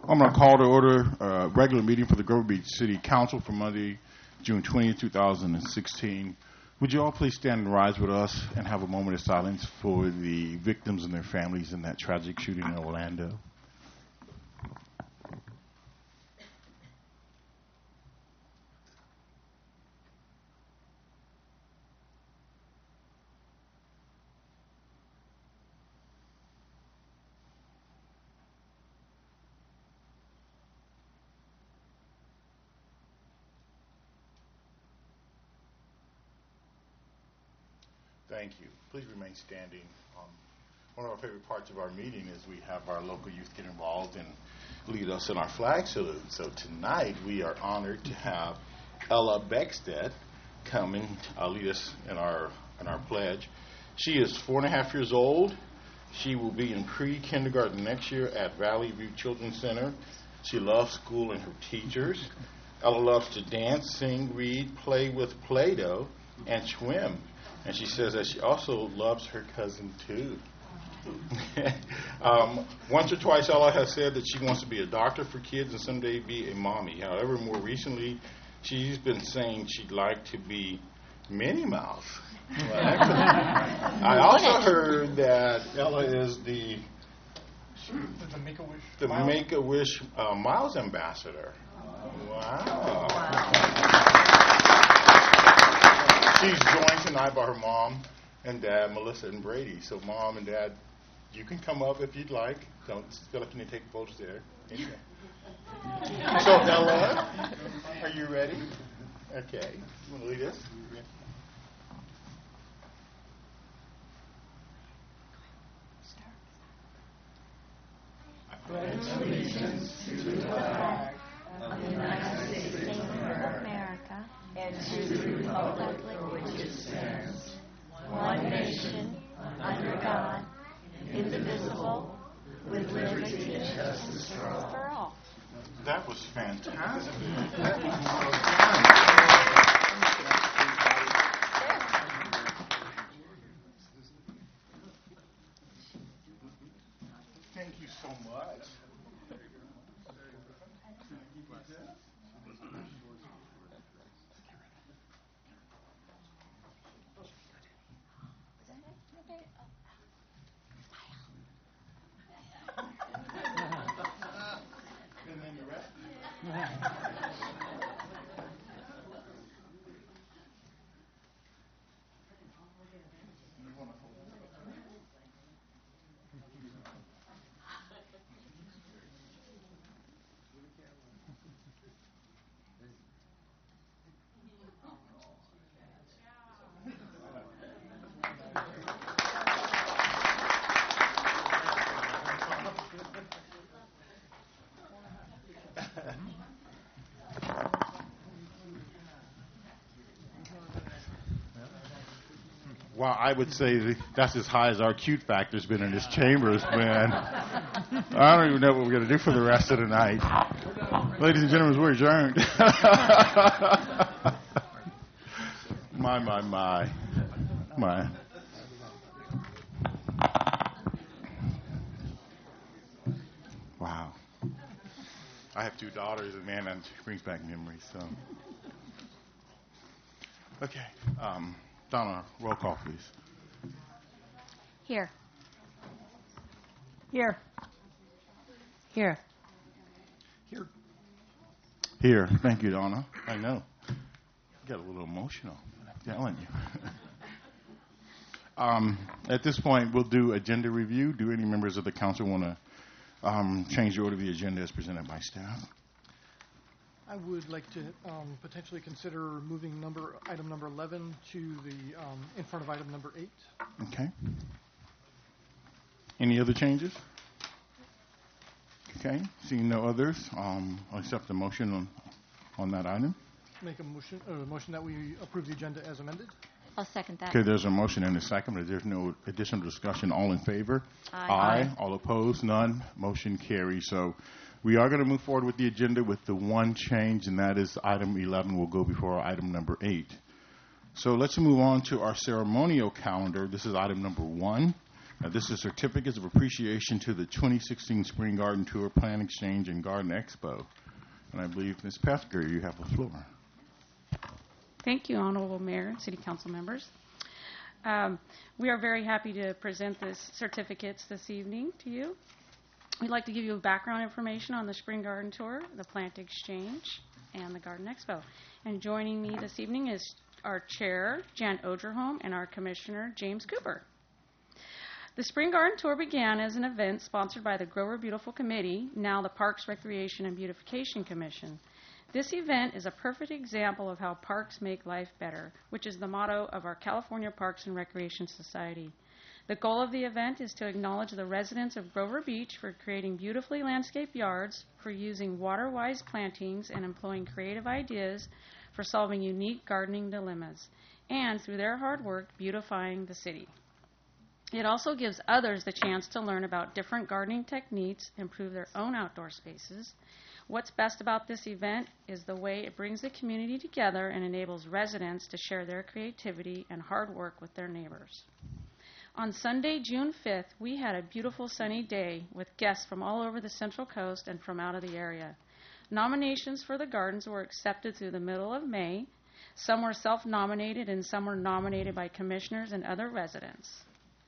I'm going to call to order a regular meeting for the Grover Beach City Council for Monday, June 20th, 2016. Would you all please stand and rise with us and have a moment of silence for the victims and their families in that tragic shooting in Orlando? Thank you. Please remain standing. One of our favorite parts of our meeting is we have our local youth get involved and lead us in our flag salute. So tonight we are honored to have Ella Beckstead come and lead us in our pledge. She is 4.5 years old. She will be in pre-kindergarten next year at Valley View Children's Center. She loves school and her teachers. Ella loves to dance, sing, read, play with Play-Doh, and swim. And she says that she also loves her cousin, too. Once or twice, Ella has said that she wants to be a doctor for kids and someday be a mommy. However, more recently, she's been saying she'd like to be Minnie Mouse. I also heard that Ella is the Make-A-Wish Miles ambassador. Wow. She's joined tonight by her mom and dad, Melissa and Brady. So, Mom and Dad, you can come up if you'd like. Don't feel like you need to take photos there. Anyway. So, Ella, are you ready? Okay. You want to lead us? I pledge allegiance to the flag of the United States of America and to the republic for which it stands, one nation, under God, indivisible, with liberty and justice for all. That was fantastic. Thank you so much. And then the rest? Well, I would say that's as high as our cute factor's been in this chamber, man. I don't even know what we're going to do for the rest of the night. Ladies and gentlemen, we're adjourned. My. Wow. I have 2 daughters, and man, that brings back memories. So, okay. Donna, roll call, please. Here. Thank you, Donna. I know. You got a little emotional. I'm telling you. At this point, we'll do agenda review. Do any members of the council want to change the order of the agenda as presented by staff? I would like to potentially consider moving item number 11 to the in front of item number 8. Okay. Any other changes? Okay. Seeing no others, I'll accept the motion on that item. Make a motion that we approve the agenda as amended. I'll second that. Okay, there's a motion and a second, but there's no additional discussion. All in favor? Aye. All opposed? None. Motion carries. So we are going to move forward with the agenda with the one change, and that is item 11 will go before item number 8. So let's move on to our ceremonial calendar. This is item number 1. This is certificates of appreciation to the 2016 Spring Garden Tour, Plant Exchange, and Garden Expo. And I believe, Ms. Pethker, you have the floor. Thank you, Honorable Mayor and City Council members. We are very happy to present this certificates this evening to you. We'd like to give you background information on the Spring Garden Tour, the Plant Exchange, and the Garden Expo. And joining me this evening is our Chair, Jan Oderholm, and our Commissioner, James Cooper. The Spring Garden Tour began as an event sponsored by the Grover Beautiful Committee, now the Parks, Recreation, and Beautification Commission. This event is a perfect example of how parks make life better, which is the motto of our California Parks and Recreation Society. The goal of the event is to acknowledge the residents of Grover Beach for creating beautifully landscaped yards, for using water-wise plantings and employing creative ideas for solving unique gardening dilemmas, and through their hard work, beautifying the city. It also gives others the chance to learn about different gardening techniques, improve their own outdoor spaces. What's best about this event is the way it brings the community together and enables residents to share their creativity and hard work with their neighbors. On Sunday, June 5th, we had a beautiful sunny day with guests from all over the Central Coast and from out of the area. Nominations for the gardens were accepted through the middle of May. Some were self-nominated and some were nominated by commissioners and other residents.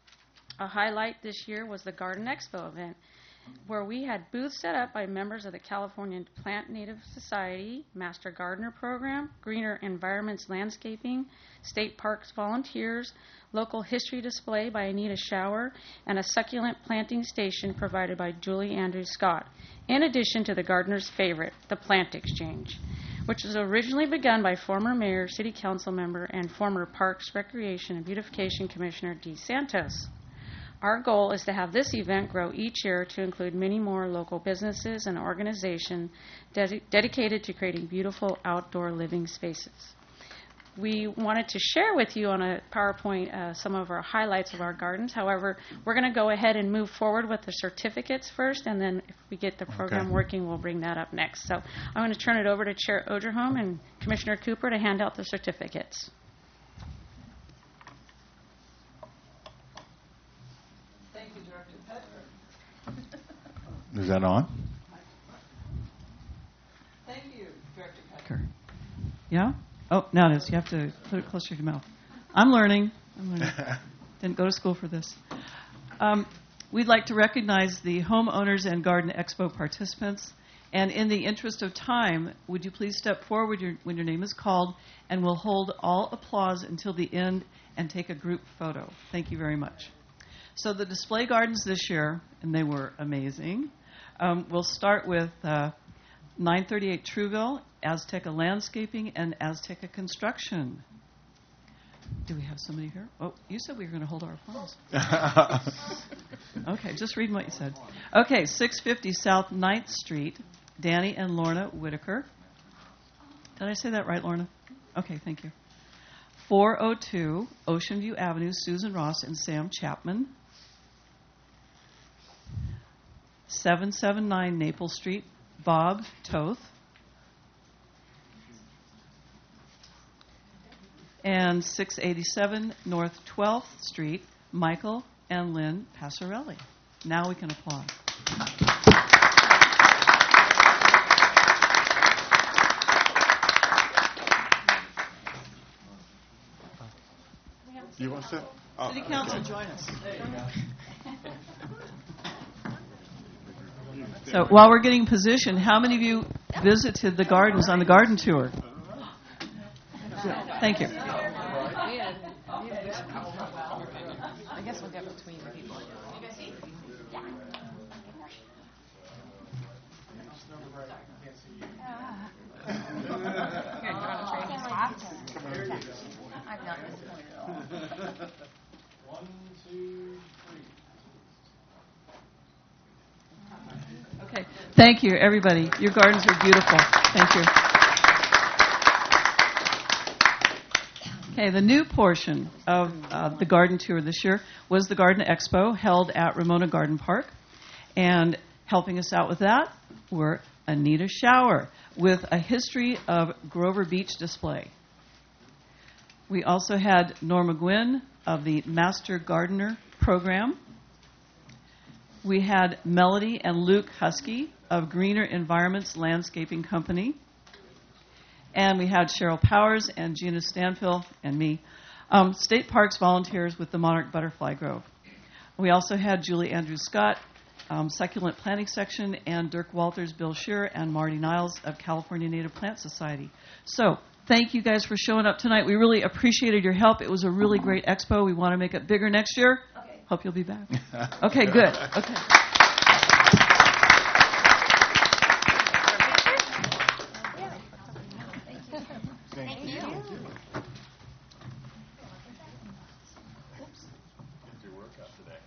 A highlight this year was the Garden Expo event, where we had booths set up by members of the California Plant Native Society, Master Gardener Program, Greener Environments Landscaping, State Parks Volunteers, local history display by Anita Shower, and a succulent planting station provided by Julie Andrews Scott, in addition to the gardener's favorite, the Plant Exchange, which was originally begun by former mayor, city council member, and former Parks, Recreation, and Beautification Commissioner Dee Santos. Our goal is to have this event grow each year to include many more local businesses and organizations dedicated to creating beautiful outdoor living spaces. We wanted to share with you on a PowerPoint some of our highlights of our gardens. However, we're going to go ahead and move forward with the certificates first, and then if we get the program working, we'll bring that up next. So I'm going to turn it over to Chair Oderholm and Commissioner Cooper to hand out the certificates. Is that on? Thank you, Director Pecker. Yeah? Oh, now it is. You have to put it closer to your mouth. I'm learning. Didn't go to school for this. We'd like to recognize the homeowners and Garden Expo participants. And in the interest of time, would you please step forward when your name is called, and we'll hold all applause until the end and take a group photo. Thank you very much. So the display gardens this year, and they were amazing. We'll start with 938 Trouville, Azteca Landscaping, and Azteca Construction. Do we have somebody here? Oh, you said we were going to hold our applause. Okay, just reading what you said. Okay, 650 South 9th Street, Danny and Lorna Whitaker. Did I say that right, Lorna? Okay, thank you. 402 Ocean View Avenue, Susan Ross and Sam Chapman. 779 Naples Street, Bob Toth. And 687 North 12th Street, Michael and Lynn Passarelli. Now we can applaud. You want to sit? Oh, City Council, join us. So while we're getting positioned, how many of you visited the gardens on the garden tour? Thank you. I guess we'll get between the people. I've not disappointed at all. 1, 2, 3. Okay. Thank you, everybody. Your gardens are beautiful. Thank you. Okay, the new portion of the garden tour this year was the Garden Expo held at Ramona Garden Park. And helping us out with that were Anita Shower with a history of Grover Beach display. We also had Norma Gwynn of the Master Gardener Program, We had Melody and Luke Husky of Greener Environments Landscaping Company. And we had Cheryl Powers and Gina Stanfill and me, State Parks volunteers with the Monarch Butterfly Grove. We also had Julie Andrews Scott, Succulent Planting Section, and Dirk Walters, Bill Shearer, and Marty Niles of California Native Plant Society. So thank you guys for showing up tonight. We really appreciated your help. It was a really great expo. We want to make it bigger next year. Okay. Hope you'll be back. Okay, good. Okay. Thank you. Did your workout today?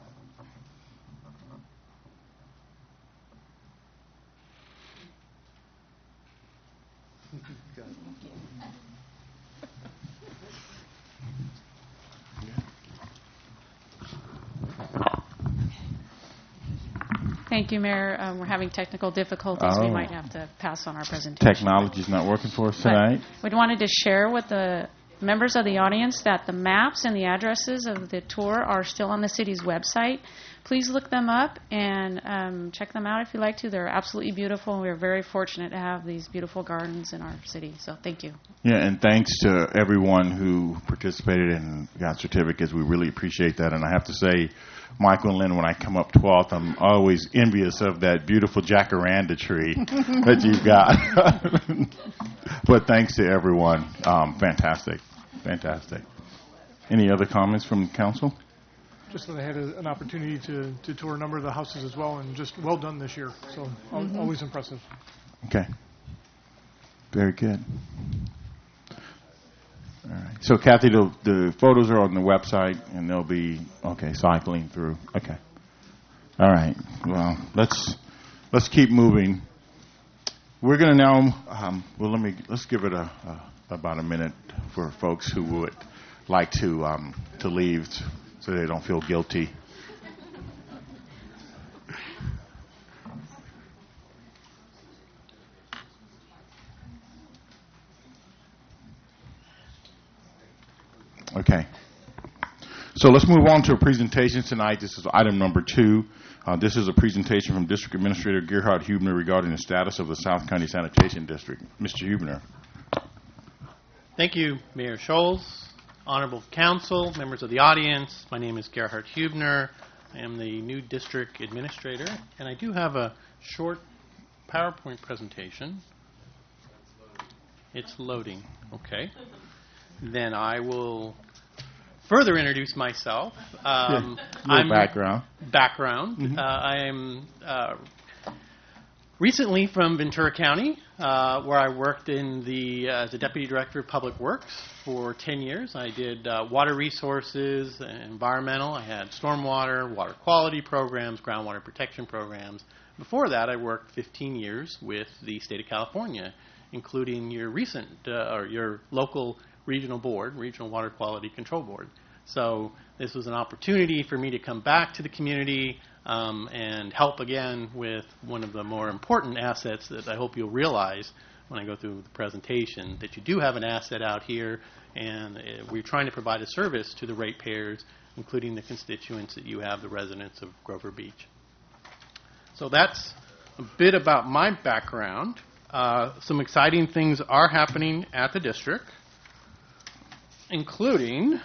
Thank you, Mayor. We're having technical difficulties. We might have to pass on our presentation. Technology's not working for us tonight. We wanted to share with the members of the audience that the maps and the addresses of the tour are still on the city's website. Please look them up and check them out if you like to. They're absolutely beautiful, and we're very fortunate to have these beautiful gardens in our city. So thank you. Yeah, and thanks to everyone who participated and got certificates. We really appreciate that. And I have to say, Michael and Lynn, when I come up 12th, I'm always envious of that beautiful jacaranda tree that you've got. But thanks to everyone. Fantastic. Fantastic. Any other comments from council? Just that I had an opportunity to tour a number of the houses as well, and just well done this year. So always impressive. Okay. Very good. All right. So, Kathy, the photos are on the website, and they'll be, cycling through. Okay. All right. Well, let's keep moving. We're going to now, let's give it about a minute for folks who would like to leave so they don't feel guilty. Okay. So let's move on to a presentation tonight. This is item number 2. This is a presentation from District Administrator Gerhard Hubner regarding the status of the South County Sanitation District. Mr. Hubner. Thank you, Mayor Scholes, Honorable Council, members of the audience. My name is Gerhard Hubner. I am the new District Administrator, and I do have a short PowerPoint presentation. It's loading. Okay. Then I will further introduce myself. I'm background. Mm-hmm. I am recently from Ventura County, where I worked as a Deputy Director of Public Works for 10 years. I did water resources, environmental. I had stormwater, water quality programs, groundwater protection programs. Before that, I worked 15 years with the state of California, including your recent or your local regional board, Regional Water Quality Control Board. So this was an opportunity for me to come back to the community and help again with one of the more important assets that I hope you'll realize when I go through the presentation, that you do have an asset out here, and we're trying to provide a service to the ratepayers, including the constituents that you have, the residents of Grover Beach. So that's a bit about my background. Some exciting things are happening at the district, including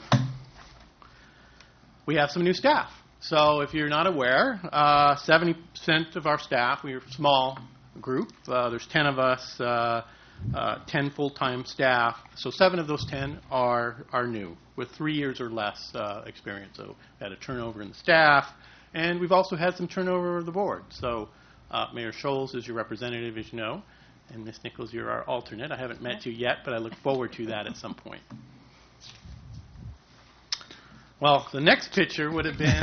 we have some new staff. So if you're not aware, 70% of our staff, we're a small group. There's 10 of us, 10 full-time staff. So 7 of those 10 are new with 3 years or less experience. So we had a turnover in the staff, and we've also had some turnover of the board. So Mayor Scholes is your representative, as you know, and Ms. Nichols, you're our alternate. I haven't met you yet, but I look forward to that at some point. Well, the next picture would have been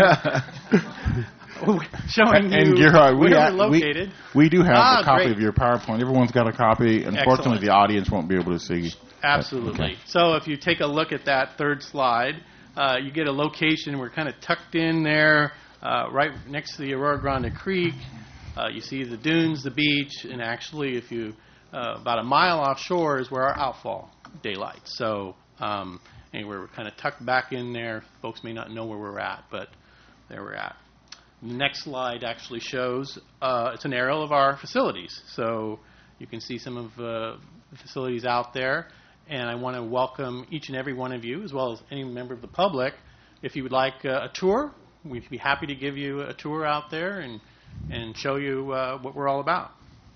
showing you and Gerhard, where we're located. We do have a copy great. of your PowerPoint. Everyone's got a copy. Unfortunately, Excellent. The audience won't be able to see. Absolutely. Okay. So if you take a look at that third slide, you get a location. We're kind of tucked in there, right next to the Aurora Grande Creek. You see the dunes, the beach, and actually, if you about a mile offshore is where our outfall daylights. So anyway, we're kind of tucked back in there. Folks may not know where we're at, but there we're at. The next slide actually shows it's an aerial of our facilities. So you can see some of the facilities out there. And I want to welcome each and every one of you, as well as any member of the public. If you would like a tour, we'd be happy to give you a tour out there and show you what we're all about.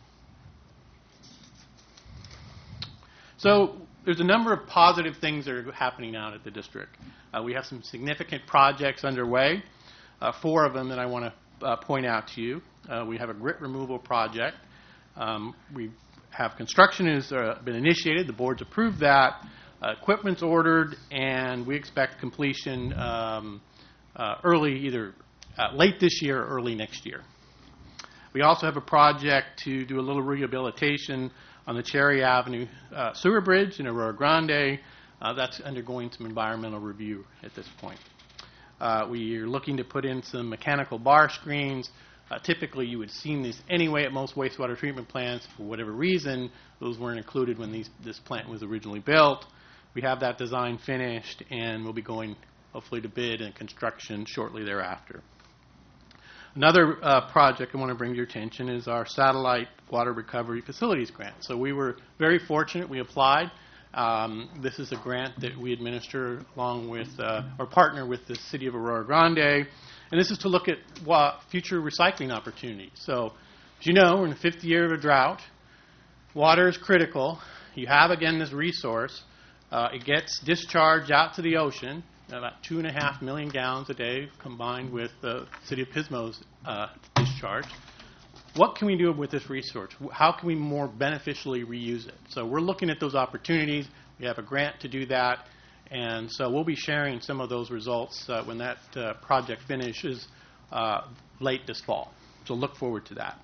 So there's a number of positive things that are happening out at the district. We have some significant projects underway, 4 of them that I want to point out to you. We have a grit removal project. We have construction has been initiated. The board's approved that. Equipment's ordered, and we expect completion early, either late this year or early next year. We also have a project to do a little rehabilitation on the Cherry Avenue sewer bridge in Aurora Grande. That's undergoing some environmental review at this point. We are looking to put in some mechanical bar screens. Typically, you would have seen these anyway at most wastewater treatment plants. For whatever reason, those weren't included when this plant was originally built. We have that design finished, and we'll be going, hopefully, to bid and construction shortly thereafter. Another project I want to bring to your attention is our Satellite Water Recovery Facilities Grant. So we were very fortunate. We applied. This is a grant that we administer along with, or partner with the City of Aurora Grande. And this is to look at future recycling opportunities. So, as you know, we're in the 5th year of a drought. Water is critical. You have, again, this resource. It gets discharged out to the ocean, about 2.5 million gallons a day combined with the City of Pismo's discharge. What can we do with this resource? How can we more beneficially reuse it? So we're looking at those opportunities. We have a grant to do that. And so we'll be sharing some of those results when that project finishes late this fall. So look forward to that.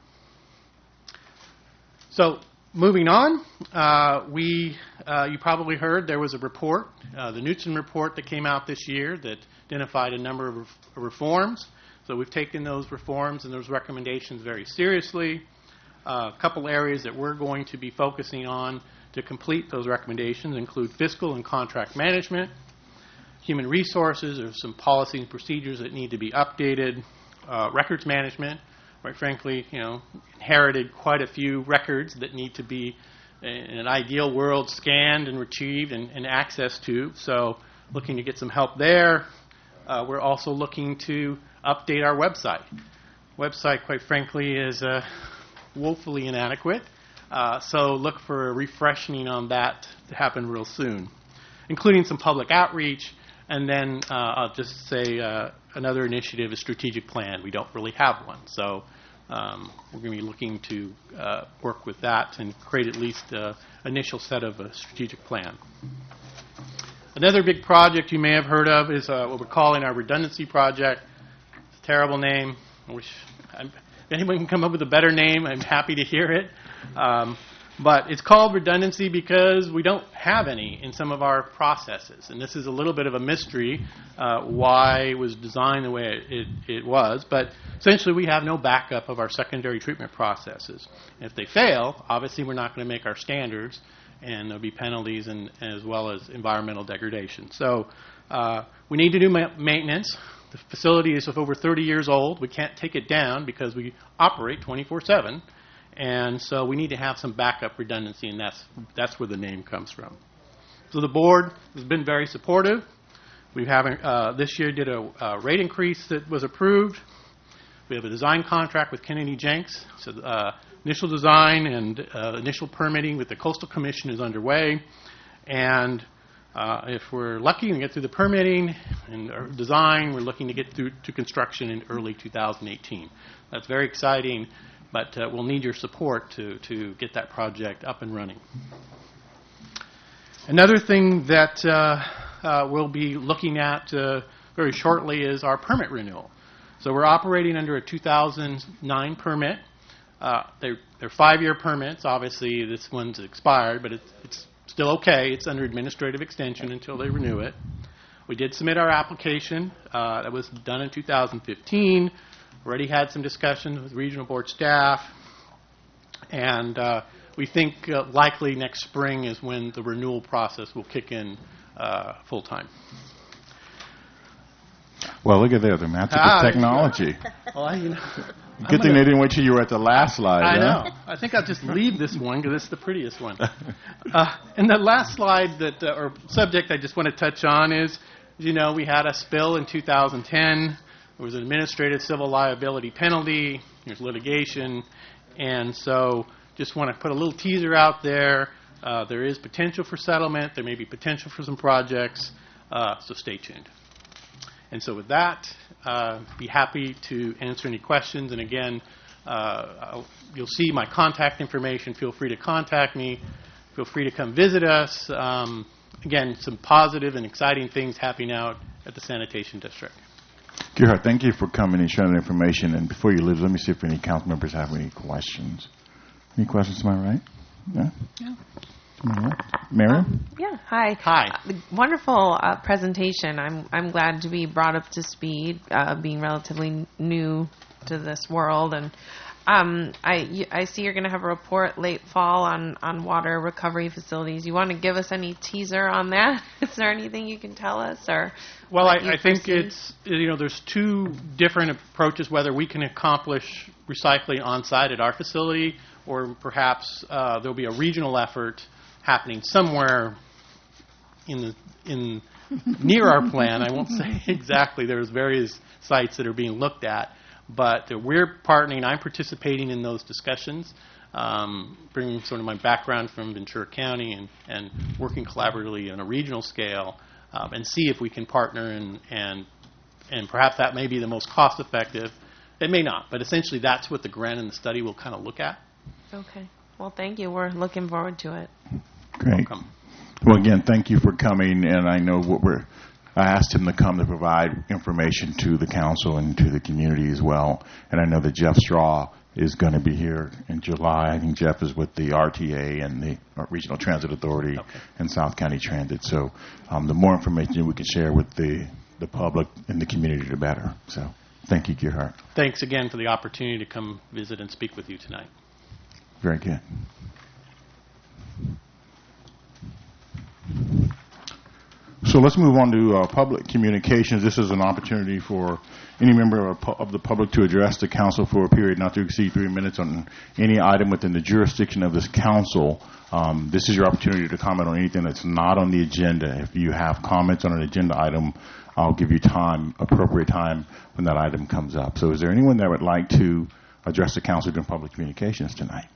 So moving on, you probably heard there was a report, the Knutson report that came out this year that identified a number of reforms. So we've taken those reforms and those recommendations very seriously. A couple areas that we're going to be focusing on to complete those recommendations include fiscal and contract management, human resources. There's some policies and procedures that need to be updated, records management. Quite frankly, inherited quite a few records that need to be, in an ideal world, scanned and retrieved and access to. So looking to get some help there. We're also looking to update our website. Website, quite frankly, is woefully inadequate. So look for a refreshing on that to happen real soon, including some public outreach. And then I'll just say another initiative is strategic plan. We don't really have one. So we're going to be looking to work with that and create at least an initial set of a strategic plan. Another big project you may have heard of is what we're calling our redundancy project. It's a terrible name. I wish if anyone can come up with a better name, I'm happy to hear it. But it's called redundancy because we don't have any in some of our processes. And this is a little bit of a mystery why it was designed the way it was. But essentially, we have no backup of our secondary treatment processes. And if they fail, obviously we're not going to make our standards, and there'll be penalties and as well as environmental degradation. So we need to do maintenance. The facility is over 30 years old. We can't take it down because we operate 24/7. And so we need to have some backup redundancy, and that's where the name comes from. So the board has been very supportive. We have this year did a rate increase that was approved. We have a design contract with Kennedy Jenks. So initial design and initial permitting with the Coastal Commission is underway. And if we're lucky and get through the permitting and design, we're looking to get through to construction in early 2018. That's very exciting. But we'll need your support to get that project up and running. Another thing that we'll be looking at very shortly is our permit renewal. So we're operating under a 2009 permit. They're 5-year permits. Obviously, this one's expired, but it's still okay. It's under administrative extension until they renew it. We did submit our application. That was done in 2015. Already had some discussions with regional board staff, and we think likely next spring is when the renewal process will kick in full time. Well, look at there, the magic of technology. Well, Good thing they didn't wait till you were at the last slide. I huh? know. I think I'll just leave this one because it's the prettiest one. And the last slide or subject I just want to touch on is, we had a spill in 2010. There was an administrative civil liability penalty. There's litigation. And so just want to put a little teaser out there. There is potential for settlement. There may be potential for some projects. So stay tuned. And so with that, be happy to answer any questions. And again, you'll see my contact information. Feel free to contact me. Feel free to come visit us. Again, some positive and exciting things happening out at the Sanitation District. Gerhard, thank you for coming and sharing the information. And before you leave, let me see if any council members have any questions. Any questions to my right? Yeah? Yeah. To my right? Miriam? Yeah, hi. Hi. Wonderful presentation. I'm glad to be brought up to speed, being relatively new to this world. And I see you're going to have a report late fall on water recovery facilities. You want to give us any teaser on that? Is there anything you can tell us? Or Well, I think it's, there's two different approaches, whether we can accomplish recycling on site at our facility or perhaps there'll be a regional effort happening somewhere in near our plan. I won't say exactly. There's various sites that are being looked at, but we're partnering. I'm participating in those discussions, bringing sort of my background from Ventura County and working collaboratively on a regional scale, and see if we can partner and perhaps that may be the most cost effective. It may not, but essentially that's what the grant and the study will kind of look at. Okay. Well, thank you. We're looking forward to it. Great. Welcome. Well, again, thank you for coming, and I know I asked him to come to provide information to the council and to the community as well, and I know that Jeff Straw is going to be here in July. I think Jeff is with the RTA and the Regional Transit Authority and South County Transit, so the more information we can share with the public and the community, the better. So thank you, Gerhard. Thanks again for the opportunity to come visit and speak with you tonight. Very good. So let's move on to public communications. This is an opportunity for any member of the public to address the council for a period not to exceed 3 minutes on any item within the jurisdiction of this council. This is your opportunity to comment on anything that's not on the agenda. If you have comments on an agenda item, I'll give you appropriate time when that item comes up. So is there anyone that would like to address the council during public communications tonight?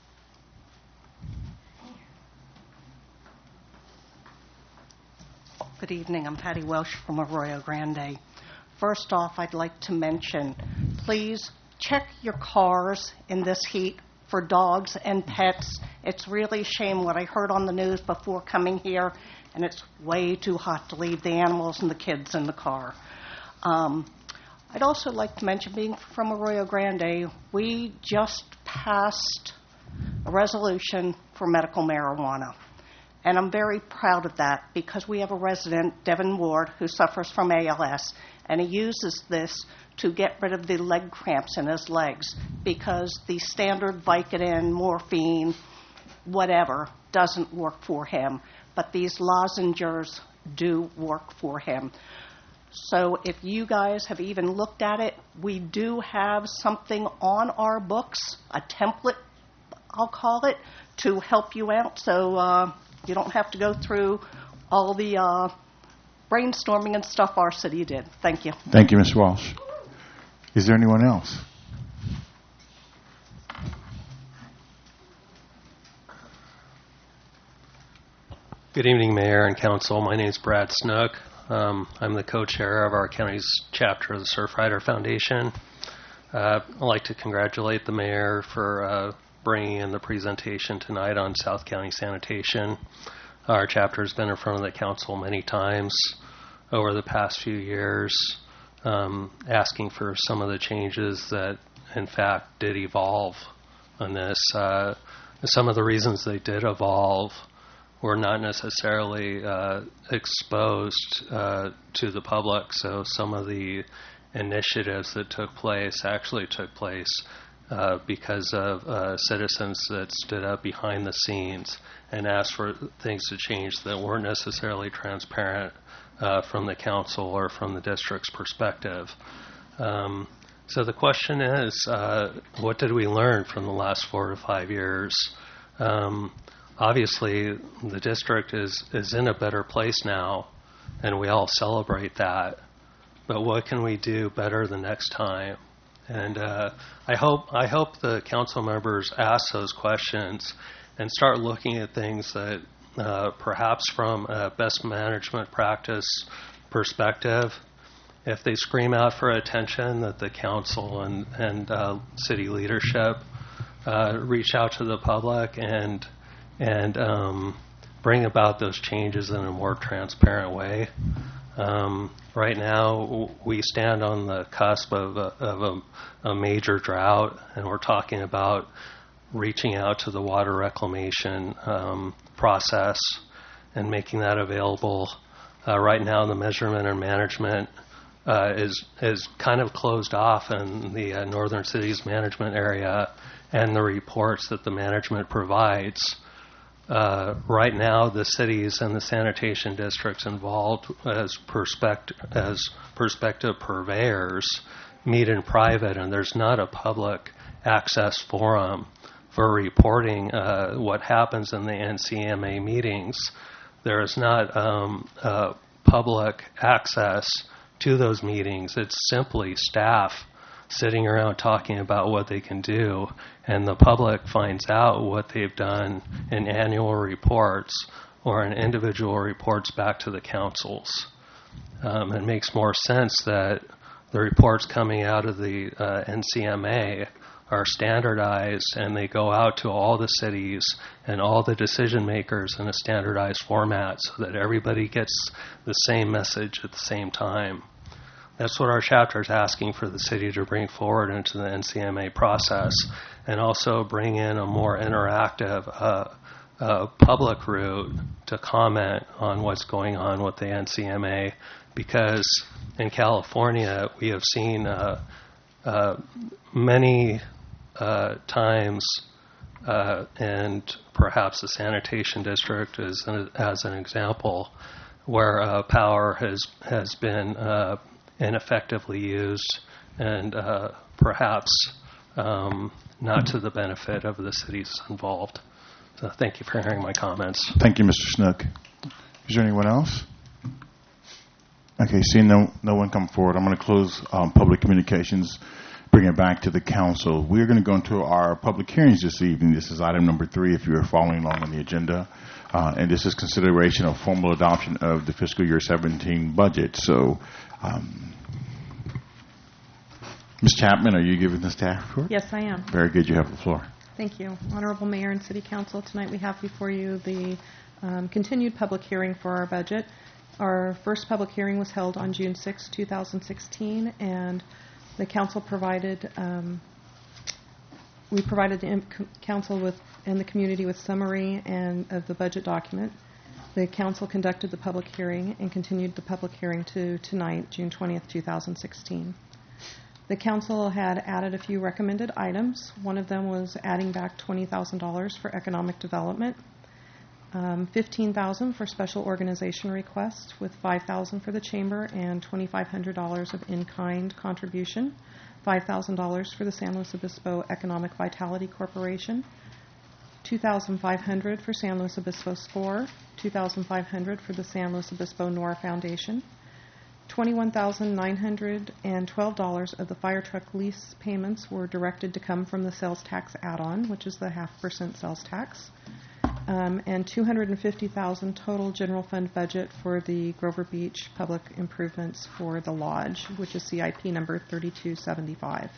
Good evening. I'm Patty Welsh from Arroyo Grande. First off, I'd like to mention, please check your cars in this heat for dogs and pets. It's really a shame what I heard on the news before coming here, and it's way too hot to leave the animals and the kids in the car. I'd also like to mention, being from Arroyo Grande, we just passed a resolution for medical marijuana. And I'm very proud of that because we have a resident, Devin Ward, who suffers from ALS, and he uses this to get rid of the leg cramps in his legs because the standard Vicodin, morphine, whatever, doesn't work for him. But these lozenges do work for him. So if you guys have even looked at it, we do have something on our books, a template, I'll call it, to help you out. So you don't have to go through all the brainstorming and stuff our city did. Thank you. Thank you, Ms. Walsh. Is there anyone else? Good evening, Mayor and Council. My name is Brad Snook. I'm the co-chair of our county's chapter of the Surfrider Foundation. I'd like to congratulate the mayor for bringing in the presentation tonight on South County sanitation. Our chapter has been in front of the council many times over the past few years, asking for some of the changes that, in fact, did evolve on this. Some of the reasons they did evolve were not necessarily exposed to the public, so some of the initiatives that took place actually took place because of citizens that stood up behind the scenes and asked for things to change that weren't necessarily transparent from the council or from the district's perspective. So the question is, what did we learn from the last 4 to 5 years? Obviously, the district is in a better place now, and we all celebrate that. But what can we do better the next time? And I hope the council members ask those questions and start looking at things that perhaps from a best management practice perspective, if they scream out for attention, that the council and city leadership reach out to the public and bring about those changes in a more transparent way. Right now, we stand on the cusp of a major drought, and we're talking about reaching out to the water reclamation process and making that available. Right now, the measurement and management is kind of closed off in the Northern Cities management area, and the reports that the management provides. Right now, the cities and the sanitation districts involved as prospective purveyors meet in private, and there's not a public access forum for reporting what happens in the NCMA meetings. There is not public access to those meetings. It's simply staff sitting around talking about what they can do, and the public finds out what they've done in annual reports or in individual reports back to the councils. It makes more sense that the reports coming out of the NCMA are standardized and they go out to all the cities and all the decision makers in a standardized format so that everybody gets the same message at the same time. That's what our chapter is asking for the city to bring forward into the NCMA process, and also bring in a more interactive public route to comment on what's going on with the NCMA, because in California we have seen many times, and perhaps the sanitation district is as an example, where power has been ineffectively used, and perhaps not to the benefit of the cities involved. So thank you for hearing my comments. Thank you, Mr. Snook. Is there anyone else? Okay, seeing no one come forward, I'm going to close public communications, bring it back to the council. We're going to go into our public hearings this evening. This is item number 3 if you're following along on the agenda. And this is consideration of formal adoption of the fiscal year 17 budget. So, Ms. Chapman, are you giving the staff report? Yes, I am. Very good. You have the floor. Thank you. Honorable Mayor and City Council, tonight we have before you the continued public hearing for our budget. Our first public hearing was held on June 6, 2016, and the council provided, we provided the council with and the community with summary of the budget document. The council conducted the public hearing and continued the public hearing to tonight, June 20th, 2016. The council had added a few recommended items. One of them was adding back $20,000 for economic development, $15,000 for special organization requests, with $5,000 for the chamber and $2,500 of in-kind contribution, $5,000 for the San Luis Obispo Economic Vitality Corporation, $2,500 for San Luis Obispo SCORE, $2,500 for the San Luis Obispo NOR Foundation. $21,912 of the fire truck lease payments were directed to come from the sales tax add-on, which is the 0.5% sales tax, and $250,000 total general fund budget for the Grover Beach public improvements for the lodge, which is CIP number 3275.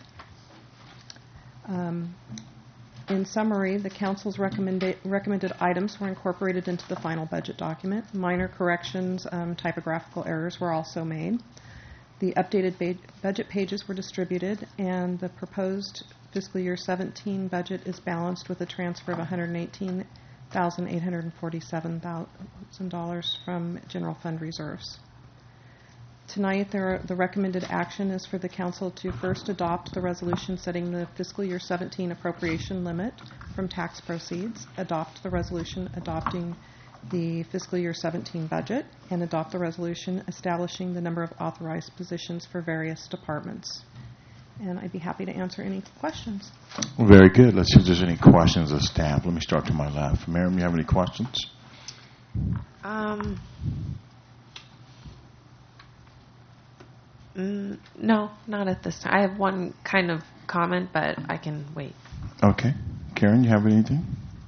In summary, the council's recommended items were incorporated into the final budget document. Minor corrections, typographical errors were also made. The updated budget pages were distributed, and the proposed fiscal year 17 budget is balanced with a transfer of $118,847,000 from general fund reserves. Tonight, the recommended action is for the council to first adopt the resolution setting the fiscal year 17 appropriation limit from tax proceeds, adopt the resolution adopting the fiscal year 17 budget, and adopt the resolution establishing the number of authorized positions for various departments. and I'd be happy to answer any questions. Very good. Let's see if there's any questions of staff. Let me start to my left. Miriam, you have any questions? No, not at this time. I have one kind of comment, but I can wait. Okay. Karen, you have anything?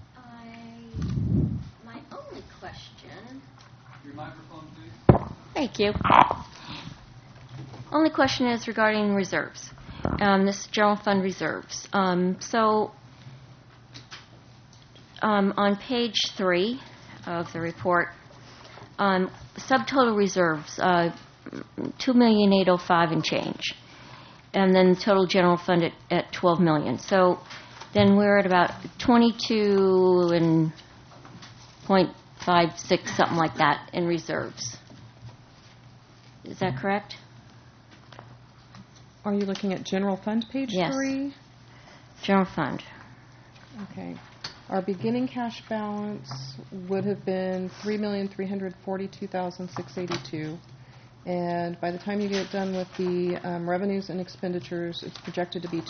My only question. Your microphone, please. Thank you. Only question is regarding reserves. This general fund reserves. On page 3 of the report, subtotal reserves, $2,805,000 and change, and then total general fund at $12 million. So then we're at about 22.56, something like that, in reserves. Is that correct? Are you looking at general fund page Yes. 3? General fund. Okay. Our beginning cash balance would have been $3,342,682. And by the time you get done with the revenues and expenditures, it's projected to be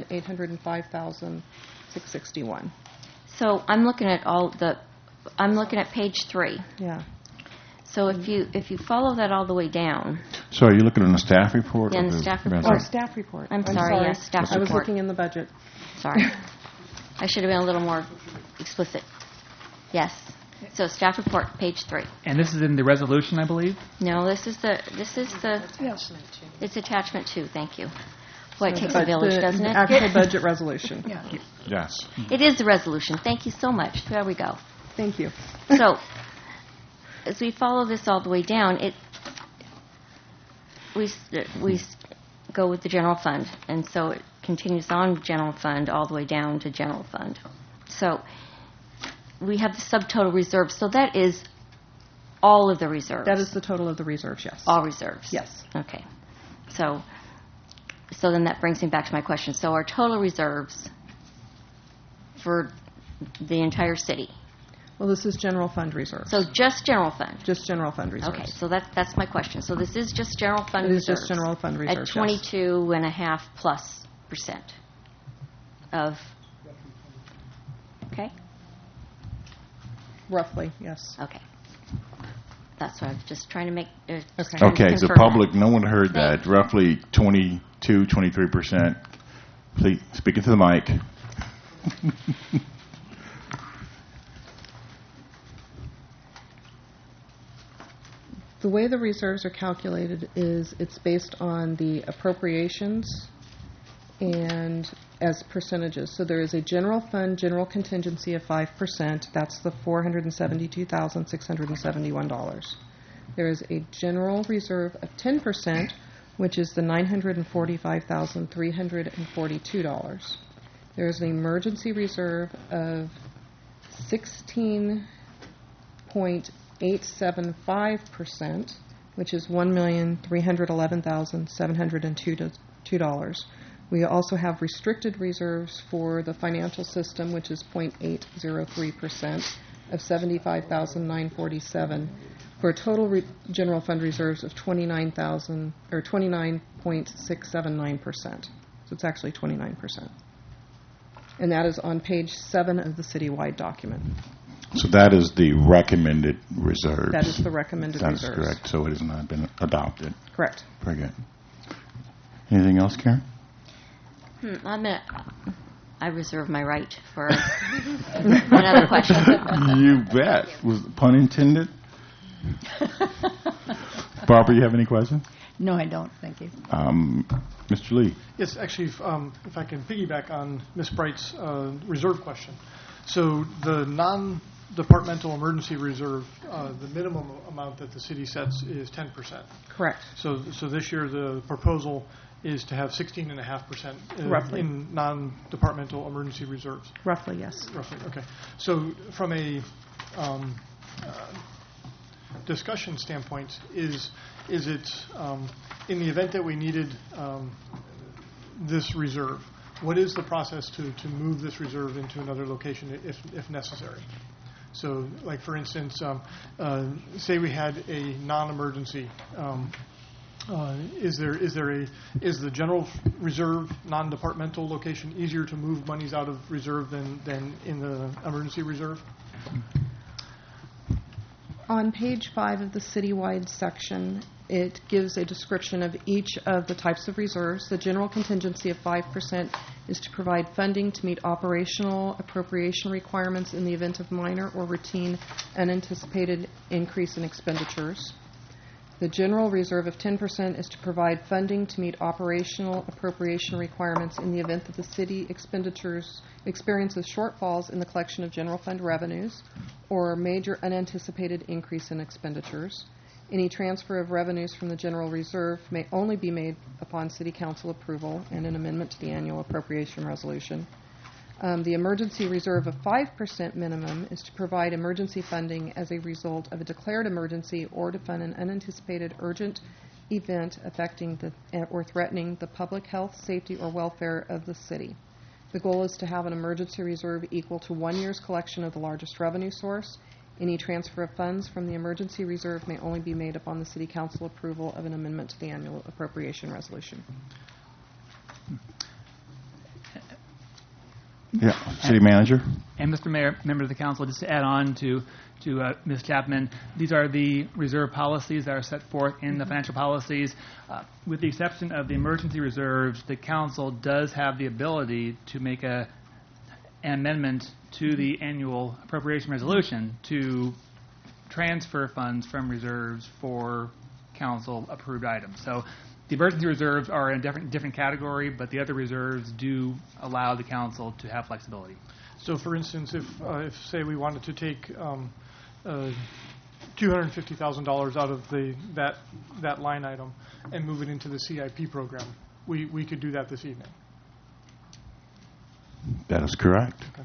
$2,805,661. So I'm looking at page 3. Yeah. So if you follow that all the way down, So are you looking on the staff report? Yeah, or in the staff report. Or staff report. I'm sorry, yes, staff I was report. looking in the budget. Sorry, I should have been a little more explicit. Yes. So staff report, page 3. And this is in the resolution, I believe? No, this is the. Yes. It's attachment 2. Thank you. Boy, it So takes the a village, the doesn't it? actual budget resolution. Yes. It is the resolution. Thank you so much. There we go. Thank you. So, as we follow this all the way down, we go with the general fund, and so it continues on general fund all the way down to general fund. So we have the subtotal reserves. So that is all of the reserves. That is the total of the reserves, yes. All reserves. Yes. Okay. So then that brings me back to my question. So our total reserves for the entire city. Well, this is general fund reserves. So just general fund. Just general fund reserves. Okay, so that's my question. So this is just general fund It is reserves. just general fund reserves, At yes. 22.5% of. Okay. Roughly, yes. Okay. That's what I was just trying to make. Okay, so public, no one heard that. Roughly 22, 23%. Please, speak into the mic. The way the reserves are calculated is it's based on the appropriations and as percentages. So there is a general fund, general contingency of 5%. That's the $472,671. There is a general reserve of 10%, which is the $945,342. There is an emergency reserve of 16.875%, which is $1,311,702. We also have restricted reserves for the financial system, which is 0.803% of $75,947, for a total general fund reserves of $29.679%. So it's actually 29%. And that is on page 7 of the citywide document. So that is the recommended reserves. That is the recommended reserves. That's correct. So it has not been adopted. Correct. Very good. Anything else, Karen? I reserve my right for another question. You bet. Was pun intended? Barbara, you have any questions? No, I don't. Thank you. Mr. Lee. Yes, actually, if I can piggyback on Ms. Bright's reserve question. So the non-departmental emergency reserve, the minimum amount that the city sets is 10%. Correct. So this year the proposal is to have 16.5% Roughly. in non-departmental emergency reserves. Roughly, yes. Roughly, okay. So from a discussion standpoint, is it in the event that we needed this reserve, what is the process to move this reserve into another location if necessary? So, like for instance, say we had a non-emergency Is the general reserve non-departmental location easier to move monies out of reserve than in the emergency reserve? On page 5 of the citywide section, it gives a description of each of the types of reserves. The general contingency of 5% is to provide funding to meet operational appropriation requirements in the event of minor or routine unanticipated increase in expenditures. The general reserve of 10% is to provide funding to meet operational appropriation requirements in the event that the city expenditures experiences shortfalls in the collection of general fund revenues or major unanticipated increase in expenditures. Any transfer of revenues from the general reserve may only be made upon City Council approval and an amendment to the annual appropriation resolution. The emergency reserve of 5% minimum is to provide emergency funding as a result of a declared emergency or to fund an unanticipated urgent event affecting or threatening the public health, safety, or welfare of the city. The goal is to have an emergency reserve equal to 1 year's collection of the largest revenue source. Any transfer of funds from the emergency reserve may only be made upon the City Council approval of an amendment to the annual appropriation resolution. Yeah, City Manager. And Mr. Mayor, members of the council, just to add on to Ms. Chapman, these are the reserve policies that are set forth in the financial policies. With the exception of the emergency reserves, the council does have the ability to make an amendment to the annual appropriation resolution to transfer funds from reserves for council-approved items. So the emergency reserves are in a different category, but the other reserves do allow the council to have flexibility. So, for instance, if say we wanted to take $250,000 out of that line item and move it into the CIP program, we could do that this evening. That is correct. Okay.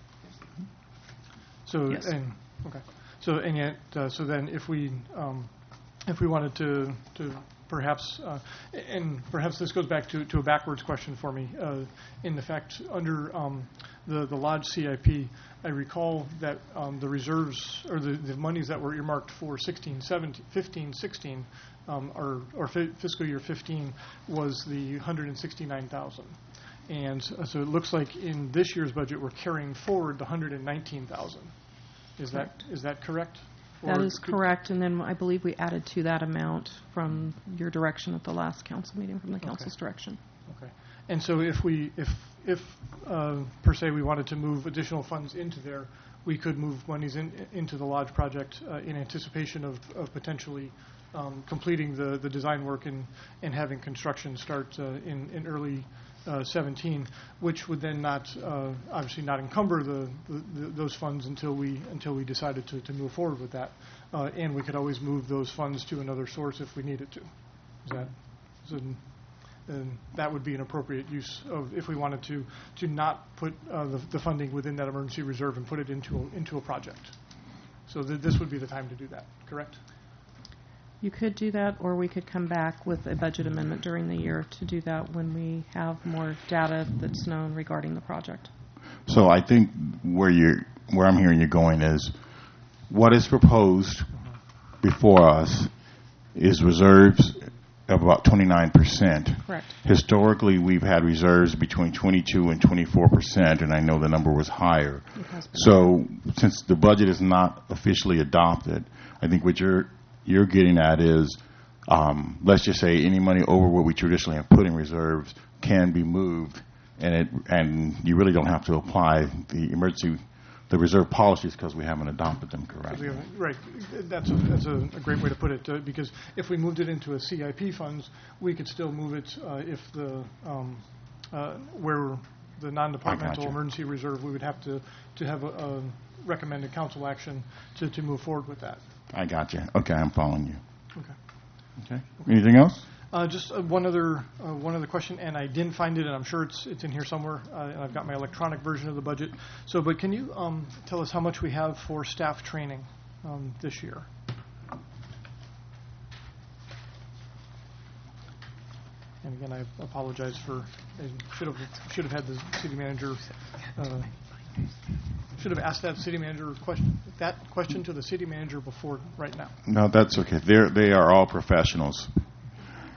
So yes. So then if we wanted to perhaps and perhaps this goes back to a backwards question for me. In fact, under the Lodge CIP, I recall that the reserves or the monies that were earmarked for 15-16 or fiscal year 15 was the $169,000. And so it looks like in this year's budget we're carrying forward the $119,000. Is that correct? That is correct, and then I believe we added to that amount from your direction at the last council meeting, from the council's direction. Okay. And so if per se we wanted to move additional funds into there, we could move monies into the Lodge project in anticipation of potentially completing the design work and having construction start in early 17, which would then obviously not encumber those funds until we decided to move forward with that, and we could always move those funds to another source if we needed to. That would be an appropriate use of if we wanted to not put the funding within that emergency reserve and put it into a project. So this would be the time to do that. Correct? You could do that, or we could come back with a budget amendment during the year to do that when we have more data that's known regarding the project. So I think where I'm hearing you going is what is proposed before us is reserves of about 29%. Correct. Historically, we've had reserves between 22 and 24%, and I know the number was higher. So since the budget is not officially adopted, I think what you're getting at is, let's just say any money over what we traditionally have put in reserves can be moved, and you really don't have to apply the reserve policies because we haven't adopted them correctly. Right. That's a great way to put it, because if we moved it into a CIP funds, we could still move it if where the non-departmental emergency reserve, we would have to have a recommended council action to move forward with that. I got you. Okay, I'm following you. Okay. Anything else? Just one other question, and I didn't find it, and I'm sure it's in here somewhere, and I've got my electronic version of the budget. But can you tell us how much we have for staff training this year? And again, I apologize I should have had the city manager. Should have asked that question to the city manager before right now. No, that's okay. They are all professionals.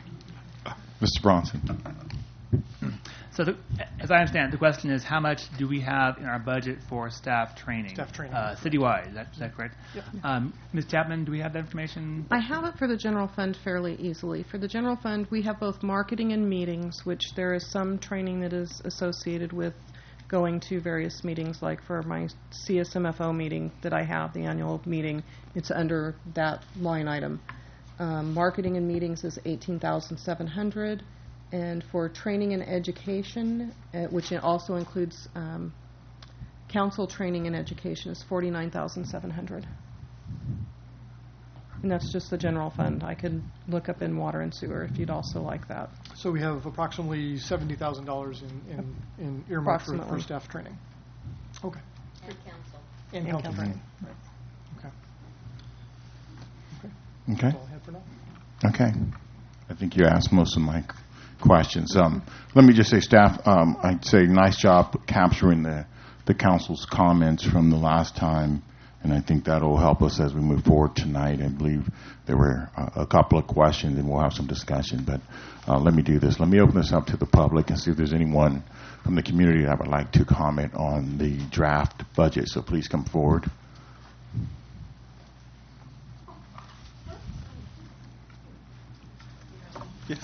Mr. Bronson. So, as I understand, the question is, how much do we have in our budget for staff training? Staff training. Citywide, is that correct? Yep. Ms. Chapman, do we have that information? I have it for the general fund fairly easily. For the general fund, we have both marketing and meetings, which there is some training that is associated with going to various meetings, like for my CSMFO meeting that I have, the annual meeting, it's under that line item. Marketing and meetings is $18,700. And for training and education, which also includes council training and education, is $49,700. And that's just the general fund. I could look up in water and sewer if you'd also like that. So we have approximately $70,000 in earmarked for staff training. Okay. And council. And council training. Right. Okay. Okay. That's all I have for now. Okay. I think you asked most of my questions. Let me just say, staff, I'd say nice job capturing the council's comments from the last time, and I think that will help us as we move forward tonight. I believe there were a couple of questions, and we'll have some discussion, but let me do this. Let me open this up to the public and see if there's anyone from the community that would like to comment on the draft budget, so please come forward. Yes.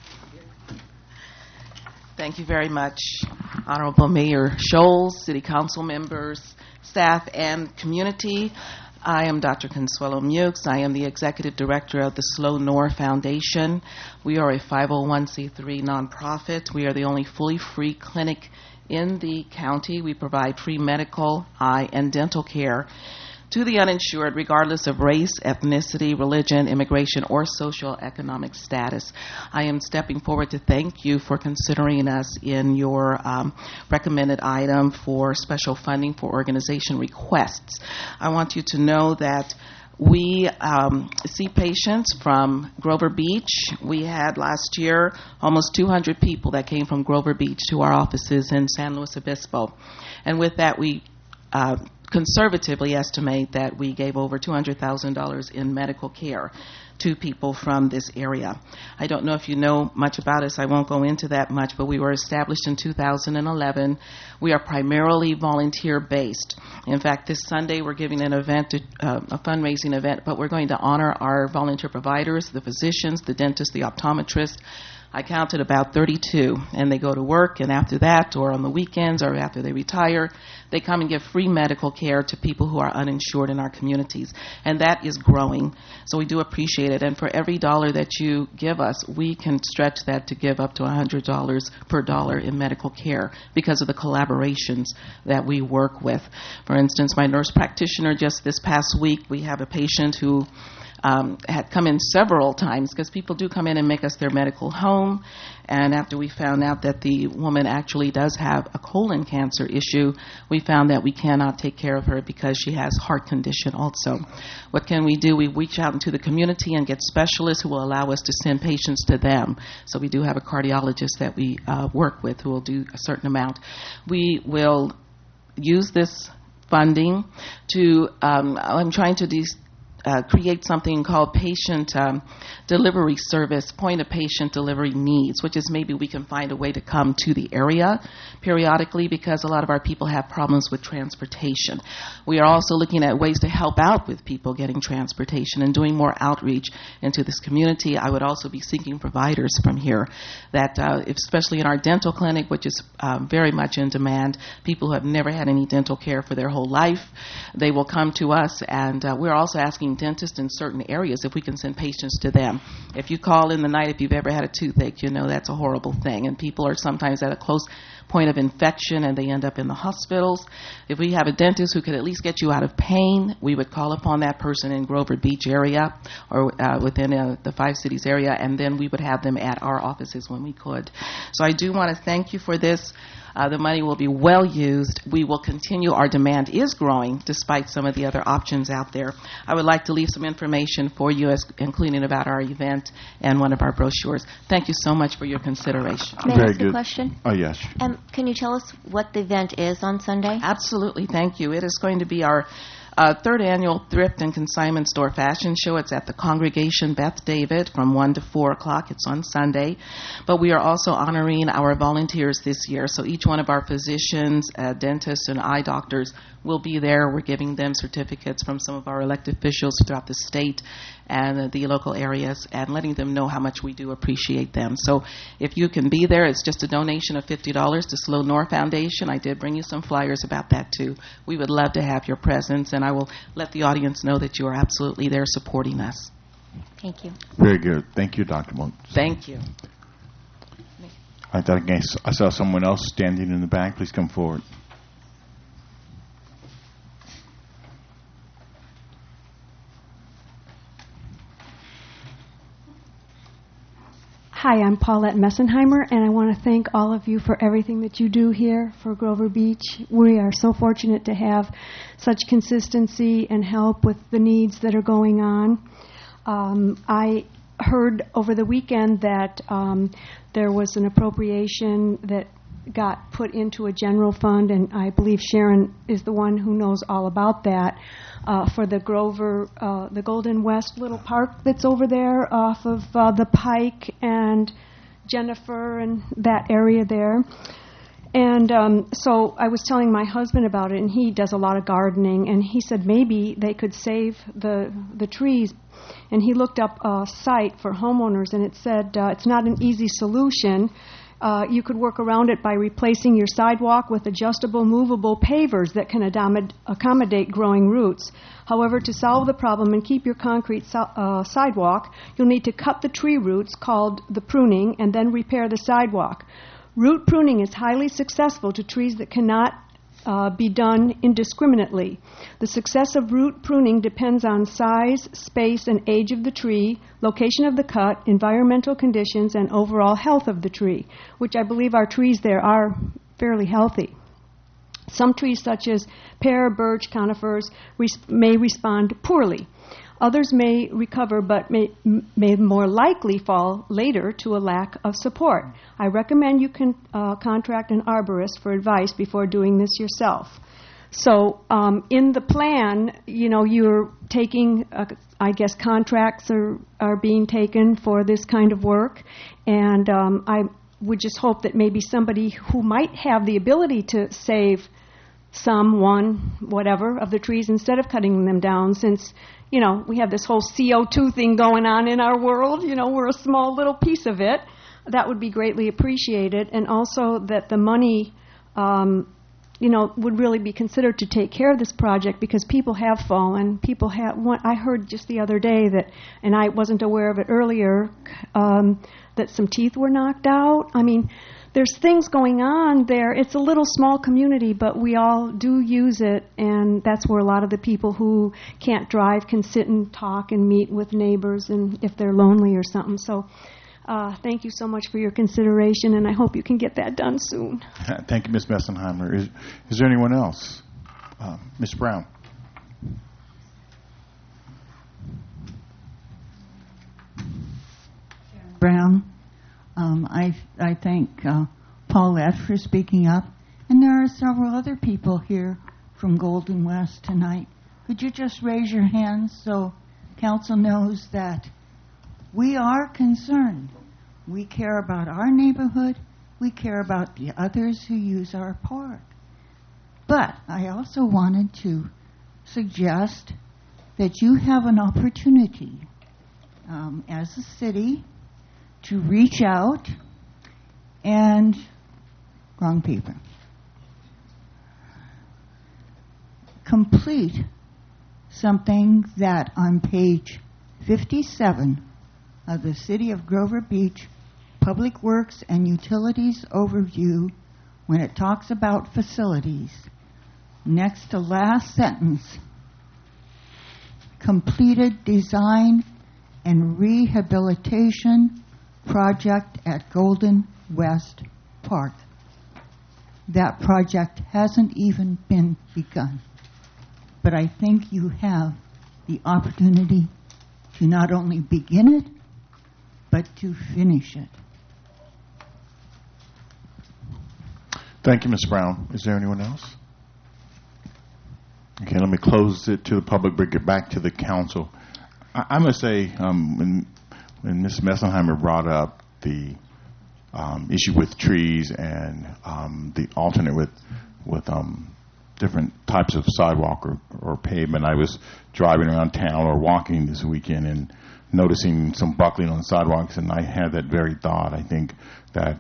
Thank you very much, Honorable Mayor Scholes, City Council members, staff, and community. I am Dr. Consuelo Mukes. I am the Executive Director of the Slow Noor Foundation. We are a 501c3 nonprofit. We are the only fully free clinic in the county. We provide free medical, eye, and dental care to the uninsured, regardless of race, ethnicity, religion, immigration, or social economic status. I am stepping forward to thank you for considering us in your recommended item for special funding for organization requests. I want you to know that we see patients from Grover Beach. We had last year almost 200 people that came from Grover Beach to our offices in San Luis Obispo. And with that, we conservatively estimate that we gave over $200,000 in medical care to people from this area. I don't know if you know much about us. I won't go into that much, but we were established in 2011. We are primarily volunteer-based. In fact, this Sunday we're giving an event, a fundraising event, but we're going to honor our volunteer providers, the physicians, the dentists, the optometrists. I counted about 32, and they go to work, and after that, or on the weekends, or after they retire, they come and give free medical care to people who are uninsured in our communities, and that is growing. So we do appreciate it, and for every dollar that you give us, we can stretch that to give up to $100 per dollar in medical care because of the collaborations that we work with. For instance, my nurse practitioner just this past week, we have a patient who had come in several times because people do come in and make us their medical home. And after we found out that the woman actually does have a colon cancer issue, we found that we cannot take care of her because she has heart condition also. What can we do? We reach out into the community and get specialists who will allow us to send patients to them. So we do have a cardiologist that we work with who will do a certain amount. We will use this funding to, I'm trying to create something called patient delivery service, point of patient delivery needs, which is maybe we can find a way to come to the area periodically because a lot of our people have problems with transportation. We are also looking at ways to help out with people getting transportation and doing more outreach into this community. I would also be seeking providers from here that, especially in our dental clinic, which is very much in demand, people who have never had any dental care for their whole life, they will come to us, and we're also asking dentists in certain areas if we can send patients to them. If you call in the night, if you've ever had a toothache, you know that's a horrible thing, and people are sometimes at a close point of infection and they end up in the hospitals. If we have a dentist who could at least get you out of pain, we would call upon that person in Grover Beach area or within the 5 cities area, and then we would have them at our offices when we could. So I do want to thank you for this. The money will be well used. We will continue. Our demand is growing despite some of the other options out there. I would like to leave some information for you, including about our event and one of our brochures. Thank you so much for your consideration. May I ask a question? Oh, yes. Can you tell us what the event is on Sunday? Absolutely. Thank you. It is going to be our Third annual Thrift and Consignment Store Fashion Show. It's at the Congregation Beth David from 1 to 4 o'clock. It's on Sunday. But we are also honoring our volunteers this year. So each one of our physicians, dentists, and eye doctors will be there. We're giving them certificates from some of our elected officials throughout the state and the local areas, and letting them know how much we do appreciate them. So if you can be there, it's just a donation of $50 to Slow North Foundation. I did bring you some flyers about that too. We would love to have your presence, and I will let the audience know that you are absolutely there supporting us. Thank you. Very good. Thank you, Dr. Moats. Thank you. I saw someone else standing in the back. Please come forward. Hi, I'm Paulette Messenheimer, and I want to thank all of you for everything that you do here for Grover Beach. We are so fortunate to have such consistency and help with the needs that are going on. I heard over the weekend that there was an appropriation that got put into a general fund, and I believe Sharon is the one who knows all about that, for the Grover, the Golden West little park that's over there off of the Pike and Jennifer and that area there. And so I was telling my husband about it, and he does a lot of gardening, and he said maybe they could save the trees. And he looked up a site for homeowners, and it said it's not an easy solution. You could work around it by replacing your sidewalk with adjustable, movable pavers that can accommodate growing roots. However, to solve the problem and keep your concrete sidewalk, you'll need to cut the tree roots, called the pruning, and then repair the sidewalk. Root pruning is highly successful to trees that cannot be done indiscriminately. The success of root pruning depends on size, space, and age of the tree, location of the cut, environmental conditions, and overall health of the tree, which I believe our trees there are fairly healthy. Some trees, such as pear, birch, conifers, may respond poorly. Others may recover but may more likely fall later to a lack of support. I recommend you can contract an arborist for advice before doing this yourself. So in the plan, you're taking, I guess contracts are being taken for this kind of work, and I would just hope that maybe somebody who might have the ability to save whatever of the trees instead of cutting them down, since we have this whole CO2 thing going on in our world. We're a small little piece of it. That would be greatly appreciated. And also that the money, would really be considered to take care of this project, because people have fallen. I heard just the other day that, and I wasn't aware of it earlier, that some teeth were knocked out. I mean, there's things going on there. It's a little small community, but we all do use it, and that's where a lot of the people who can't drive can sit and talk and meet with neighbors, and if they're lonely or something. So thank you so much for your consideration, and I hope you can get that done soon. Thank you, Ms. Messenheimer. Is there anyone else? Ms. Brown. Brown. I thank Paulette for speaking up. And there are several other people here from Golden West tonight. Could you just raise your hands so council knows that we are concerned. We care about our neighborhood. We care about the others who use our park. But I also wanted to suggest that you have an opportunity as a city to reach out and complete something that on page 57 of the City of Grover Beach Public Works and Utilities Overview, when it talks about facilities, next to last sentence, completed design and rehabilitation project at Golden West Park. That project hasn't even been begun. But I think you have the opportunity to not only begin it, but to finish it. Thank you, Ms. Brown. Is there anyone else? Okay, let me close it to the public, bring it back to the council. I must say, when Ms. Messenheimer brought up the issue with trees and the alternate with different types of sidewalk or pavement, I was driving around town or walking this weekend and noticing some buckling on the sidewalks, and I had that very thought. I think that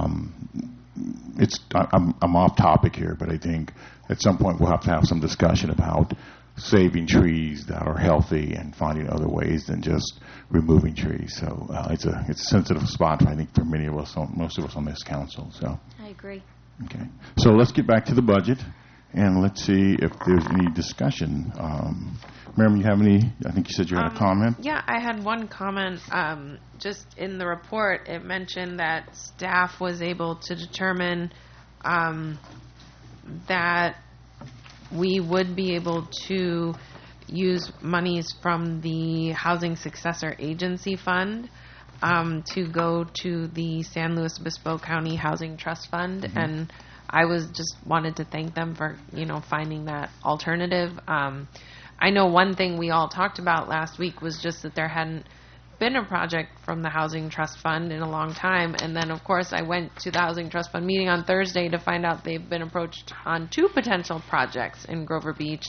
I'm off topic here, but I think at some point we'll have to have some discussion about saving trees that are healthy and finding other ways than just removing trees. So it's a sensitive spot, I think, for many of us, most of us on this council. So I agree. Okay, so let's get back to the budget, and let's see if there's any discussion. Miriam, you have any? I think you said you had a comment. Yeah, I had one comment. Just in the report, it mentioned that staff was able to determine that we would be able to use monies from the Housing Successor Agency Fund to go to the San Luis Obispo County Housing Trust Fund, and I wanted to thank them for finding that alternative. I know one thing we all talked about last week was just that there hadn't been a project from the Housing Trust Fund in a long time, and then of course I went to the Housing Trust Fund meeting on Thursday to find out they've been approached on 2 potential projects in Grover Beach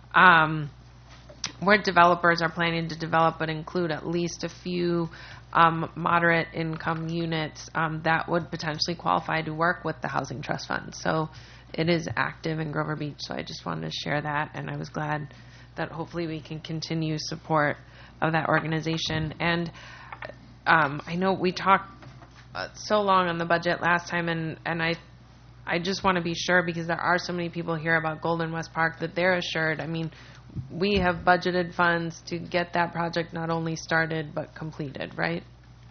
where developers are planning to develop but include at least a few moderate income units that would potentially qualify to work with the Housing Trust Fund. So it is active in Grover Beach, so I just wanted to share that, and I was glad that hopefully we can continue support of that organization. And I know we talked so long on the budget last time, and I just want to be sure, because there are so many people here about Golden West Park, that they're assured. I mean, we have budgeted funds to get that project not only started but completed, right?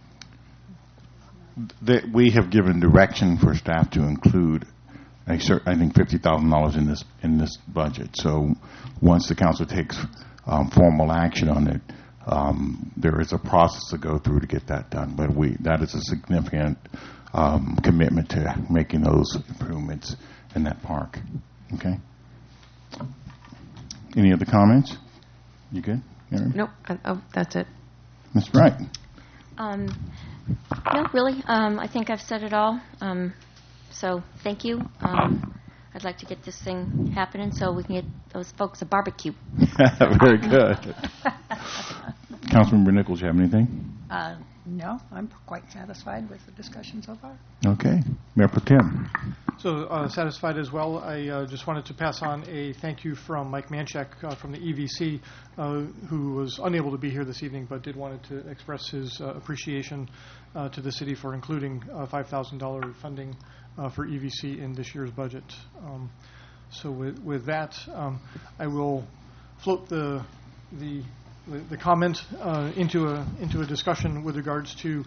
We have given direction for staff to include, I think, $50,000 in this budget. So once the council takes formal action on it, there is a process to go through to get that done. But that is a significant commitment to making those improvements in that park. Okay. Any other comments? You good, Mary? Nope. That's it. Ms. Wright. No, really. I think I've said it all. So thank you. I'd like to get this thing happening so we can get those folks a barbecue. Very good. Councilmember Nichols, you have anything? No, I'm quite satisfied with the discussion so far. Okay. Mayor Pro Tem. So satisfied as well. I just wanted to pass on a thank you from Mike Manchek from the EVC, who was unable to be here this evening but did wanted to express his appreciation to the city for including $5,000 funding for EVC in this year's budget. So with that, I will float the comment into a discussion with regards to.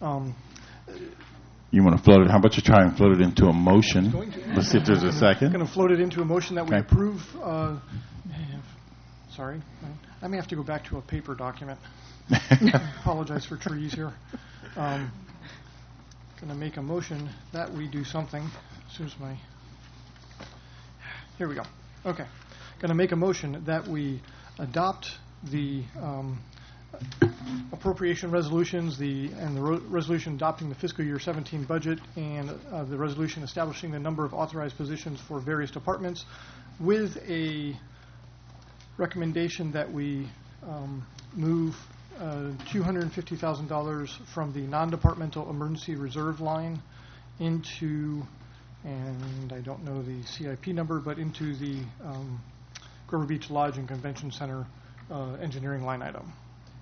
You want to float it? How about you try and float it into a motion? Let's see if there's a second. I'm going to float it into a motion that we approve. Sorry, I may have to go back to a paper document. I apologize for trees here. Going to make a motion that we do something. As soon as here we go. Okay, going to make a motion that we adopt the appropriation resolutions, and the resolution adopting the fiscal year 17 budget, and the resolution establishing the number of authorized positions for various departments, with a recommendation that we move $250,000 from the non-departmental emergency reserve line into, and I don't know the CIP number, but into the Grover Beach Lodge and Convention Center engineering line item.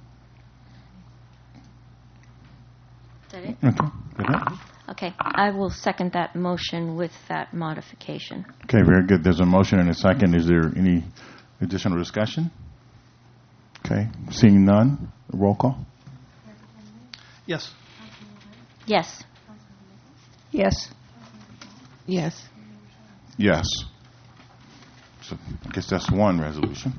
Is that it? Okay. I will second that motion with that modification. Okay, very good. There's a motion and a second. Is there any additional discussion? Okay. Seeing none, roll call. Yes. Yes. Yes. Yes. Yes. So I guess that's one resolution.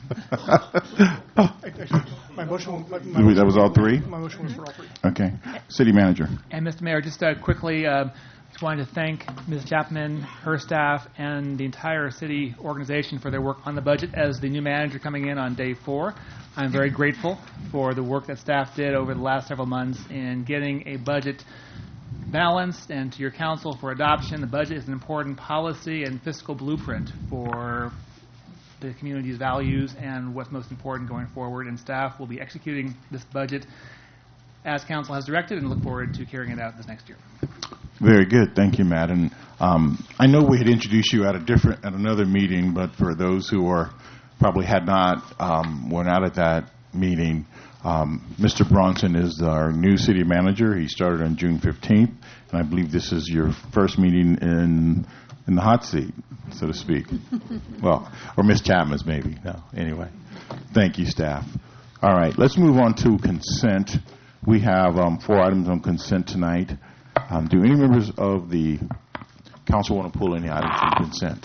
My motion, that was all three? My motion was for all three. Okay. City Manager. And Mr. Mayor, just quickly, Just wanted to thank Ms. Chapman, her staff, and the entire city organization for their work on the budget. As the new manager coming in on day 4, I'm very grateful for the work that staff did over the last several months in getting a budget balanced and to your council for adoption. The budget is an important policy and fiscal blueprint for the community's values and what's most important going forward, and staff will be executing this budget as council has directed and look forward to carrying it out this next year. Very good. Thank you, Matt. And I know we had introduced you at another meeting, but for those who probably had not went out at that meeting, Mr. Bronson is our new city manager. He started on June 15th, and I believe this is your first meeting in the hot seat, so to speak. Well, or Ms. Chapman's maybe. No, anyway. Thank you, staff. All right, let's move on to consent. We have 4 items on consent tonight. Do any members of the council want to pull any items from consent?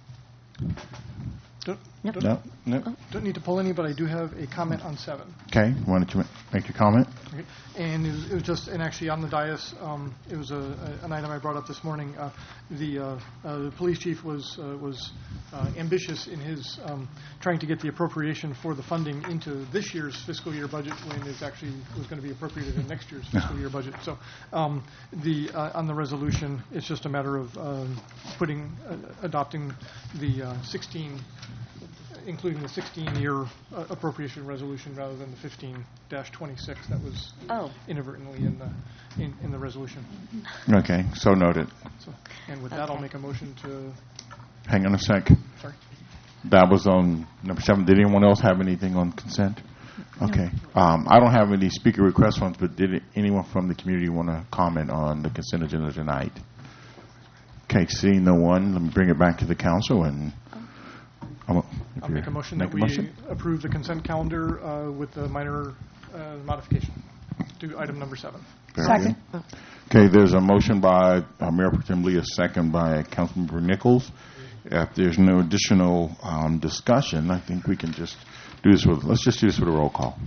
No. Don't need to pull any, but I do have a comment on 7. Okay. Why don't you make your comment? Okay. And it was just, and actually on the dais, it was an item I brought up this morning. The police chief was ambitious in his trying to get the appropriation for the funding into this year's fiscal year budget when it actually was going to be appropriated in next year's fiscal year budget. So on the resolution, it's just a matter of adopting the including the 16-year appropriation resolution rather than the 15-26 that was inadvertently in the resolution. Okay, so noted. And with that, I'll make a motion to... Hang on a sec. Sorry. That was on number 7. Did anyone else have anything on consent? Okay. I don't have any speaker request ones, but did anyone from the community want to comment on the consent agenda tonight? Okay, seeing no one, let me bring it back to the council and... I'll make a motion that we approve the consent calendar with the minor modification to item number 7. Second. Okay, there's a motion by Mayor Pro Tem Lee, a second by Councilmember Nichols. If there's no additional discussion, I think we can just do this let's just do this with a roll call.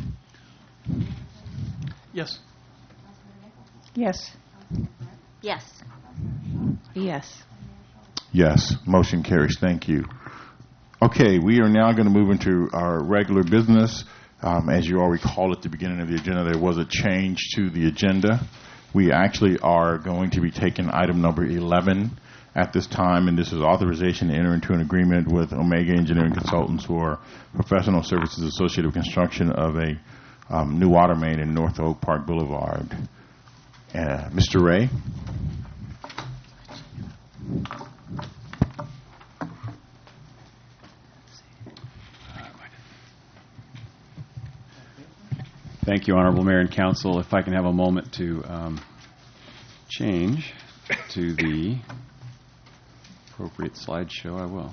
Yes. Yes. Yes. Yes. Yes. Motion carries. Thank you. Okay, we are now going to move into our regular business. As you all recall at the beginning of the agenda, there was a change to the agenda. We actually are going to be taking item number 11 at this time, and this is authorization to enter into an agreement with Omega Engineering Consultants for professional services associated with construction of a new water main in North Oak Park Boulevard. Mr. Ray? Thank you, Honorable Mayor and Council. If I can have a moment to change to the appropriate slideshow, I will.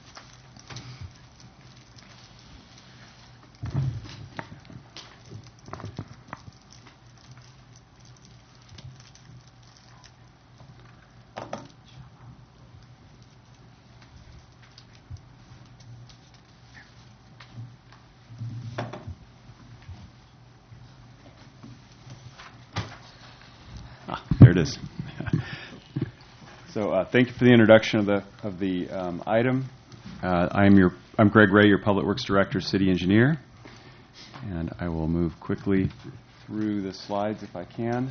There it is. So thank you for the introduction of the item. I'm Greg Ray, your Public Works Director, City Engineer, and I will move quickly through the slides if I can.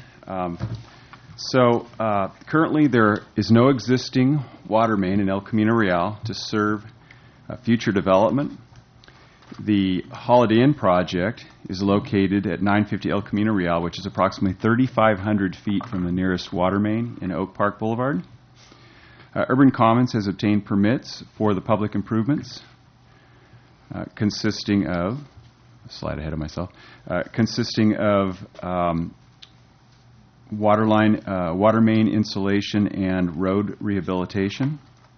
Currently there is no existing water main in El Camino Real to serve future development. The Holiday Inn project is located at 950 El Camino Real, which is approximately 3,500 feet from the nearest water main in Oak Park Boulevard. Urban Commons has obtained permits for the public improvements consisting of water main insulation and road rehabilitation.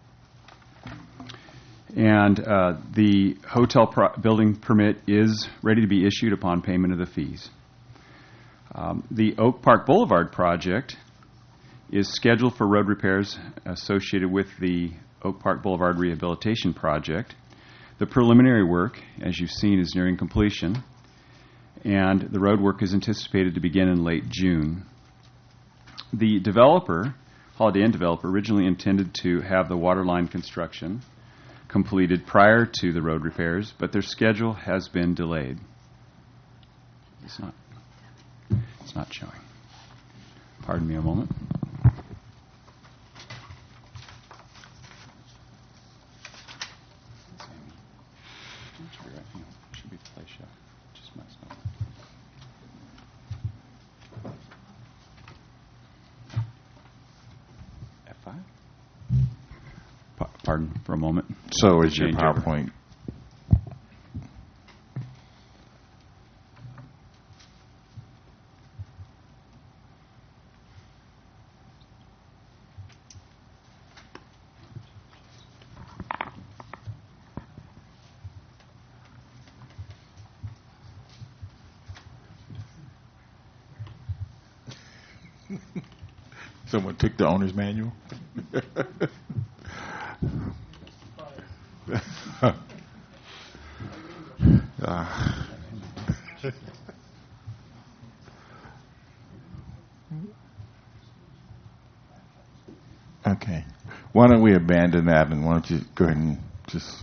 And the hotel building permit is ready to be issued upon payment of the fees. The Oak Park Boulevard project is scheduled for road repairs associated with the Oak Park Boulevard Rehabilitation Project. The preliminary work, as you've seen, is nearing completion, and the road work is anticipated to begin in late June. The developer Holiday Inn developer originally intended to have the water line construction completed prior to the road repairs, but their schedule has been delayed. It's not showing. Pardon me a moment. Should be the place, yeah. Just messed up. F5? Pardon for a moment. So is your Change over. PowerPoint? Someone took the owner's manual? Okay. Why don't we abandon that, and why don't you go ahead and just...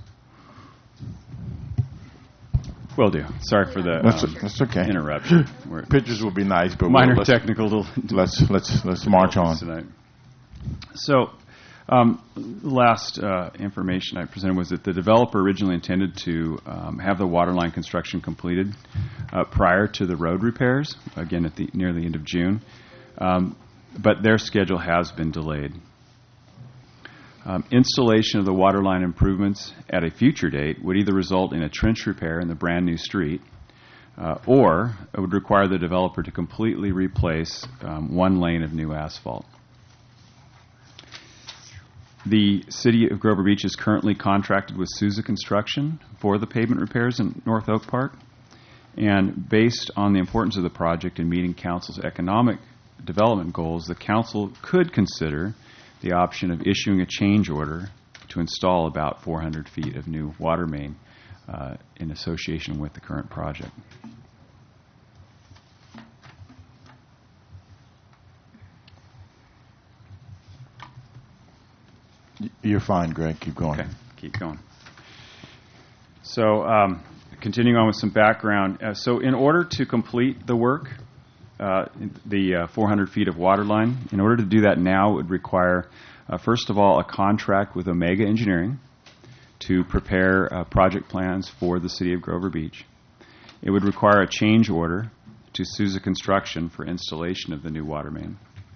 Will do. Sorry for the that's okay. interruption. Pictures will be nice, but minor let's, technical. Let's march on tonight. So, last information I presented was that the developer originally intended to have the water line construction completed prior to the road repairs, again near the end of June, but their schedule has been delayed. Installation of the water line improvements at a future date would either result in a trench repair in the brand new street, or it would require the developer to completely replace one lane of new asphalt. The City of Grover Beach is currently contracted with Sousa Construction for the pavement repairs in North Oak Park, and based on the importance of the project and meeting Council's economic development goals, the Council could consider the option of issuing a change order to install about 400 feet of new water main in association with the current project. You're fine, Greg. Keep going. Okay, keep going. So, continuing on with some background. So, in order to complete the work, the 400 feet of water line, in order to do that now, it would require, first of all, a contract with Omega Engineering to prepare project plans for the City of Grover Beach. It would require a change order to Sousa Construction for installation of the new water main.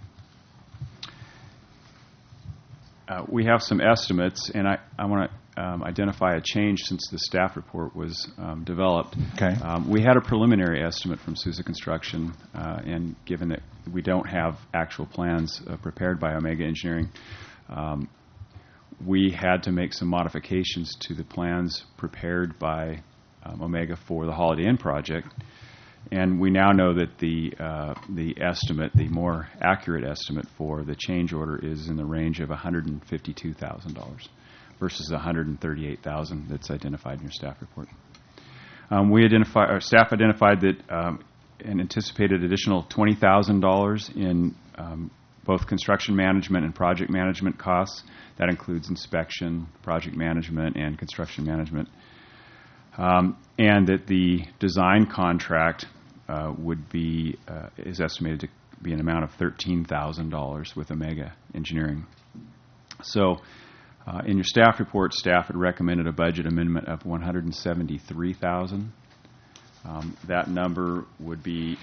We have some estimates, and I want to identify a change since the staff report was developed. Okay. We had a preliminary estimate from Sousa Construction, and given that we don't have actual plans prepared by Omega Engineering, we had to make some modifications to the plans prepared by Omega for the Holiday Inn project. And we now know that the estimate, the more accurate estimate for the change order, is in the range of $152,000 versus $138,000 that's identified in your staff report. Staff identified that an anticipated additional $20,000 in both construction management and project management costs. That includes inspection, project management, and construction management. And that the design contract is estimated to be an amount of $13,000 with Omega Engineering. So, in your staff report, staff had recommended a budget amendment of $173,000. That number would be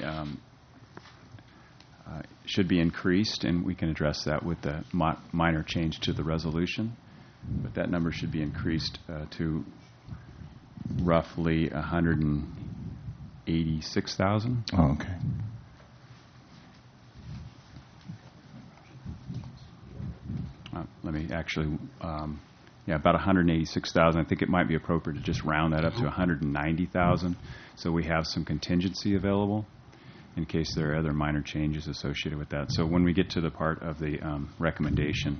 should be increased, and we can address that with the minor change to the resolution. But that number should be increased to roughly $186,000. Oh, okay. Let me actually, about $186,000. I think it might be appropriate to just round that up to $190,000, so we have some contingency available in case there are other minor changes associated with that. So when we get to the part of the recommendation,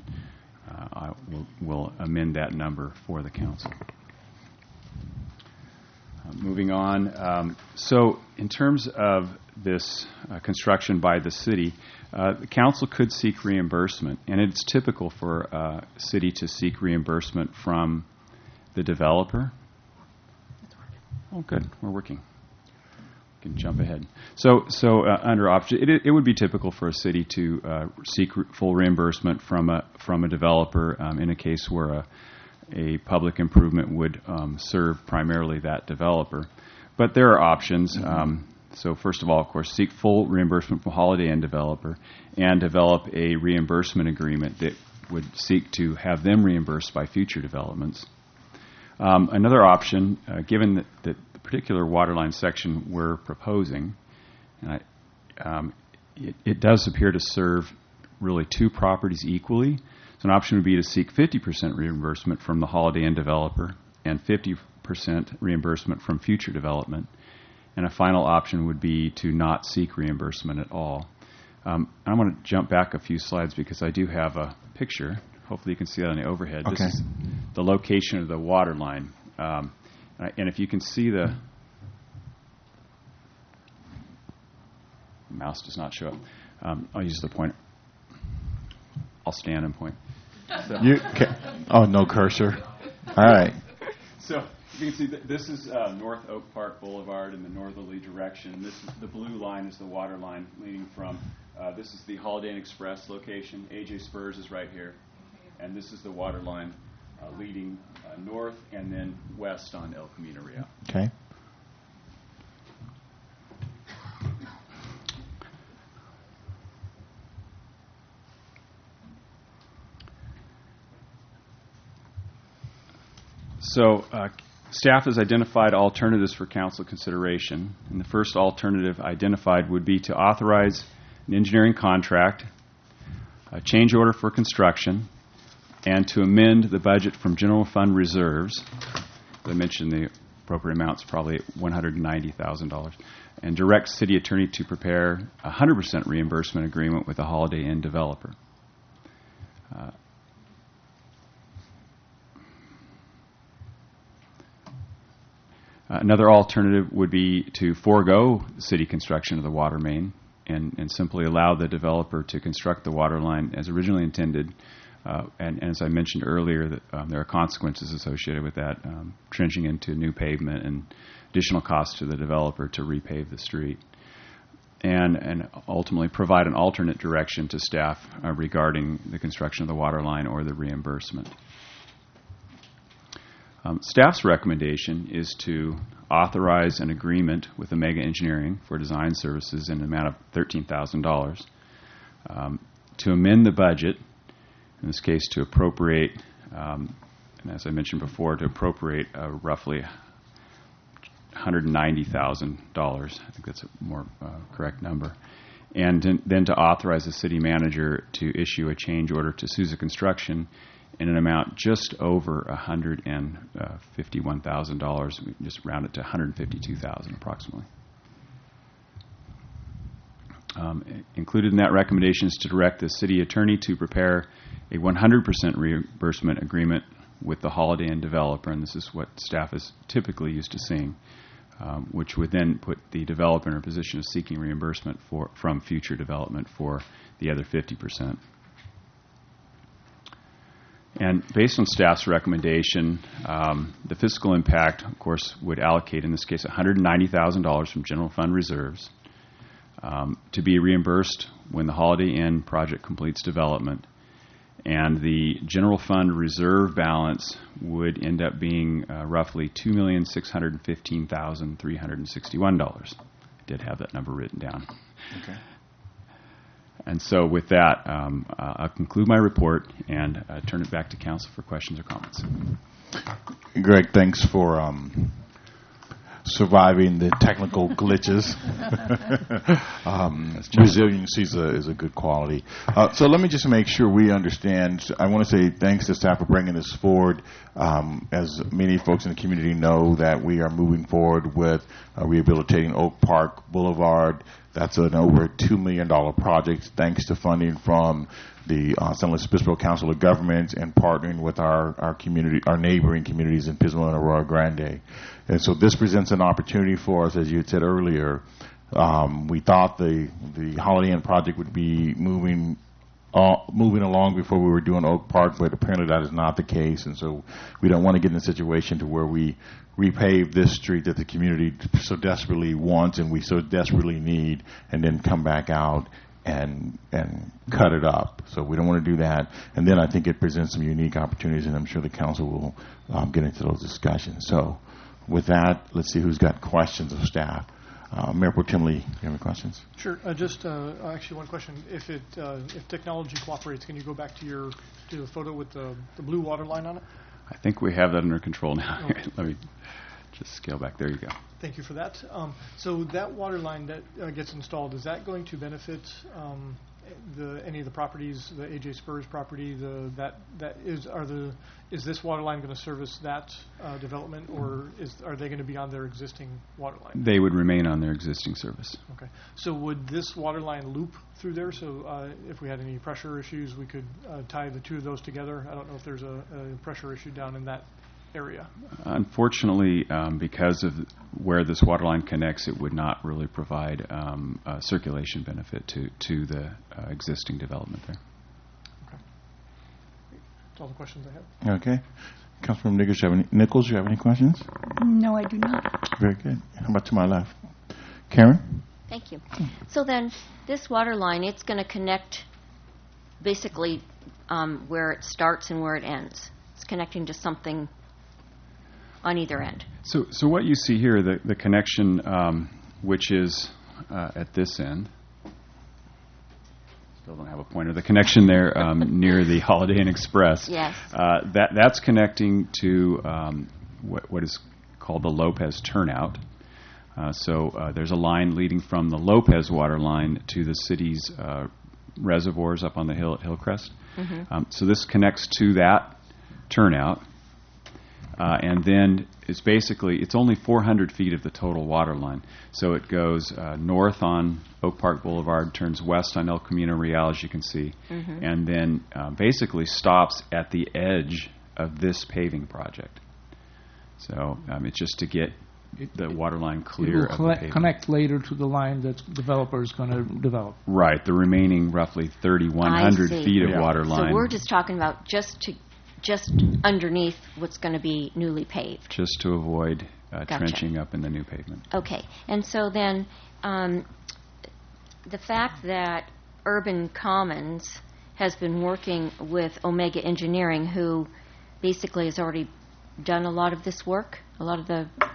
we'll amend that number for the council. moving on. So in terms of this construction by the city, the council could seek reimbursement, and it's typical for a city to seek reimbursement from the developer. Oh, good. We're working. We can jump ahead. So under option, it would be typical for a city to seek full reimbursement from a developer in a case where a public improvement would serve primarily that developer. But there are options. So first of all, of course, seek full reimbursement from Holiday Inn developer and develop a reimbursement agreement that would seek to have them reimbursed by future developments. Another option, given that the particular waterline section we're proposing, it does appear to serve really two properties equally. So an option would be to seek 50% reimbursement from the Holiday Inn developer and 50% reimbursement from future development. And a final option would be to not seek reimbursement at all. I want to jump back a few slides because I do have a picture. Hopefully you can see that on the overhead. Okay. This is the location of the water line. And if you can see the mouse does not show up. I'll use the pointer. I'll stand and point. So. Oh, no cursor. All right. So you can see this is North Oak Park Boulevard in the northerly direction. This is the blue line is the water line leading from. This is the Holiday Inn Express location. AJ Spurs is right here, and this is the water line leading north and then west on El Camino Real. Okay. So staff has identified alternatives for council consideration. And the first alternative identified would be to authorize an engineering contract, a change order for construction, and to amend the budget from general fund reserves. As I mentioned, the appropriate amount is probably $190,000. And direct city attorney to prepare a 100% reimbursement agreement with the Holiday Inn developer. Another alternative would be to forego city construction of the water main and simply allow the developer to construct the water line as originally intended. And as I mentioned earlier, that there are consequences associated with that, trenching into new pavement and additional costs to the developer to repave the street. And ultimately provide an alternate direction to staff regarding the construction of the water line or the reimbursement. Staff's recommendation is to authorize an agreement with Omega Engineering for design services in an amount of $13,000 to amend the budget, in this case to appropriate, and as I mentioned before, to appropriate roughly $190,000. I think that's a more correct number. And then to authorize the city manager to issue a change order to Sousa Construction in an amount just over $151,000. We just round it to $152,000 approximately. Included in that recommendation is to direct the city attorney to prepare a 100% reimbursement agreement with the Holiday Inn developer, and this is what staff is typically used to seeing, which would then put the developer in a position of seeking reimbursement from future development for the other 50%. And based on staff's recommendation, the fiscal impact, of course, would allocate, in this case, $190,000 from general fund reserves to be reimbursed when the Holiday Inn project completes development. And the general fund reserve balance would end up being roughly $2,615,361. I did have that number written down. Okay. And so with that, I'll conclude my report and turn it back to council for questions or comments. Greg, thanks for surviving the technical glitches. Resiliency is a good quality. So let me just make sure we understand. I want to say thanks to staff for bringing this forward. As many folks in the community know, that we are moving forward with rehabilitating Oak Park Boulevard. That's an over $2 million project thanks to funding from the San Luis Obispo Council of Governments and partnering with our community, our neighboring communities in Pismo and Arroyo Grande. And so this presents an opportunity for us, as you had said earlier. We thought the Holiday Inn project would be moving along before we were doing Oak Park, but apparently that is not the case, and so we don't want to get in a situation to where we repave this street that the community so desperately wants and we so desperately need, and then come back out and cut it up. So we don't want to do that. And then I think it presents some unique opportunities, and I'm sure the council will get into those discussions. So with that, let's see who's got questions of staff. Mayor Pro Tem Lee, do you have any questions? Sure. Just actually one question. If technology cooperates, can you go back to the photo with the blue water line on it? I think we have that under control now. Okay. Let me just scale back. There you go. Thank you for that. So that water line that gets installed, is that going to benefit any of the properties, the AJ Spurs property? Is this water line going to service that development, or are they going to be on their existing water line? They would remain on their existing service. Okay. So would this water line loop through there? So if we had any pressure issues, we could tie the two of those together? I don't know if there's a pressure issue down in that area. Unfortunately, because of where this water line connects, it would not really provide a circulation benefit to the existing development there. Okay. That's all the questions I have. Okay. Councilmember Nichols, do you have any questions? No, I do not. Very good. How about to my left? Karen? Thank you. So then, this water line, it's going to connect basically where it starts and where it ends. It's connecting to something on either end. So what you see here, the connection, which is at this end, still don't have a pointer, the connection there near the Holiday Inn Express, yes. That's connecting to what is called the Lopez Turnout. So there's a line leading from the Lopez water line to the city's reservoirs up on the Hillcrest. Mm-hmm. So this connects to that turnout. And then it's only 400 feet of the total water line. So it goes north on Oak Park Boulevard, turns west on El Camino Real, as you can see, mm-hmm. and then basically stops at the edge of this paving project. So it's just to get the water line clear of the pavement. Connect later to the line that developer is going to develop. Right, the remaining roughly 3,100 feet of water line. So we're just talking about just underneath what's going to be newly paved. Just to avoid Gotcha. trenching up in the new pavement. Okay. And so then the fact that Urban Commons has been working with Omega Engineering, who basically has already done a lot of this work, a lot of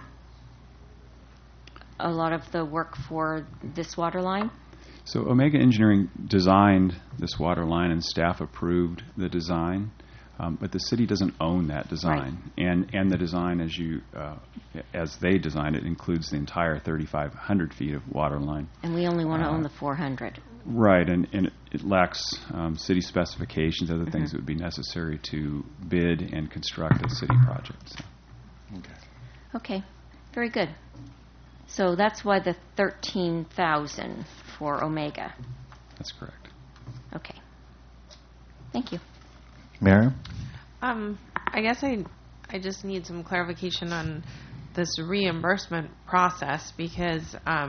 the work for this water line. So Omega Engineering designed this water line and staff approved the design. But the city doesn't own that design, right. and the design as they designed it includes the entire 3,500 feet of water line. And we only want to own the 400. Right, and it lacks city specifications, other things that would be necessary to bid and construct a city project. So. Okay, very good. So that's why the $13,000 for Omega. That's correct. Okay. Thank you. Mary? I guess I just need some clarification on this reimbursement process, because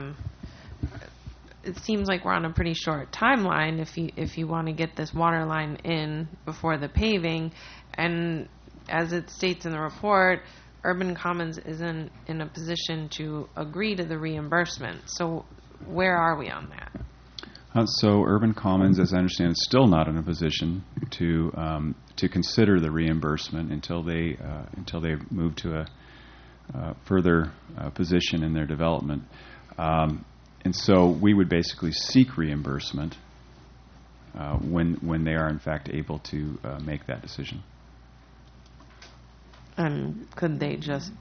it seems like we're on a pretty short timeline if you want to get this water line in before the paving, and as it states in the report, Urban Commons isn't in a position to agree to the reimbursement. So where are we on that? So Urban Commons, as I understand, is still not in a position to consider the reimbursement until they move to a further position in their development, and so we would basically seek reimbursement when they are in fact able to make that decision. And could they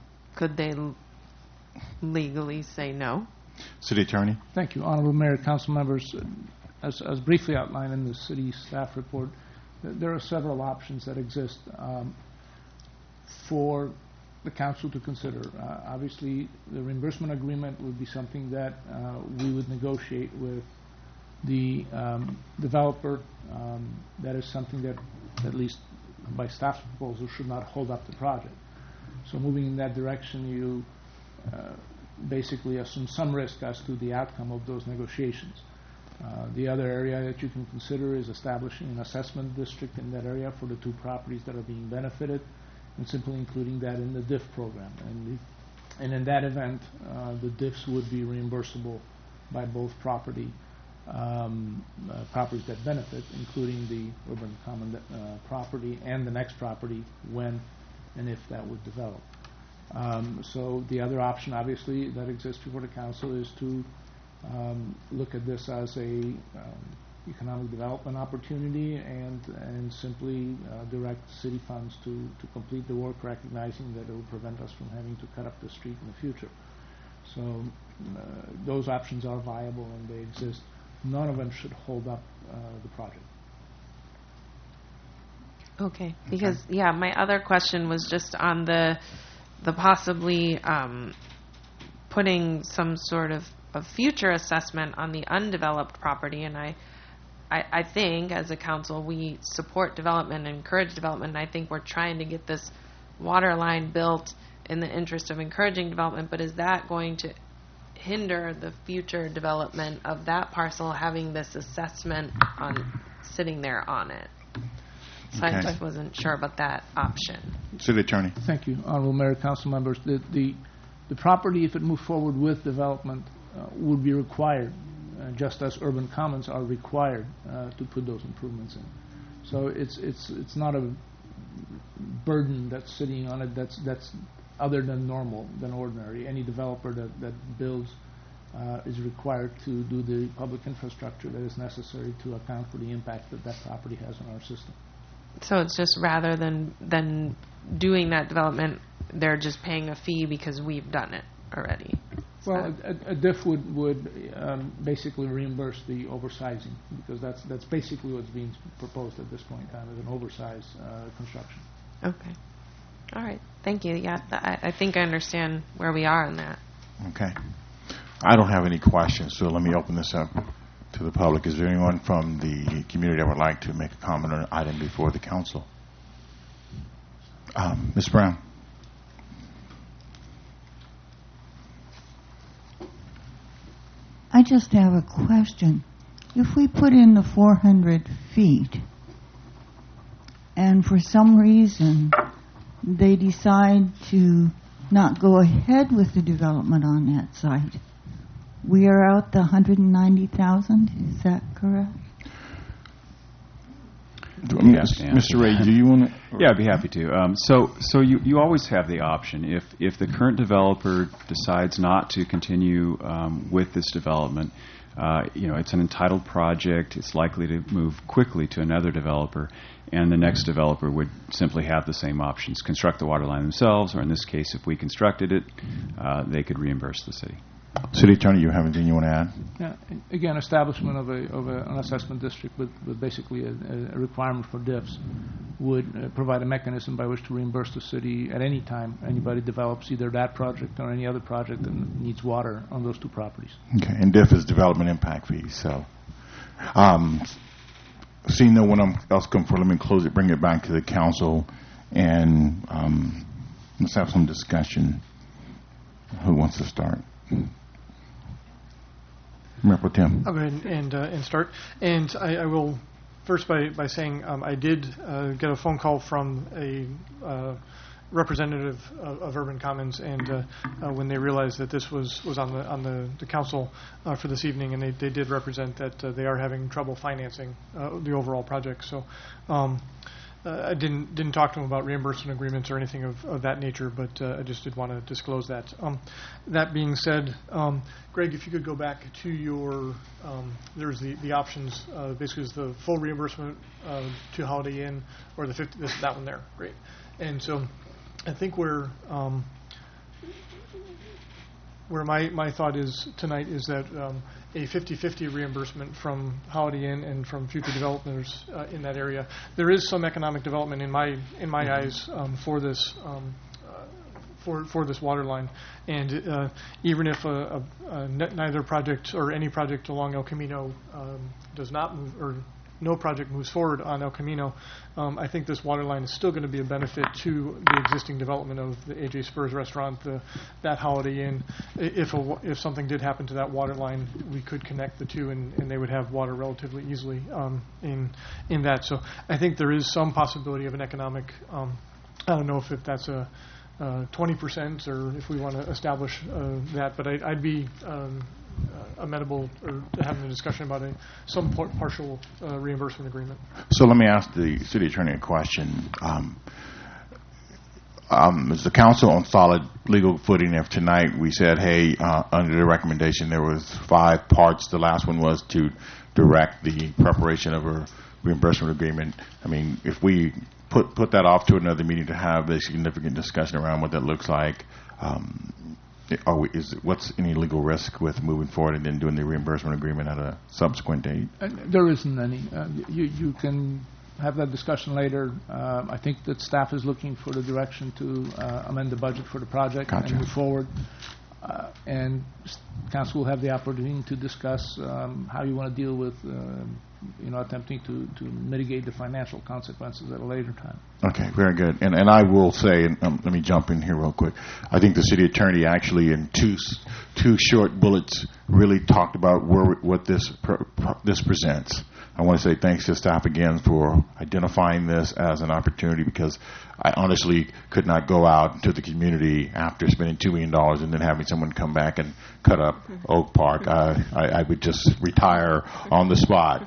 legally say no? City Attorney. Thank you, Honorable Mayor, Council members. As briefly outlined in the city staff report, there are several options that exist for the council to consider. Obviously, the reimbursement agreement would be something that we would negotiate with the developer. That is something that, at least by staff's proposal, should not hold up the project. So moving in that direction, you basically assume some risk as to the outcome of those negotiations. The other area that you can consider is establishing an assessment district in that area for the two properties that are being benefited, and simply including that in the DIF program. And in that event, the DIFs would be reimbursable by both properties that benefit, including the urban common property and the next property when and if that would develop. So the other option, obviously, that exists before the council is to look at this as a economic development opportunity and simply direct city funds to complete the work, recognizing that it will prevent us from having to cut up the street in the future. So those options are viable and they exist. None of them should hold up the project. Okay, because my other question was just on the possibly putting some sort of future assessment on the undeveloped property, and I think as a council we support development and encourage development, and I think we're trying to get this water line built in the interest of encouraging development, but is that going to hinder the future development of that parcel having this assessment sitting there on it? So I just wasn't sure about that option. City Attorney. Thank you, Honorable Mayor, Council members. The property, if it moved forward with development, would be required, just as urban commons are required to put those improvements in. So it's not a burden that's sitting on it that's other than normal, than ordinary. Any developer that builds is required to do the public infrastructure that is necessary to account for the impact that property has on our system. So it's just rather than doing that development, they're just paying a fee because we've done it already. Well, a DIF would basically reimburse the oversizing, because that's basically what's being proposed at this point in time, is an oversized construction. Okay. All right. Thank you. Yeah, I think I understand where we are on that. Okay. I don't have any questions, so let me open this up to the public. Is there anyone from the community that would like to make a comment on an item before the council? Ms. Brown. I just have a question. If we put in the 400 feet and for some reason they decide to not go ahead with the development on that site, we are out the $190,000, is that correct? Mr. Ray, do you want to? Yeah, I'd be happy to. So you always have the option. If the current developer decides not to continue with this development, it's an entitled project. It's likely to move quickly to another developer, and the next developer would simply have the same options: construct the water line themselves, or in this case, if we constructed it, they could reimburse the city. City Attorney, you have anything you want to add? Yeah, again, establishment of an assessment district with basically a requirement for DIFs would provide a mechanism by which to reimburse the city at any time anybody develops either that project or any other project that needs water on those two properties. Okay, and DIF is development impact fees. So, seeing no one else come forward, let me close it, bring it back to the council, and let's have some discussion. Who wants to start? Mayor Pro Tem. I'll go ahead and start. And I will first by saying I did get a phone call from a representative of Urban Commons, and when they realized that this was on the council for this evening, and they did represent that they are having trouble financing the overall project. So I didn't talk to them about reimbursement agreements or anything of that nature, but I just did want to disclose that. That being said, Greg, if you could go back to your, there's the options, basically is the full reimbursement to Holiday Inn or the 50, that one there, great. And so I think where my thought is tonight is that a 50-50 reimbursement from Holiday Inn and from future developers in that area. There is some economic development in my eyes for this for this water line. And even if neither project or any project along El Camino does not move, or no project moves forward on El Camino, I think this water line is still going to be a benefit to the existing development of the AJ Spurs restaurant, that Holiday Inn. If something did happen to that water line, we could connect the two, and they would have water relatively easily in that. So I think there is some possibility of an economic. I don't know if that's a 20% or if we want to establish that, but I'd be amenable or having a discussion about some partial reimbursement agreement. So let me ask the city attorney a question. Is the council on solid legal footing if tonight we said, hey, under the recommendation there was 5 parts, the last one was to direct the preparation of a reimbursement agreement. I mean, if we put that off to another meeting to have a significant discussion around what that looks like, what's any legal risk with moving forward and then doing the reimbursement agreement at a subsequent date? There isn't any. You can have that discussion later. I think that staff is looking for the direction to amend the budget for the project and move forward. And council will have the opportunity to discuss how you want to deal with attempting to mitigate the financial consequences at a later time. Okay, very good. And I will say, and let me jump in here real quick. I think the city attorney actually in two short bullets really talked about what this presents. I want to say thanks to staff again for identifying this as an opportunity, because I honestly could not go out into the community after spending $2 million and then having someone come back and cut up Oak Park. I would just retire on the spot.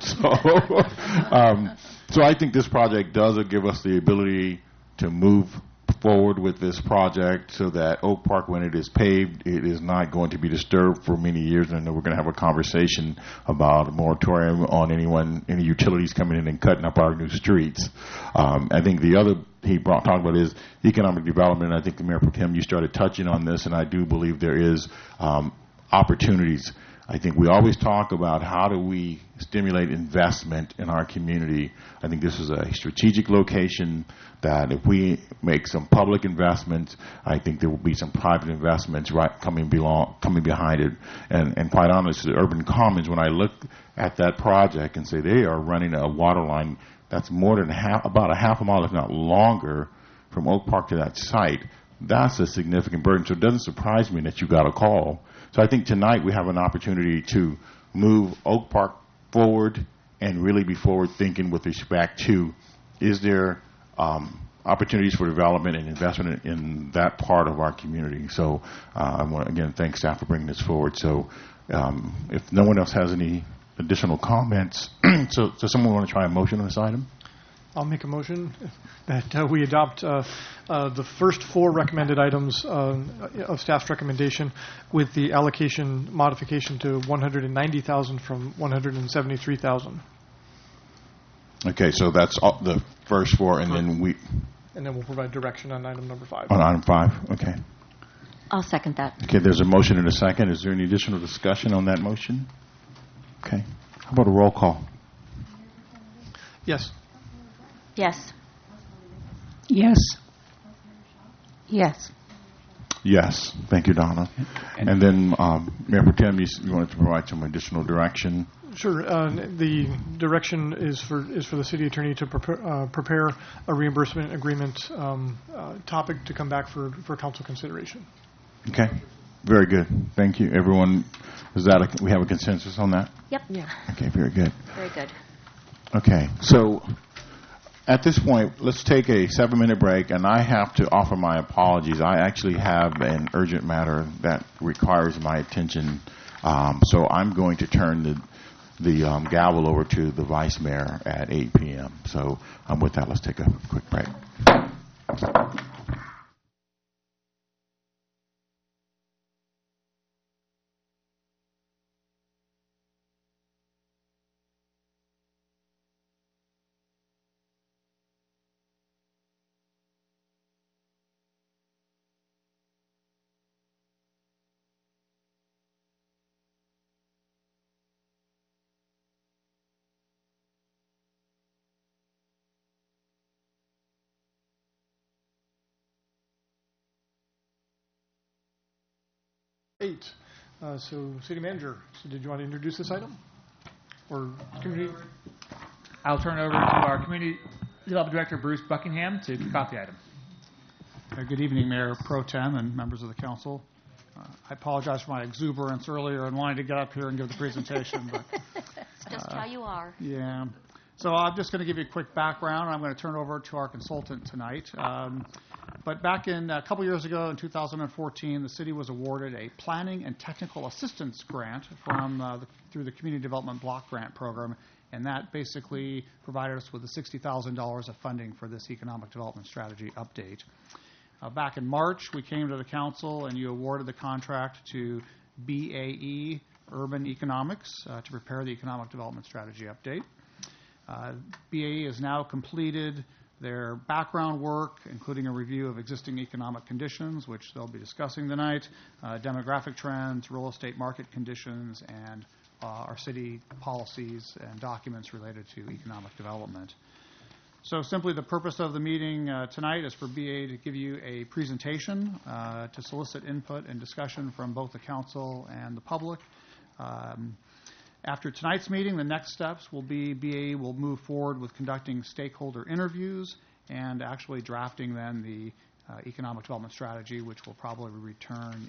So I think this project does give us the ability to move forward with this project so that Oak Park, when it is paved, it is not going to be disturbed for many years. And I know we're going to have a conversation about a moratorium on any utilities coming in and cutting up our new streets. I think the other talked about is economic development. I think the Mayor Pro Tem, you started touching on this, and I do believe there is opportunities. I think we always talk about how do we stimulate investment in our community. I think this is a strategic location that if we make some public investments, I think there will be some private investments coming behind it. And quite honestly, the Urban Commons, when I look at that project and say they are running a water line that's more than about a half a mile, if not longer, from Oak Park to that site, that's a significant burden. So it doesn't surprise me that you got a call. So I think tonight we have an opportunity to move Oak Park forward and really be forward thinking with respect to, is there opportunities for development and investment in that part of our community. So I want to again thank staff for bringing this forward. So if no one else has any additional comments, so someone want to try a motion on this item? I'll make a motion that we adopt the first 4 recommended items of staff's recommendation with the allocation modification to $190,000 from $173,000. Okay, so that's the first 4, and then we'll provide direction on item number 5. On item 5, okay. I'll second that. Okay, there's a motion and a second. Is there any additional discussion on that motion? Okay. How about a roll call? Yes. Yes. Yes. Yes. Yes. Thank you, Donna. And then, Mayor Pro Tem, you wanted to provide some additional direction? Sure. The direction is for the city attorney to prepare a reimbursement agreement topic to come back for council consideration. Okay. Very good. Thank you, everyone. We have a consensus on that? Yep. Yeah. Okay. Very good. Very good. Okay. So at this point, let's take a 7-minute break, and I have to offer my apologies. I actually have an urgent matter that requires my attention, so I'm going to turn the gavel over to the Vice Mayor at 8 p.m. So with that, let's take a quick break. 8. So, City Manager, so did you want to introduce this item? Or community? I'll turn it over to our Community Development Director, Bruce Buckingham, to kick off the item. Good evening, Mayor Pro Tem and members of the council. I apologize for my exuberance earlier and wanting to get up here and give the presentation. But, it's just how you are. Yeah. So I'm just going to give you a quick background. I'm going to turn over to our consultant tonight. But back in a couple years ago, in 2014, the city was awarded a planning and technical assistance grant through the Community Development Block Grant Program, and that basically provided us with the $60,000 of funding for this economic development strategy update. Back in March, we came to the council and you awarded the contract to BAE Urban Economics to prepare the economic development strategy update. BAE has now completed their background work, including a review of existing economic conditions, which they'll be discussing tonight, demographic trends, real estate market conditions, and our city policies and documents related to economic development. So simply the purpose of the meeting tonight is for BAE to give you a presentation to solicit input and discussion from both the council and the public. After tonight's meeting, the next steps will be BAE will move forward with conducting stakeholder interviews and actually drafting then the economic development strategy, which will probably return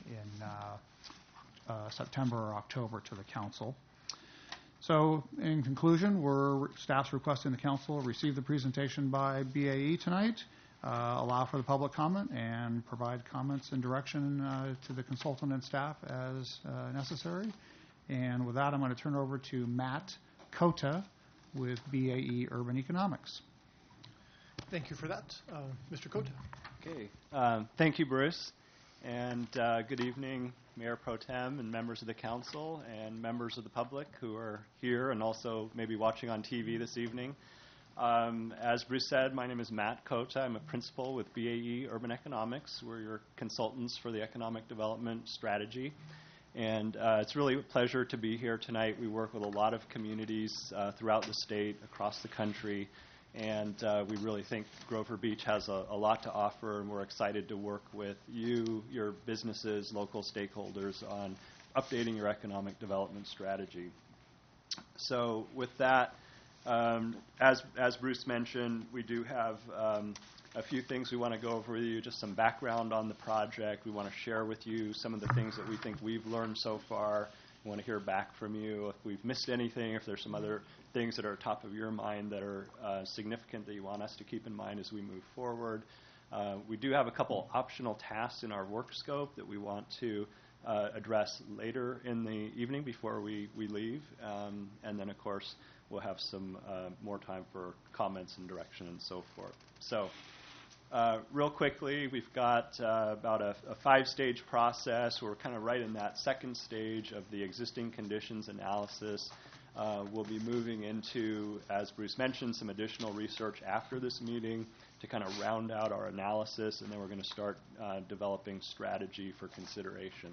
in September or October to the council. So in conclusion, staff's requesting the council receive the presentation by BAE tonight, allow for the public comment, and provide comments and direction to the consultant and staff as necessary. And with that, I'm going to turn over to Matt Cota with BAE Urban Economics. Thank you for that. Mr. Cota. Okay. Thank you, Bruce. And good evening, Mayor Pro Tem and members of the council and members of the public who are here and also maybe watching on TV this evening. As Bruce said, my name is Matt Cota. I'm a principal with BAE Urban Economics. We're your consultants for the economic development strategy. And it's really a pleasure to be here tonight. We work with a lot of communities throughout the state, across the country, and we really think Grover Beach has a lot to offer, and we're excited to work with you, your businesses, local stakeholders on updating your economic development strategy. So with that, as Bruce mentioned, we do have a few things we want to go over with you, just some background on the project. We want to share with you some of the things that we think we've learned so far. We want to hear back from you if we've missed anything, if there's some other things that are top of your mind that are significant that you want us to keep in mind as we move forward. We do have a couple optional tasks in our work scope that we want to address later in the evening before we leave. And then, of course, we'll have some more time for comments and direction and so forth. So real quickly, we've got about a 5-stage process. We're kind of right in that second stage of the existing conditions analysis. We'll be moving into, as Bruce mentioned, some additional research after this meeting to kind of round out our analysis, and then we're going to start developing strategy for consideration.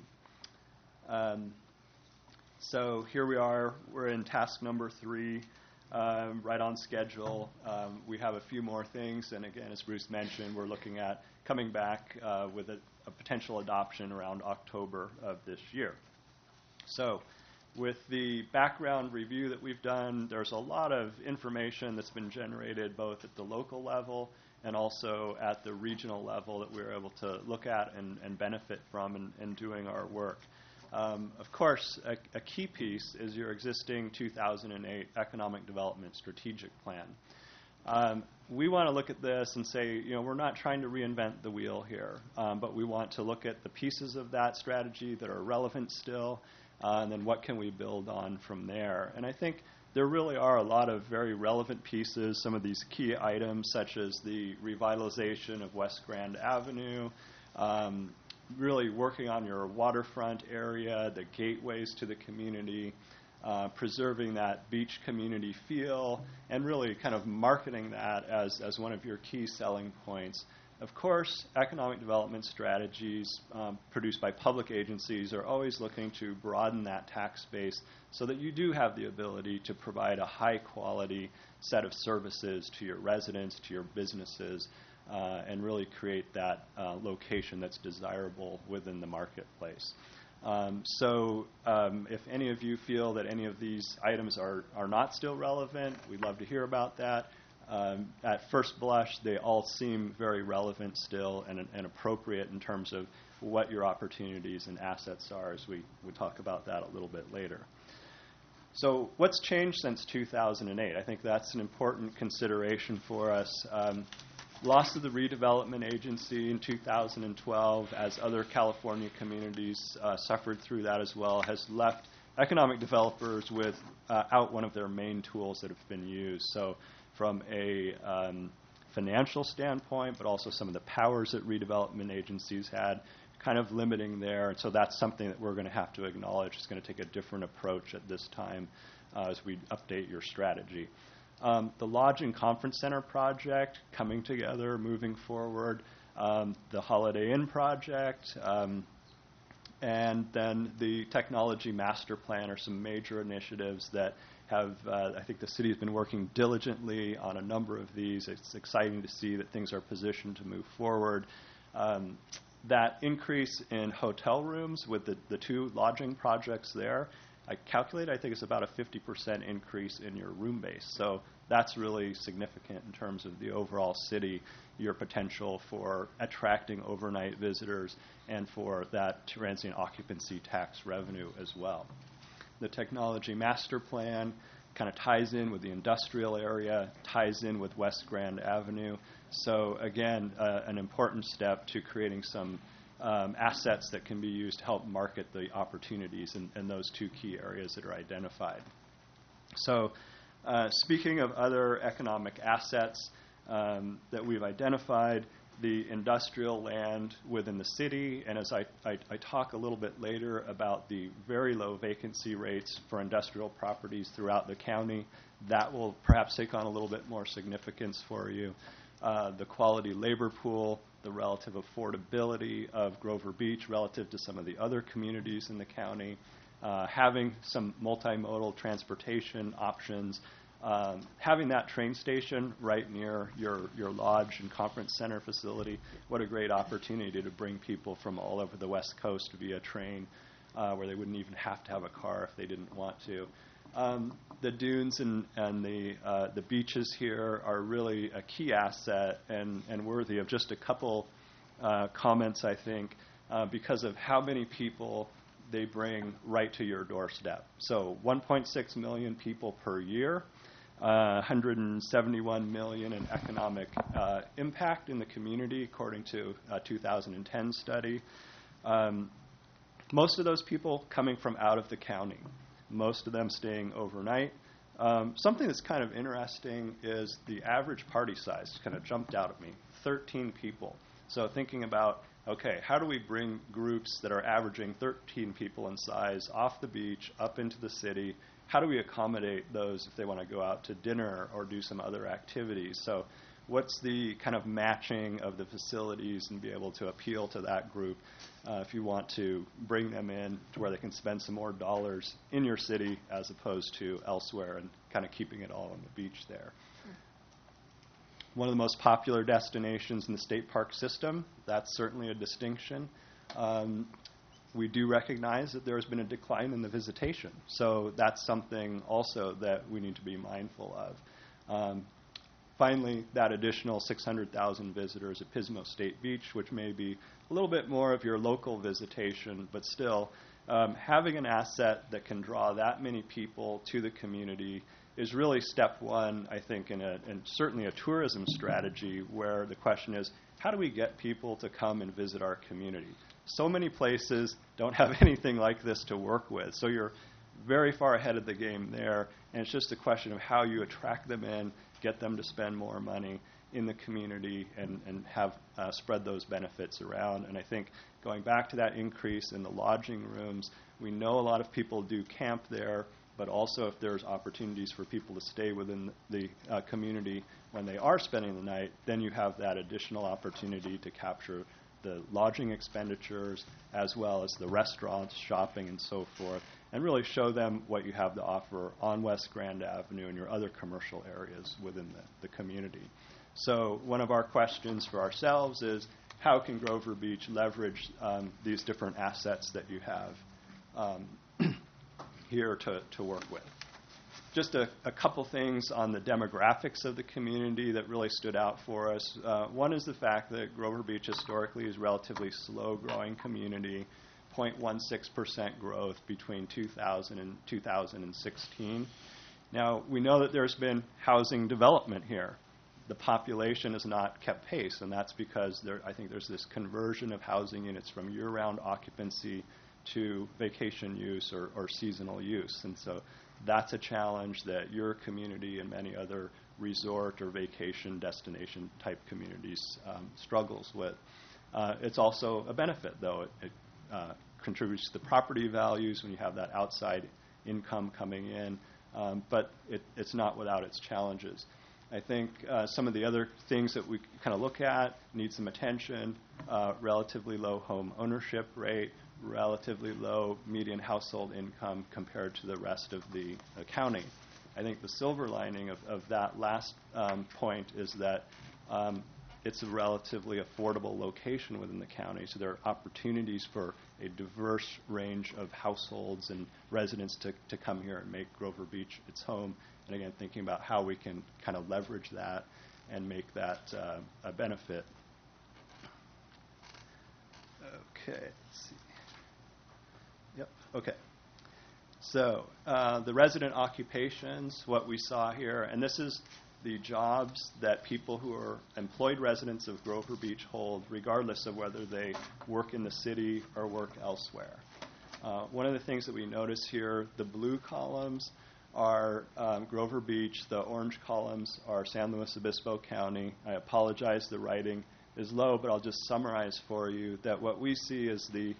So here we are. We're in task number 3. Right on schedule. We have a few more things, and again, as Bruce mentioned, we're looking at coming back with a potential adoption around October of this year. So with the background review that we've done, there's a lot of information that's been generated both at the local level and also at the regional level that we're able to look at and benefit from in doing our work. Of course, a key piece is your existing 2008 Economic Development Strategic Plan. We want to look at this and say, we're not trying to reinvent the wheel here, but we want to look at the pieces of that strategy that are relevant still, and then what can we build on from there. And I think there really are a lot of very relevant pieces, some of these key items, such as the revitalization of West Grand Avenue, really working on your waterfront area, the gateways to the community, preserving that beach community feel, and really kind of marketing that as one of your key selling points. Of course, economic development strategies produced by public agencies are always looking to broaden that tax base so that you do have the ability to provide a high-quality set of services to your residents, to your businesses, and really create that location that's desirable within the marketplace. If any of you feel that any of these items are not still relevant, we'd love to hear about that. At first blush, they all seem very relevant still and appropriate in terms of what your opportunities and assets are, as we would talk about that a little bit later. So what's changed since 2008? I think that's an important consideration for us. Loss of the redevelopment agency in 2012, as other California communities suffered through that as well, has left economic developers without one of their main tools that have been used. So from a financial standpoint, but also some of the powers that redevelopment agencies had, kind of limiting there. And so that's something that we're going to have to acknowledge. It's going to take a different approach at this time as we update your strategy. The Lodge and Conference Center project coming together, moving forward. The Holiday Inn project. And then the Technology Master Plan are some major initiatives that have, I think the city has been working diligently on a number of these. It's exciting to see that things are positioned to move forward. That increase in hotel rooms with the two lodging projects there, I calculate, I think it's about a 50% increase in your room base. So that's really significant in terms of the overall city, your potential for attracting overnight visitors and for that transient occupancy tax revenue as well. The Technology Master Plan kind of ties in with the industrial area, ties in with West Grand Avenue. So again, an important step to creating some assets that can be used to help market the opportunities in those two key areas that are identified. So speaking of other economic assets that we've identified, the industrial land within the city, and as I talk a little bit later about the very low vacancy rates for industrial properties throughout the county, that will perhaps take on a little bit more significance for you. The quality labor pool, the relative affordability of Grover Beach relative to some of the other communities in the county, having some multimodal transportation options, having that train station right near your lodge and conference center facility, what a great opportunity to bring people from all over the West Coast via train where they wouldn't even have to have a car if they didn't want to. The dunes and the beaches here are really a key asset and worthy of just a couple comments, I think, because of how many people they bring right to your doorstep. So 1.6 million people per year, 171 million in economic impact in the community, according to a 2010 study. Most of those people coming from out of the county, most of them staying overnight. Something that's kind of interesting is the average party size kind of jumped out at me, 13 people. So thinking about, okay, how do we bring groups that are averaging 13 people in size off the beach, up into the city? How do we accommodate those if they want to go out to dinner or do some other activities? So what's the kind of matching of the facilities and be able to appeal to that group if you want to bring them in to where they can spend some more dollars in your city as opposed to elsewhere and kind of keeping it all on the beach there. One of the most popular destinations in the state park system, that's certainly a distinction. We do recognize that there has been a decline in the visitation. So that's something also that we need to be mindful of. Finally, that additional 600,000 visitors at Pismo State Beach, which may be a little bit more of your local visitation, but still having an asset that can draw that many people to the community is really step one, I think, in certainly a tourism strategy where the question is, how do we get people to come and visit our community? So many places don't have anything like this to work with. So you're very far ahead of the game there, and it's just a question of how you attract them in, get them to spend more money in the community, and have spread those benefits around. And I think going back to that increase in the lodging rooms, we know a lot of people do camp there, but also if there's opportunities for people to stay within the community when they are spending the night, then you have that additional opportunity to capture the lodging expenditures as well as the restaurants, shopping, and so forth, and really show them what you have to offer on West Grand Avenue and your other commercial areas within the community. So one of our questions for ourselves is, how can Grover Beach leverage these different assets that you have here to work with. Just a couple things on the demographics of the community that really stood out for us. One is the fact that Grover Beach historically is a relatively slow-growing community, 0.16% growth between 2000 and 2016. Now, we know that there's been housing development here. The population has not kept pace, and that's because I think there's this conversion of housing units from year-round occupancy to vacation use or seasonal use. And so that's a challenge that your community and many other resort or vacation destination type communities struggles with. It's also a benefit, though. It contributes to the property values when you have that outside income coming in, but it's not without its challenges. I think some of the other things that we kind of look at need some attention: relatively low home ownership rate, relatively low median household income compared to the rest of the county. I think the silver lining of that last point is that it's a relatively affordable location within the county, so there are opportunities for a diverse range of households and residents to come here and make Grover Beach its home. And again, thinking about how we can kind of leverage that and make that a benefit. Okay, let's see. Yep, okay. So the resident occupations, what we saw here, and this is the jobs that people who are employed residents of Grover Beach hold, regardless of whether they work in the city or work elsewhere. One of the things that we notice here, the blue columns are Grover Beach, the orange columns are San Luis Obispo County. I apologize, the writing is low, but I'll just summarize for you that what we see is the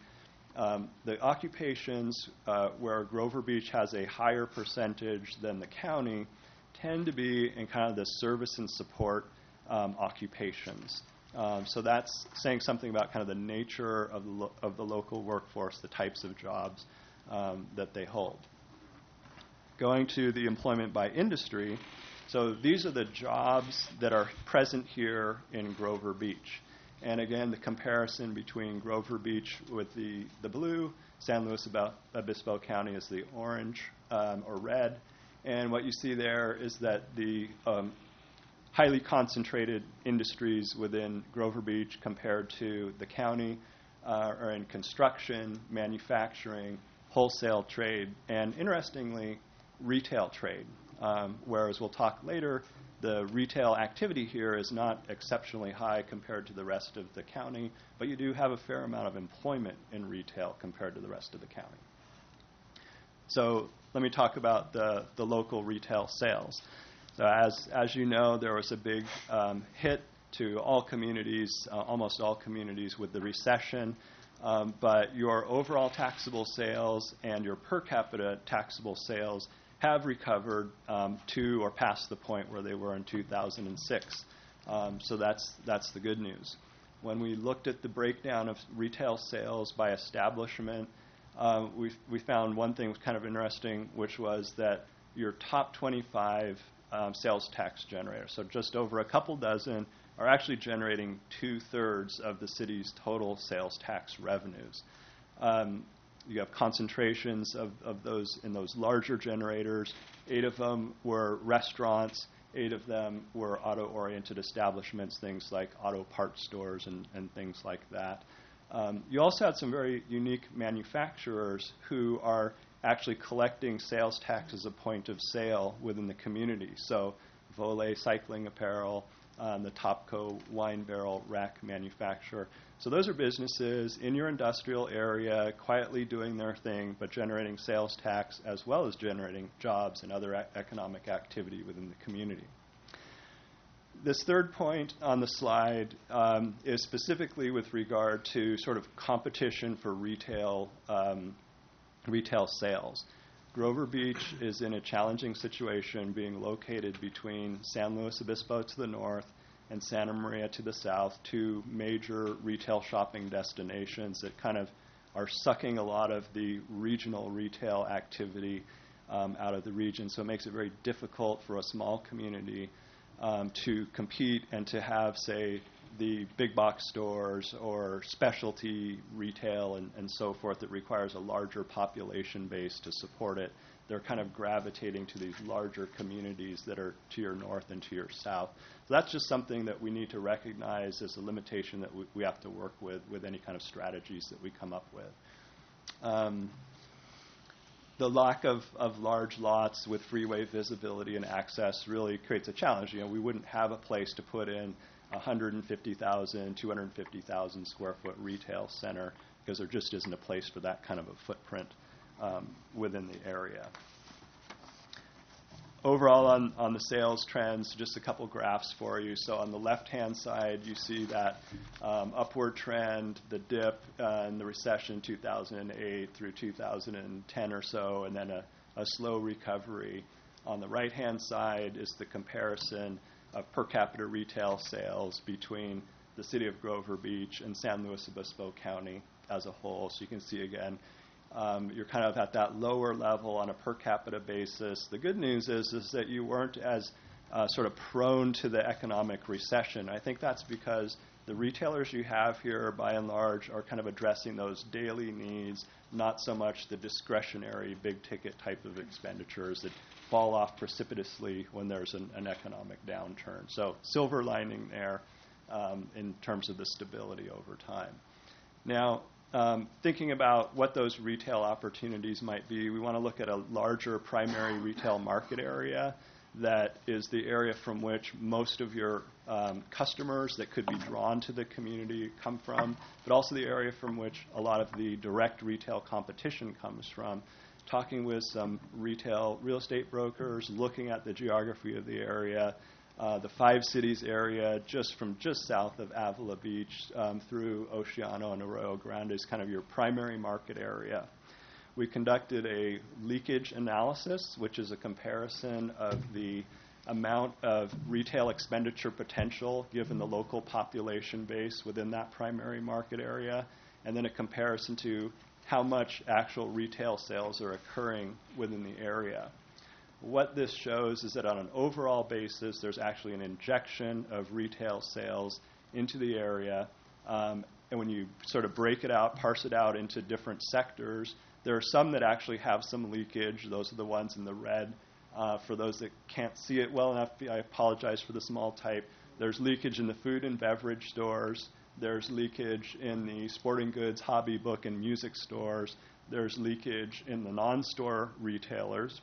occupations where Grover Beach has a higher percentage than the county tend to be in kind of the service and support occupations. So that's saying something about kind of the nature of the local workforce, the types of jobs that they hold. Going to the employment by industry, so these are the jobs that are present here in Grover Beach. And again, the comparison between Grover Beach with the blue, San Luis Obispo County is the orange or red. And what you see there is that the highly concentrated industries within Grover Beach compared to the county are in construction, manufacturing, wholesale trade, and interestingly, retail trade. Whereas we'll talk later, the retail activity here is not exceptionally high compared to the rest of the county, but you do have a fair amount of employment in retail compared to the rest of the county. So let me talk about the local retail sales. So as you know, there was a big hit to all communities, almost all communities with the recession, but your overall taxable sales and your per capita taxable sales have recovered to or past the point where they were in 2006. So that's the good news. When we looked at the breakdown of retail sales by establishment, we found one thing was kind of interesting, which was that your top 25 sales tax generators, so just over a couple dozen, are actually generating 2/3 of the city's total sales tax revenues. You have concentrations of those in those larger generators. 8 of them were restaurants. 8 of them were auto-oriented establishments, things like auto parts stores and things like that. You also had some very unique manufacturers who are actually collecting sales tax as a point of sale within the community. So Volet Cycling Apparel, the Topco wine barrel rack manufacturer. So those are businesses in your industrial area quietly doing their thing, but generating sales tax as well as generating jobs and other economic activity within the community. This third point on the slide is specifically with regard to sort of competition for retail sales. Grover Beach is in a challenging situation, being located between San Luis Obispo to the north and Santa Maria to the south, 2 major retail shopping destinations that kind of are sucking a lot of the regional retail activity out of the region. So it makes it very difficult for a small community to compete and to have, say, the big box stores or specialty retail and so forth that requires a larger population base to support it. They're kind of gravitating to these larger communities that are to your north and to your south. So that's just something that we need to recognize as a limitation that we have to work with any kind of strategies that we come up with. The lack of large lots with freeway visibility and access really creates a challenge. We wouldn't have a place to put in 150,000, 250,000 square foot retail center because there just isn't a place for that kind of a footprint within the area. Overall on the sales trends, just a couple graphs for you. So on the left-hand side, you see that upward trend, the dip in the recession 2008 through 2010 or so, and then a slow recovery. On the right-hand side is the comparison of per capita retail sales between the city of Grover Beach and San Luis Obispo County as a whole. So you can see again, you're kind of at that lower level on a per capita basis. The good news is that you weren't as sort of prone to the economic recession. I think that's because the retailers you have here, by and large, are kind of addressing those daily needs, not so much the discretionary big-ticket type of expenditures that fall off precipitously when there's an economic downturn. So silver lining there in terms of the stability over time. Now, thinking about what those retail opportunities might be, we want to look at a larger primary retail market area that is the area from which most of your customers that could be drawn to the community come from, but also the area from which a lot of the direct retail competition comes from. Talking with some real estate brokers, looking at the geography of the area, the Five Cities area, just south of Avila Beach through Oceano and Arroyo Grande is kind of your primary market area. We conducted a leakage analysis, which is a comparison of the amount of retail expenditure potential given the local population base within that primary market area, and then a comparison to how much actual retail sales are occurring within the area. What this shows is that on an overall basis, there's actually an injection of retail sales into the area. And when you sort of break it out, parse it out into different sectors, there are some that actually have some leakage. Those are the ones in the red. For those that can't see it well enough, I apologize for the small type. There's leakage in the food and beverage stores. There's leakage in the sporting goods, hobby, book, and music stores. There's leakage in the non-store retailers.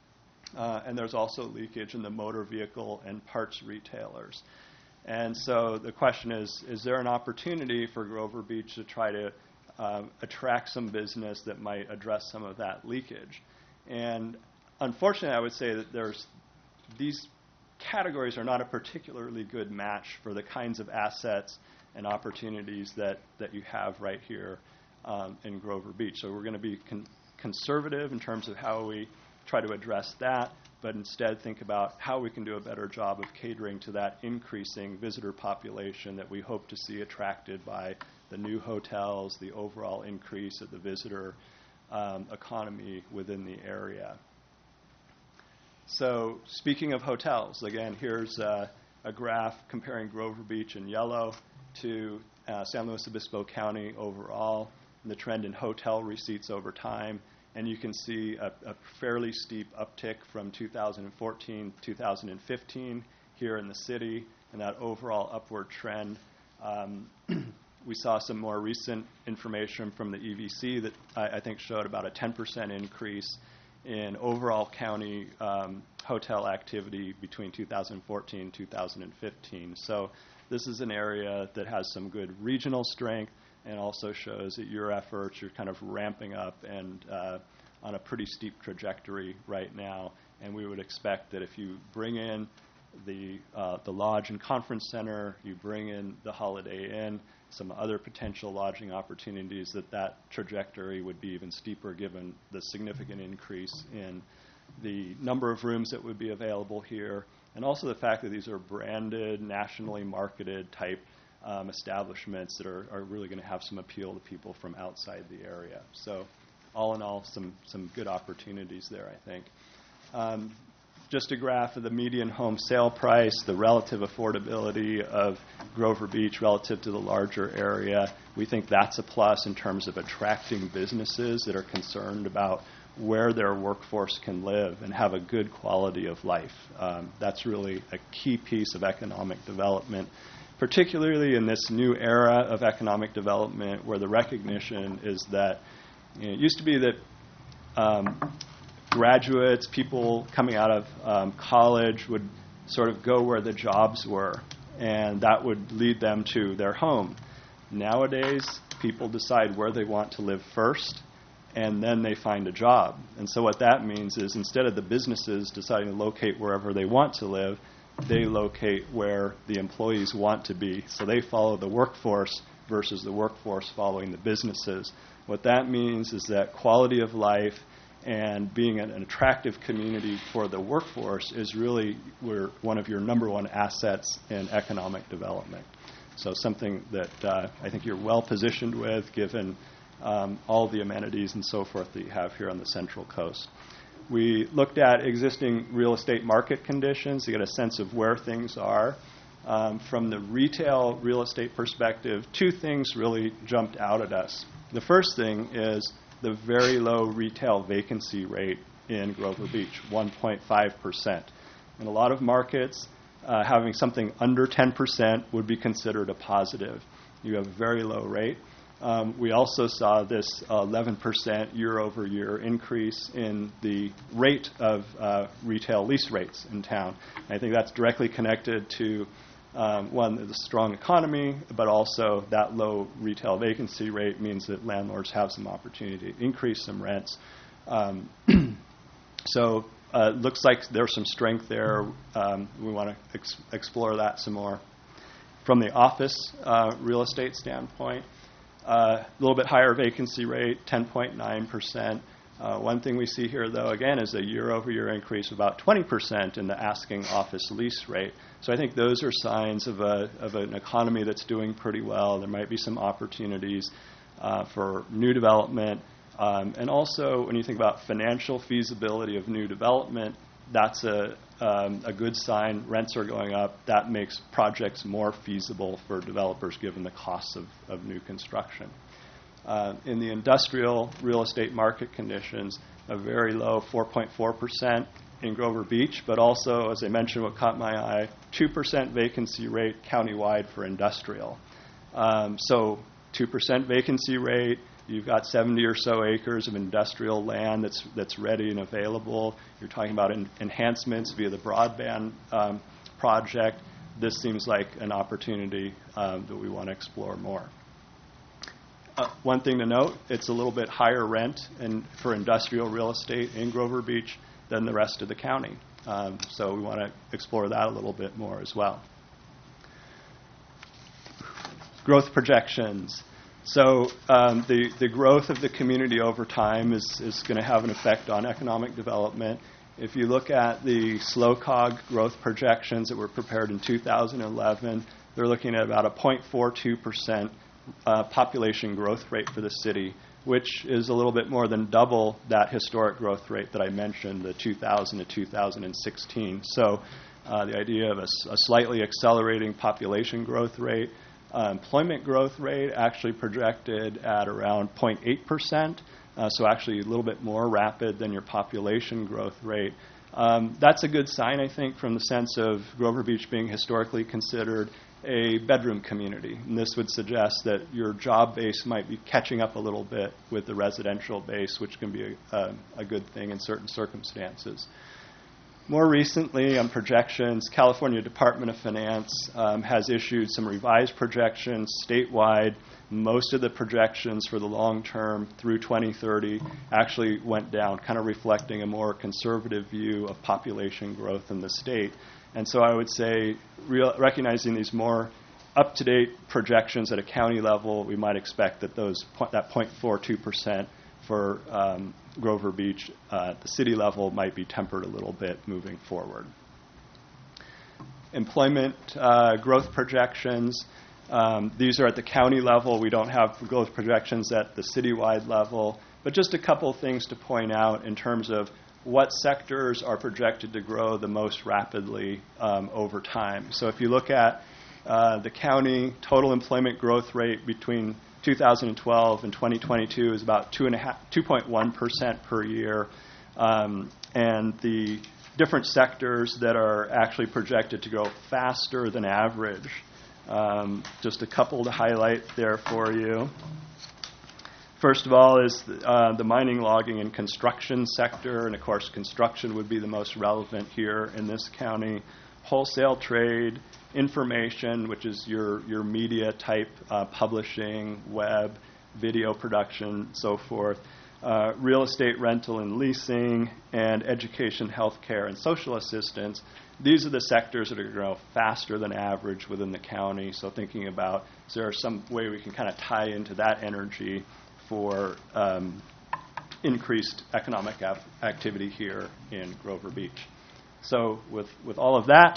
And there's also leakage in the motor vehicle and parts retailers. And so the question is there an opportunity for Grover Beach to try to attract some business that might address some of that leakage? And unfortunately, I would say that these categories are not a particularly good match for the kinds of assets and opportunities that you have right here in Grover Beach. So we're going to be conservative in terms of how we try to address that, but instead think about how we can do a better job of catering to that increasing visitor population that we hope to see attracted by the new hotels, the overall increase of the visitor economy within the area. So speaking of hotels, again, here's a graph comparing Grover Beach in yellow to San Luis Obispo County overall, and the trend in hotel receipts over time. And you can see a fairly steep uptick from 2014 to 2015 here in the city, and that overall upward trend. We saw some more recent information from the EVC that I think showed about a 10% increase in overall county hotel activity between 2014 and 2015. So this is an area that has some good regional strength and also shows that your efforts, you're kind of ramping up and on a pretty steep trajectory right now. And we would expect that if you bring in the lodge and conference center, you bring in the Holiday Inn, some other potential lodging opportunities, that trajectory would be even steeper given the significant increase in the number of rooms that would be available here, and also the fact that these are branded, nationally marketed type establishments that are really going to have some appeal to people from outside the area. So all in all, some good opportunities there, I think. just a graph of the median home sale price, the relative affordability of Grover Beach relative to the larger area. We think that's a plus in terms of attracting businesses that are concerned about where their workforce can live and have a good quality of life. That's really a key piece of economic development, particularly in this new era of economic development where the recognition is that it used to be that graduates, people coming out of college would sort of go where the jobs were, and that would lead them to their home. Nowadays, people decide where they want to live first, and then they find a job. And so what that means is instead of the businesses deciding to locate wherever they want to live, they locate where the employees want to be. So they follow the workforce versus the workforce following the businesses. What that means is that quality of life and being an attractive community for the workforce is really one of your number one assets in economic development. So something that I think you're well positioned with given all the amenities and so forth that you have here on the Central Coast. We looked at existing real estate market conditions to get a sense of where things are. From the retail real estate perspective, two things really jumped out at us. The first thing is the very low retail vacancy rate in Grover Beach, 1.5%. In a lot of markets, having something under 10% would be considered a positive. You have a very low rate. We also saw this 11% year-over-year increase in the rate of retail lease rates in town. And I think that's directly connected to, one, the strong economy, but also that low retail vacancy rate means that landlords have some opportunity to increase some rents. So it looks like there's some strength there. We want to explore that some more. From the office real estate standpoint, a little bit higher vacancy rate, 10.9%. One thing we see here, though, again, is a year-over-year increase of about 20% in the asking office lease rate. So I think those are signs of an economy that's doing pretty well. There might be some opportunities for new development. And also, when you think about financial feasibility of new development, that's a good sign. Rents are going up. That makes projects more feasible for developers given the costs of new construction. In the industrial real estate market conditions, a very low 4.4% in Grover Beach, but also, as I mentioned, what caught my eye, 2% vacancy rate countywide for industrial. So 2% vacancy rate. You've got 70 or so acres of industrial land that's ready and available. You're talking about enhancements via the broadband project. This seems like an opportunity that we want to explore more. One thing to note, it's a little bit higher rent for industrial real estate in Grover Beach than the rest of the county. So we want to explore that a little bit more as well. Growth projections. So the growth of the community over time is going to have an effect on economic development. If you look at the SLOCOG growth projections that were prepared in 2011, they're looking at about a 0.42% population growth rate for the city, which is a little bit more than double that historic growth rate that I mentioned, the 2000 to 2016. So the idea of a slightly accelerating population growth rate. Employment growth rate actually projected at around 0.8%, so actually a little bit more rapid than your population growth rate. That's a good sign, I think, from the sense of Grover Beach being historically considered a bedroom community. And this would suggest that your job base might be catching up a little bit with the residential base, which can be a good thing in certain circumstances. More recently, on projections, California Department of Finance has issued some revised projections statewide. Most of the projections for the long term through 2030 actually went down, kind of reflecting a more conservative view of population growth in the state. And so I would say, recognizing these more up-to-date projections at a county level, we might expect that that 0.42% for Grover Beach at the city level might be tempered a little bit moving forward. Employment growth projections. These are at the county level. We don't have growth projections at the citywide level. But just a couple things to point out in terms of what sectors are projected to grow the most rapidly over time. So if you look at the county total employment growth rate between 2012 and 2022 is about 2.1% per year, and the different sectors that are actually projected to grow faster than average. Just a couple to highlight there for you. First of all is the mining, logging, and construction sector, and of course construction would be the most relevant here in this county. Wholesale trade, information, which is your media type publishing, web, video production, so forth. Real estate rental and leasing, and education, healthcare, and social assistance. These are the sectors that are going to grow faster than average within the county. So thinking about, is there some way we can kind of tie into that energy for increased economic activity here in Grover Beach. So with all of that,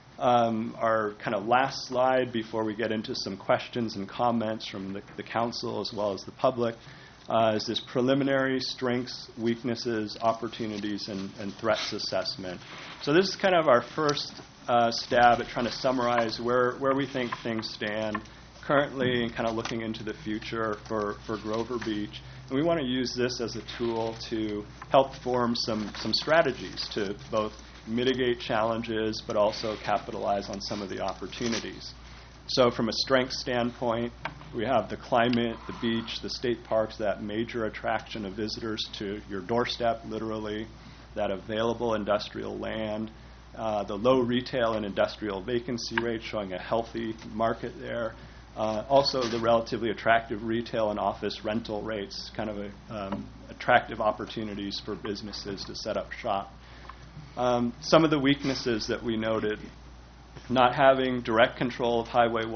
our kind of last slide before we get into some questions and comments from the council as well as the public is this preliminary strengths, weaknesses, opportunities, and threats assessment. So this is kind of our first stab at trying to summarize where we think things stand currently and kind of looking into the future for Grover Beach. And we want to use this as a tool to help form some strategies to both mitigate challenges but also capitalize on some of the opportunities. So from a strength standpoint, we have the climate, the beach, the state parks, that major attraction of visitors to your doorstep, literally, that available industrial land, the low retail and industrial vacancy rate showing a healthy market there. Also, the relatively attractive retail and office rental rates, kind of attractive opportunities for businesses to set up shop. Some of the weaknesses that we noted, not having direct control of Highway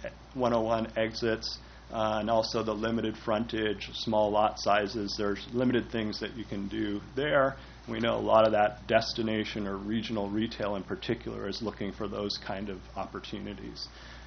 101 exits, and also the limited frontage, small lot sizes. There's limited things that you can do there. We know a lot of that destination or regional retail in particular is looking for those kind of opportunities.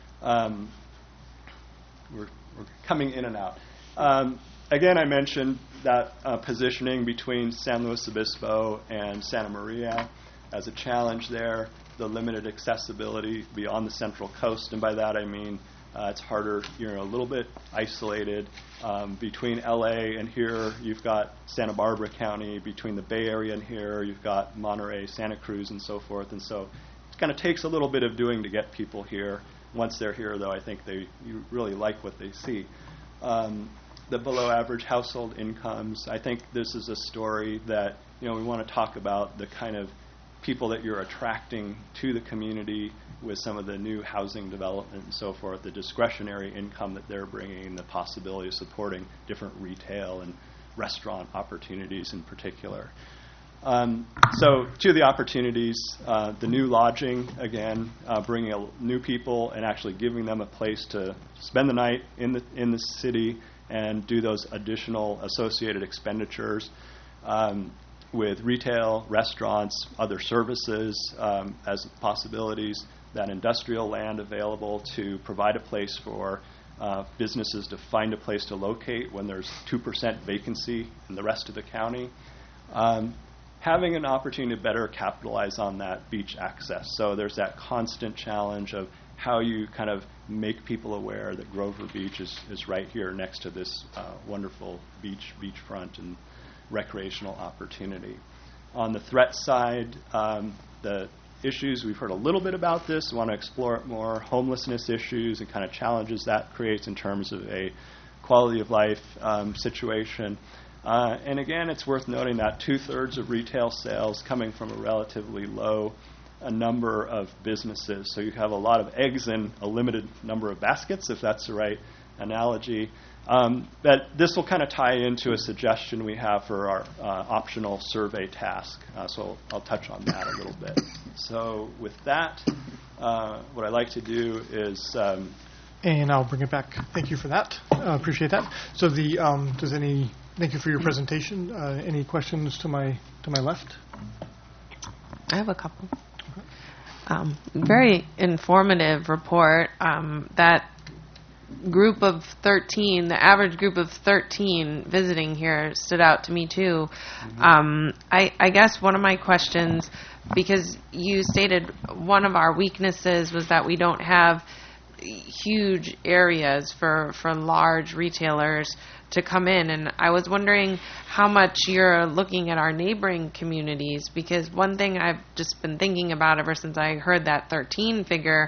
We're coming in and out. Again, I mentioned that positioning between San Luis Obispo and Santa Maria as a challenge there, the limited accessibility beyond the Central Coast, and by that I mean it's harder, you're a little bit isolated. Between LA and here, you've got Santa Barbara County. Between the Bay Area and here, you've got Monterey, Santa Cruz, and so forth. And so it kind of takes a little bit of doing to get people here. Once they're here, though, I think you really like what they see. The below average household incomes, I think this is a story that we want to talk about the kind of people that you're attracting to the community with some of the new housing development and so forth, the discretionary income that they're bringing, the possibility of supporting different retail and restaurant opportunities in particular. So two of the opportunities, the new lodging, again, bringing new people and actually giving them a place to spend the night in the city and do those additional associated expenditures with retail, restaurants, other services as possibilities, that industrial land available to provide a place for businesses to find a place to locate when there's 2% vacancy in the rest of the county. Having an opportunity to better capitalize on that beach access. So there's that constant challenge of how you kind of make people aware that Grover Beach is right here next to this wonderful beachfront and recreational opportunity. On the threat side, the issues, we've heard a little bit about this, we want to explore it more, homelessness issues and kind of challenges that creates in terms of a quality of life situation. And again, it's worth noting that 2/3 of retail sales coming from a relatively low number of businesses. So you have a lot of eggs in a limited number of baskets, if that's the right analogy. But this will kind of tie into a suggestion we have for our optional survey task. So I'll touch on that a little bit. So with that, what I'd like to do is... and I'll bring it back. Thank you for that. Appreciate that. So thank you for your presentation. Any questions to my left? I have a couple. Very informative report that group of 13, the average group of 13 visiting here stood out to me too. I guess one of my questions, because you stated one of our weaknesses was that we don't have huge areas for large retailers to come in, and I was wondering how much you're looking at our neighboring communities, because one thing I've just been thinking about ever since I heard that 13 figure,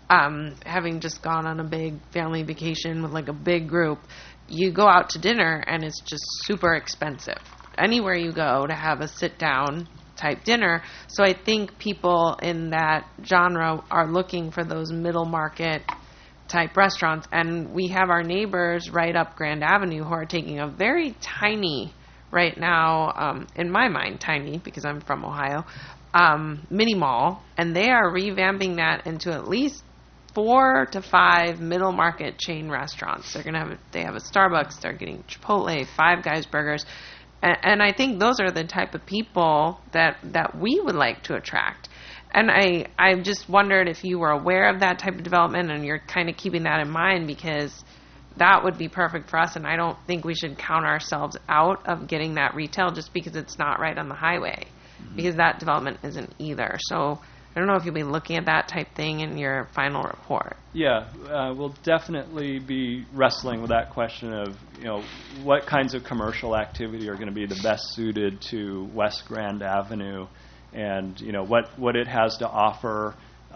having just gone on a big family vacation with like a big group, you go out to dinner and it's just super expensive anywhere you go to have a sit down type dinner. So I think people in that genre are looking for those middle market type restaurants, and we have our neighbors right up Grand Avenue who are taking a very tiny, right now, in my mind tiny because I'm from Ohio, mini mall, and they are revamping that into at least 4 to 5 middle market chain restaurants. They have a Starbucks, they're getting Chipotle, Five Guys burgers, and I think those are the type of people that we would like to attract. And I just wondered if you were aware of that type of development and you're kind of keeping that in mind, because that would be perfect for us, and I don't think we should count ourselves out of getting that retail just because it's not right on the highway, because that development isn't either. So I don't know if you'll be looking at that type thing in your final report. Yeah, we'll definitely be wrestling with that question of, what kinds of commercial activity are going to be the best suited to West Grand Avenue, and what it has to offer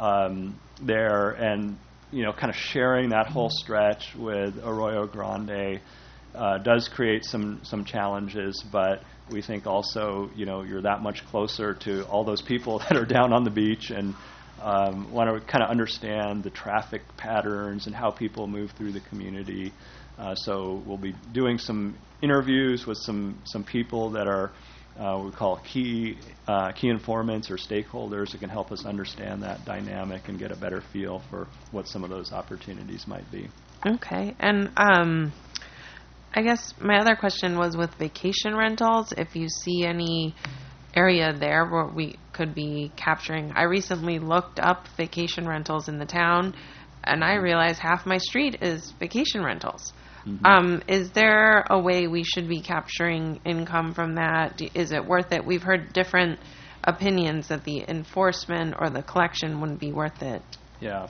there, and kind of sharing that whole stretch with Arroyo Grande does create some challenges, but we think also you're that much closer to all those people that are down on the beach and want to kind of understand the traffic patterns and how people move through the community. So we'll be doing some interviews with some people that are we call key informants or stakeholders that can help us understand that dynamic and get a better feel for what some of those opportunities might be. Okay. And I guess my other question was with vacation rentals, if you see any area there where we could be capturing. I recently looked up vacation rentals in the town, and I realized half my street is vacation rentals. Is there a way we should be capturing income from that? Is it worth it? We've heard different opinions that the enforcement or the collection wouldn't be worth it. Yeah.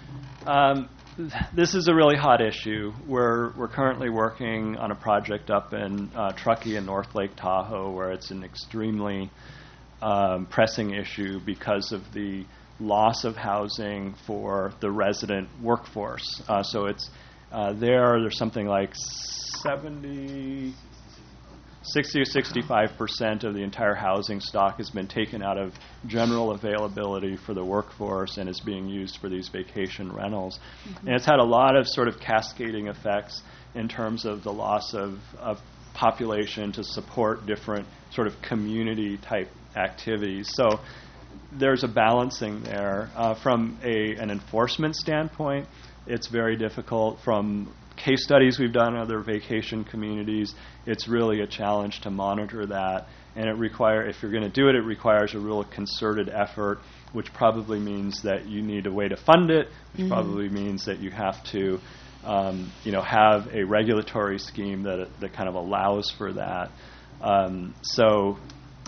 This is a really hot issue. We're currently working on a project up in Truckee and North Lake Tahoe where it's an extremely pressing issue because of the loss of housing for the resident workforce. So it's there's something like 60 or 65% of the entire housing stock has been taken out of general availability for the workforce and is being used for these vacation rentals. And it's had a lot of sort of cascading effects in terms of the loss of population to support different sort of community type activities. So there's a balancing there. From an enforcement standpoint, it's very difficult. From case studies we've done in other vacation communities, it's really a challenge to monitor that. And if you're going to do it, it requires a real concerted effort, which probably means that you need a way to fund it, which probably means that you have to have a regulatory scheme that kind of allows for that. So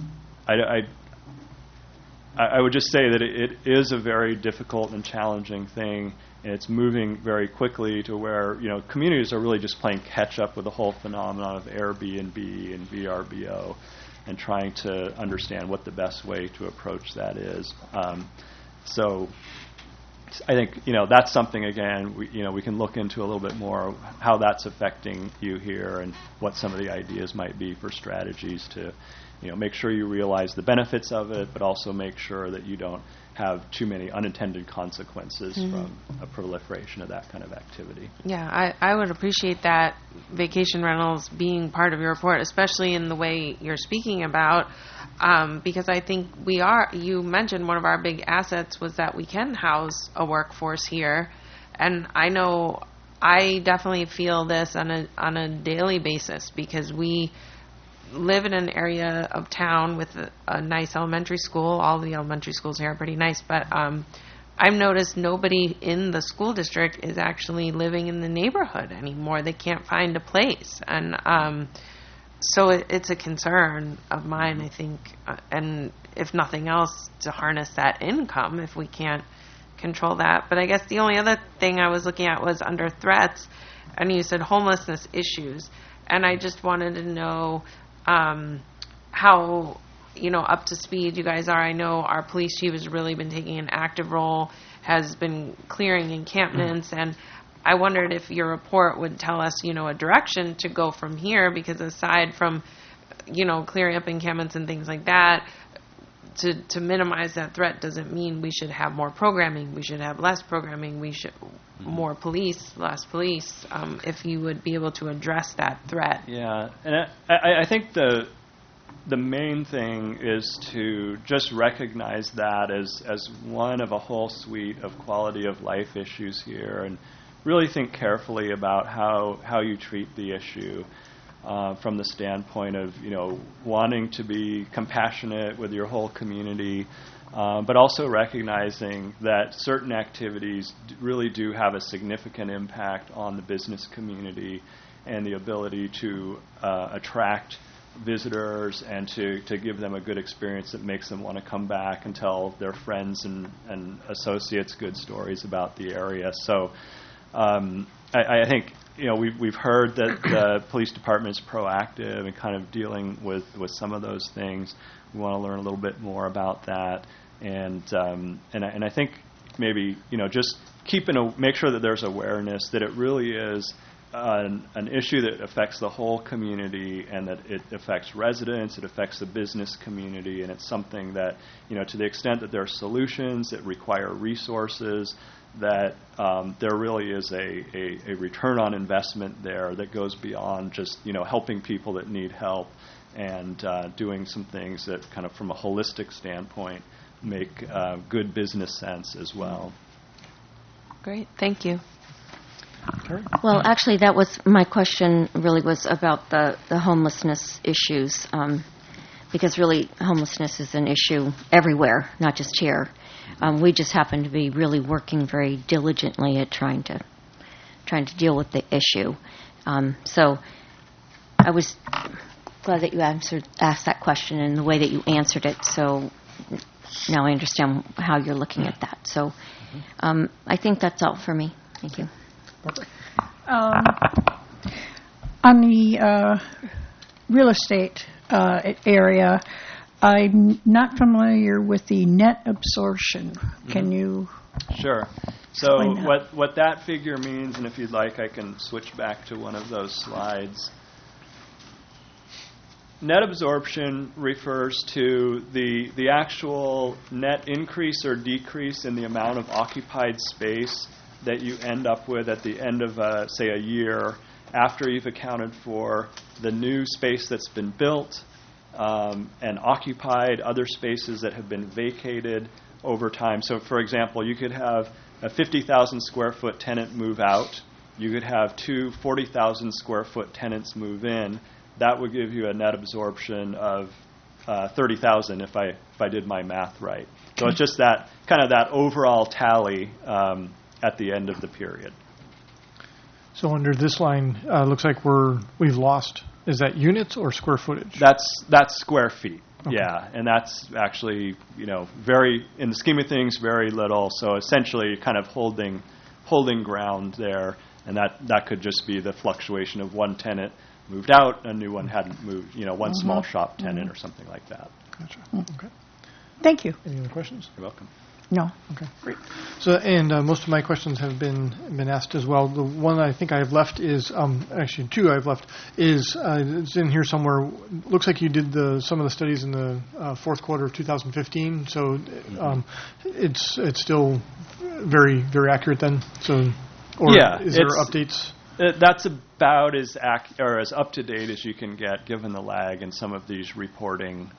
I would just say that it is a very difficult and challenging thing, and it's moving very quickly to where communities are really just playing catch up with the whole phenomenon of Airbnb and VRBO, and trying to understand what the best way to approach that is. So I think that's something, again, we can look into a little bit more how that's affecting you here and what some of the ideas might be for strategies to make sure you realize the benefits of it, but also make sure that you don't have too many unintended consequences from a proliferation of that kind of activity. Yeah, I would appreciate that vacation rentals being part of your report, especially in the way you're speaking about, because I think you mentioned one of our big assets was that we can house a workforce here, and I know I definitely feel this on a daily basis because we live in an area of town with a nice elementary school. All the elementary schools here are pretty nice, but I've noticed nobody in the school district is actually living in the neighborhood anymore. They can't find a place. And so it's a concern of mine, I think, and if nothing else, to harness that income if we can't control that. But I guess the only other thing I was looking at was under threats, and you said homelessness issues. And I just wanted to know how, up to speed you guys are. I know our police chief has really been taking an active role, has been clearing encampments, and I wondered if your report would tell us, a direction to go from here, because aside from, clearing up encampments and things like that, to minimize that threat doesn't mean we should have more programming. We should have less programming. We should more police, less police. If you would be able to address that threat. Yeah, and I think the main thing is to just recognize that as one of a whole suite of quality of life issues here, and really think carefully about how you treat the issue. From the standpoint of wanting to be compassionate with your whole community, but also recognizing that certain activities really do have a significant impact on the business community and the ability to attract visitors and to give them a good experience that makes them want to come back and tell their friends and associates good stories about the area. So I think we've heard that the police department is proactive and kind of dealing with some of those things. We want to learn a little bit more about that, and I think maybe just make sure that there's awareness that it really is an issue that affects the whole community, and that it affects residents, it affects the business community, and it's something that to the extent that there are solutions that require resources, that there really is a return on investment there that goes beyond just helping people that need help, and doing some things that kind of from a holistic standpoint make good business sense as well. Great, thank you. Well, actually, that was my question. Really, was about the homelessness issues, because really homelessness is an issue everywhere, not just here. We just happen to be really working very diligently at trying to deal with the issue. So I was glad that you asked that question in the way that you answered it. So now I understand how you're looking at that. So I think that's all for me. Thank you. On the real estate area, I'm not familiar with the net absorption. Can you? Sure. So what that figure means, and if you'd like, I can switch back to one of those slides. Net absorption refers to the actual net increase or decrease in the amount of occupied space that you end up with at the end of, say, a year after you've accounted for the new space that's been built and occupied, other spaces that have been vacated over time. So, for example, you could have a 50,000 square foot tenant move out. You could have two 40,000 square foot tenants move in. That would give you a net absorption of 30,000 if I did my math right. So it's just that kind of that overall tally at the end of the period. So under this line, looks like we've lost. Is that units or square footage? That's square feet. Okay. Yeah, and that's actually very, in the scheme of things, very little. So essentially, kind of holding ground there, and that could just be the fluctuation of one tenant moved out, a new one hadn't moved. One small shop tenant or something like that. Gotcha. Okay. Thank you. Any other questions? You're welcome. No. Okay, great. So, and most of my questions have been asked as well. The one I think I have left is, actually two I have left, is it's in here somewhere. Looks like you did some of the studies in the fourth quarter of 2015. So it's still very, very accurate then. So, or is there updates? That's about as up to date as you can get, given the lag in some of these reporting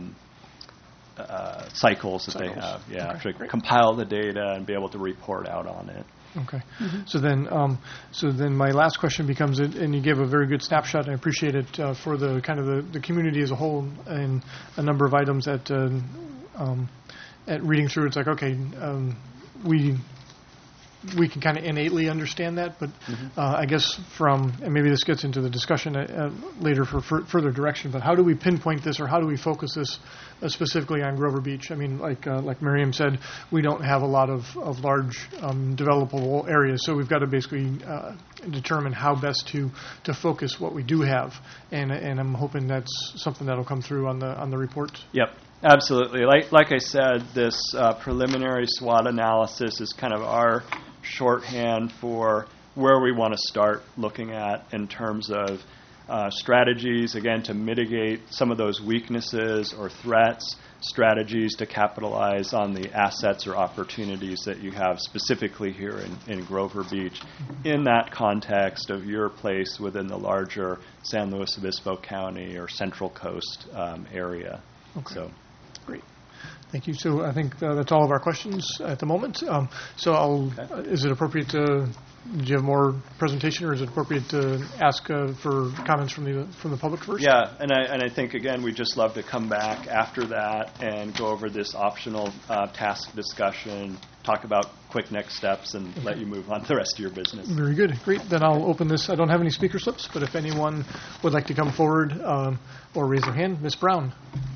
cycles that they have. Yeah, okay, to compile the data and be able to report out on it. Okay. Mm-hmm. So then my last question becomes, and you gave a very good snapshot. I appreciate it for the kind of the community as a whole, and a number of items at reading through. It's like, okay, we can kind of innately understand that, but I guess and maybe this gets into the discussion later for further direction, but how do we pinpoint this, or how do we focus this specifically on Grover Beach? I mean, like Miriam said, we don't have a lot of large developable areas, so we've got to basically determine how best to focus what we do have, and I'm hoping that's something that'll come through on the report. Yep. Absolutely. Like I said, this preliminary SWOT analysis is kind of our shorthand for where we want to start looking at in terms of strategies, again, to mitigate some of those weaknesses or threats, strategies to capitalize on the assets or opportunities that you have specifically here in Grover Beach in that context of your place within the larger San Luis Obispo County or Central Coast area. Okay. So. Great. Thank you. So I think that's all of our questions at the moment. So is it appropriate do you have more presentation, or is it appropriate to ask for comments from the public first? Yeah, and I think, again, we'd just love to come back after that and go over this optional task discussion, talk about quick next steps, and let you move on to the rest of your business. Very good. Great. Then I'll open this. I don't have any speaker slips, but if anyone would like to come forward or raise their hand, Ms. Brown.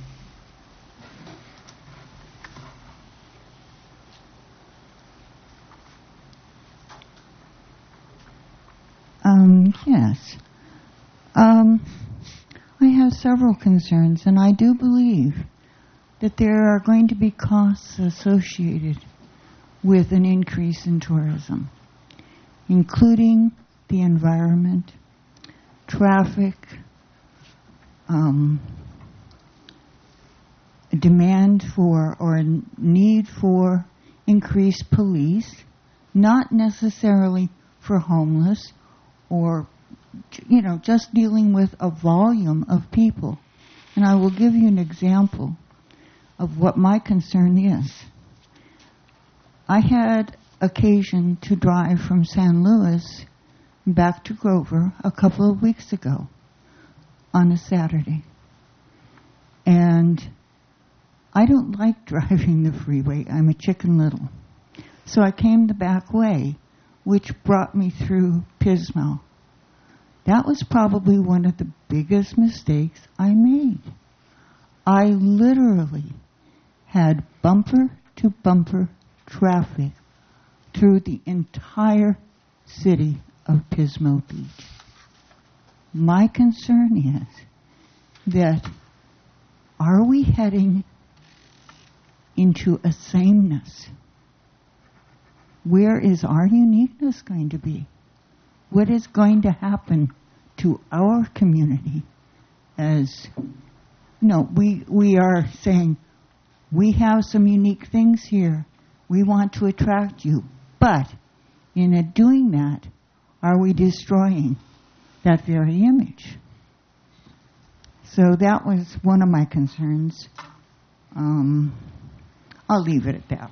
Yes. I have several concerns, and I do believe that there are going to be costs associated with an increase in tourism, including the environment, traffic, demand for or need for increased police, not necessarily for homeless, or, just dealing with a volume of people. And I will give you an example of what my concern is. I had occasion to drive from San Luis back to Grover a couple of weeks ago on a Saturday. And I don't like driving the freeway. I'm a Chicken Little. So I came the back way, which brought me through Pismo. That was probably one of the biggest mistakes I made. I literally had bumper-to-bumper traffic through the entire city of Pismo Beach. My concern is that are we heading into a sameness? Where is our uniqueness going to be? What is going to happen to our community as, we are saying, we have some unique things here. We want to attract you. But in doing that, are we destroying that very image? So that was one of my concerns. I'll leave it at that.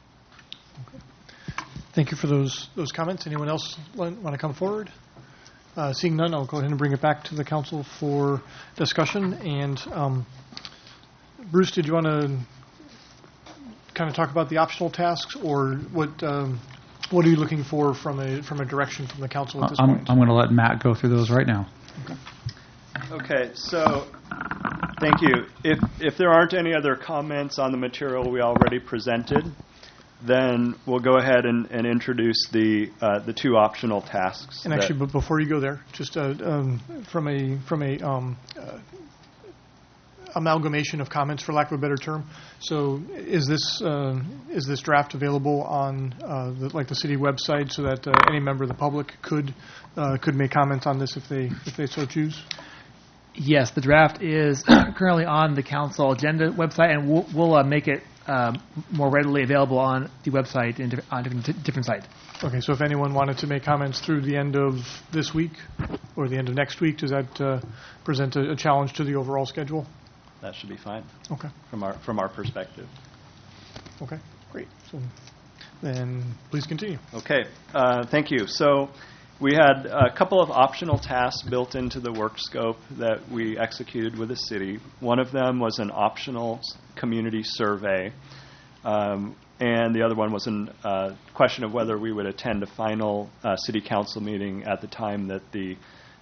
Thank you for those comments. Anyone else want to come forward? Seeing none, I'll go ahead and bring it back to the council for discussion. And Bruce, did you want to kind of talk about the optional tasks, or what are you looking for from a direction from the council at this point? I'm going to let Matt go through those right now. Okay, so thank you. If there aren't any other comments on the material we already presented, then we'll go ahead and introduce the two optional tasks. And actually, but before you go there, just from a amalgamation of comments, for lack of a better term. So, is this draft available on the city website, so that any member of the public could make comments on this if they so choose? Yes, the draft is currently on the council agenda website, and we'll make it more readily available on the website and on different sites. Okay, so if anyone wanted to make comments through the end of this week or the end of next week, does that present a challenge to the overall schedule? That should be fine. Okay. From our perspective. Okay, great. So then please continue. Okay, thank you. So we had a couple of optional tasks built into the work scope that we executed with the city. One of them was an optional community survey. And the other one was a question of whether we would attend a final city council meeting at the time that the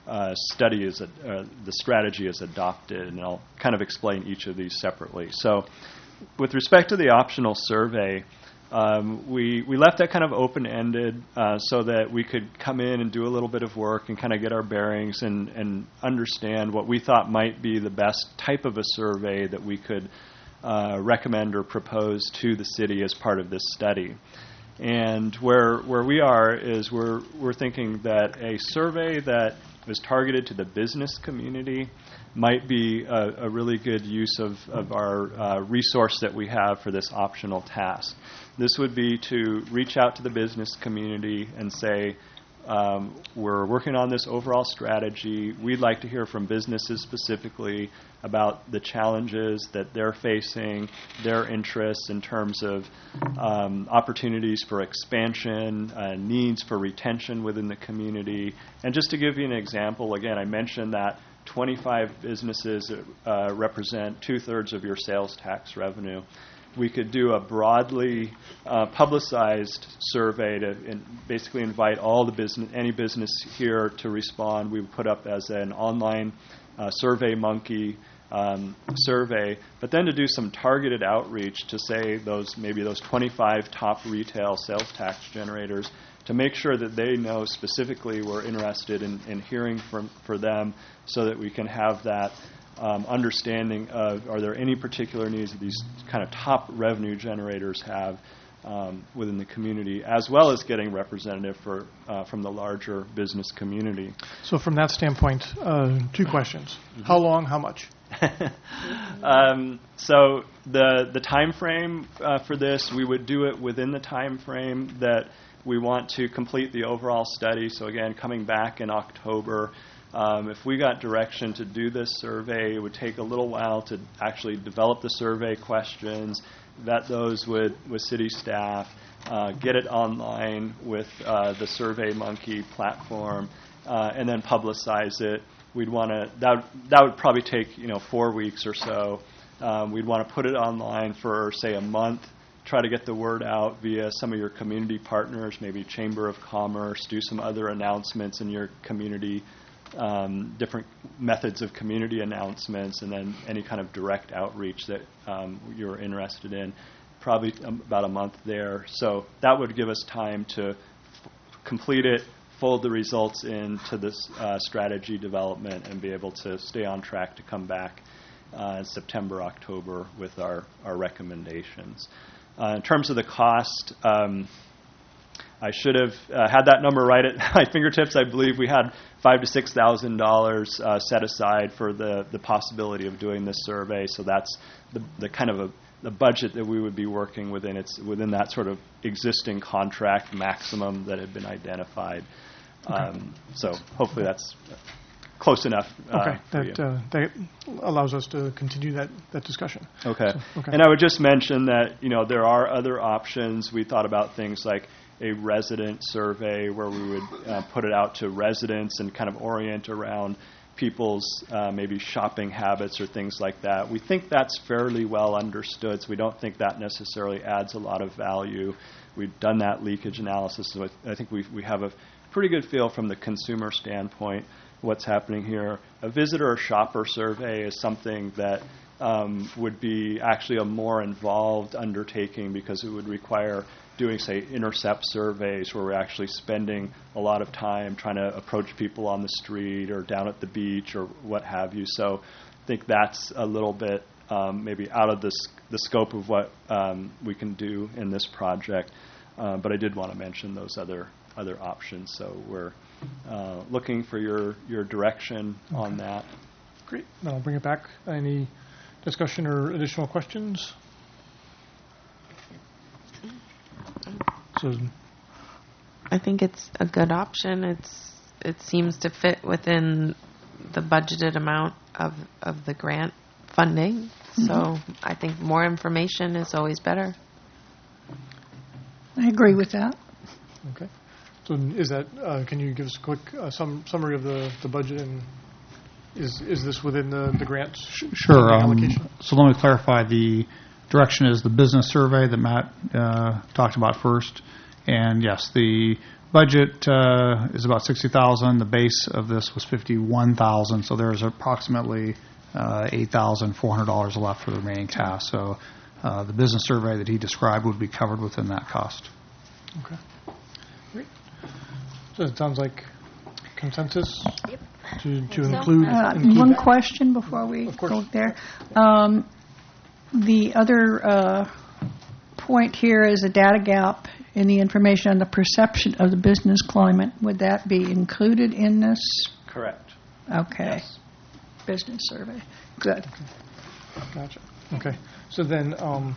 the strategy is adopted, and I'll kind of explain each of these separately. So, with respect to the optional survey, we left that kind of open-ended so that we could come in and do a little bit of work and kind of get our bearings and understand what we thought might be the best type of a survey that we could recommend or propose to the city as part of this study. And where we are is we're thinking that a survey that is targeted to the business community might be a really good use of our resource that we have for this optional task. This would be to reach out to the business community and say, we're working on this overall strategy. We'd like to hear from businesses specifically about the challenges that they're facing, their interests in terms of opportunities for expansion, needs for retention within the community. And just to give you an example, again, I mentioned that 25 businesses represent 2/3 of your sales tax revenue. We could do a broadly publicized survey to basically invite all the any business here to respond. We would put up as an online SurveyMonkey survey, but then to do some targeted outreach to say maybe those 25 top retail sales tax generators, to make sure that they know specifically we're interested in hearing for them, so that we can have that understanding of, are there any particular needs that these kind of top revenue generators have within the community, as well as getting representative from the larger business community. So from that standpoint, 2 questions. Mm-hmm. How long, how much? So the time frame for this, we would do it within the time frame that we want to complete the overall study. So again, coming back in October, if we got direction to do this survey, it would take a little while to actually develop the survey questions, vet those with city staff, get it online with the SurveyMonkey platform, and then publicize it. We'd want to that would probably take 4 weeks or so. We'd want to put it online for say a month. Try to get the word out via some of your community partners, maybe Chamber of Commerce, do some other announcements in your community, different methods of community announcements, and then any kind of direct outreach that you're interested in. Probably about a month there. So that would give us time to complete it, fold the results into this strategy development, and be able to stay on track to come back in September, October with our recommendations. In terms of the cost, I should have had that number right at my fingertips. I believe we had $5,000 to $6,000 set aside for the possibility of doing this survey. So that's the kind of the budget that we would be working within. It's within that sort of existing contract maximum that had been identified. Okay. So hopefully that's close enough. Okay, that allows us to continue that discussion. Okay. And I would just mention that there are other options. We thought about things like a resident survey where we would put it out to residents and kind of orient around people's maybe shopping habits or things like that. We think that's fairly well understood, so we don't think that necessarily adds a lot of value. We've done that leakage analysis, so I think we have a pretty good feel from the consumer standpoint what's happening here. A visitor or shopper survey is something that would be actually a more involved undertaking, because it would require doing, say, intercept surveys where we're actually spending a lot of time trying to approach people on the street or down at the beach or what have you. So I think that's a little bit maybe out of the scope of what we can do in this project. But I did want to mention those other options. So we're looking for your direction on that. Great. Then I'll bring it back. Any discussion or additional questions? Susan. I think it's a good option. It seems to fit within the budgeted amount of the grant funding. Mm-hmm. So I think more information is always better. I agree with that. Okay. So is that? Can you give us a quick summary of the budget, and is this within the grants? Sure. Allocation? So let me clarify. The direction is the business survey that Matt talked about first. And yes, the budget is about $60,000. The base of this was $51,000, so there's approximately $8,400 left for the remaining tasks. So the business survey that he described would be covered within that cost. Okay. Great. So it sounds like consensus to include one that. question before we go there. The other point here is a data gap in the information on the perception of the business climate. Would that be included in this? Correct. Okay. Yes. Business survey. Good. Gotcha. Okay. So then, Do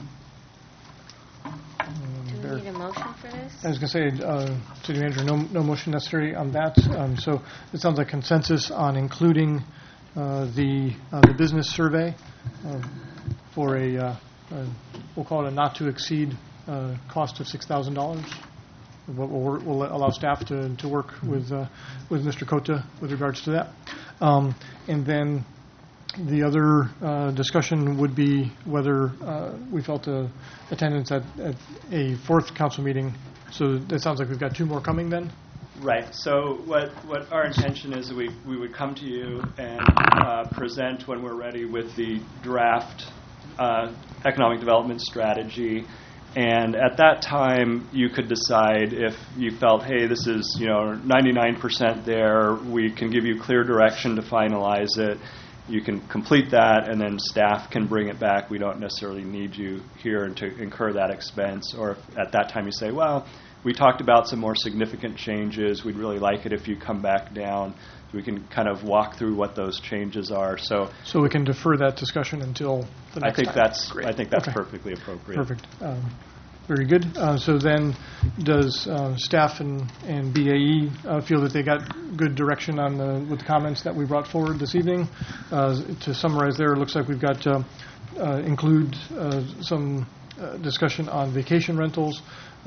we need a motion for this? I was going to say, City Manager, no motion necessary on that. So it sounds like consensus on including the business survey for we'll call it a not to exceed cost of $6,000. We'll allow staff to work with Mr. Cota with regards to that. And then the other discussion would be whether we felt attendance at a fourth council meeting. So it sounds like we've got 2 more coming then? Right. So what our intention is, we would come to you and present when we're ready with the draft economic development strategy. And at that time, you could decide if you felt, hey, this is 99% there. We can give you clear direction to finalize it. You can complete that, and then staff can bring it back. We don't necessarily need you here to incur that expense. Or if at that time you say, well, we talked about some more significant changes. We'd really like it if you come back down. We can kind of walk through what those changes are. So we can defer that discussion until the next time. I think that's Okay. perfectly appropriate. Perfect. Very good. So then, does staff and BAE feel that they got good direction on with the comments that we brought forward this evening? To summarize, there it looks like we've got include some discussion on vacation rentals,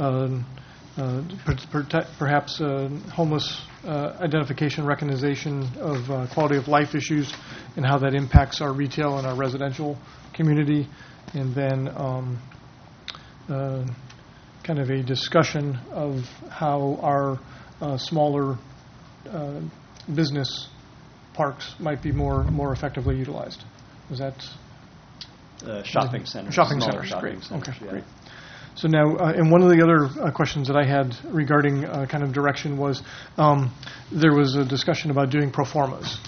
perhaps homeless identification, recognition of quality of life issues, and how that impacts our retail and our residential community, and then kind of a discussion of how our smaller business parks might be more effectively utilized. Is that shopping centers? Shopping Smaller centers. shopping Great. centers, Okay. yeah. Great. So now, and one of the other questions that I had regarding kind of direction was there was a discussion about doing pro formas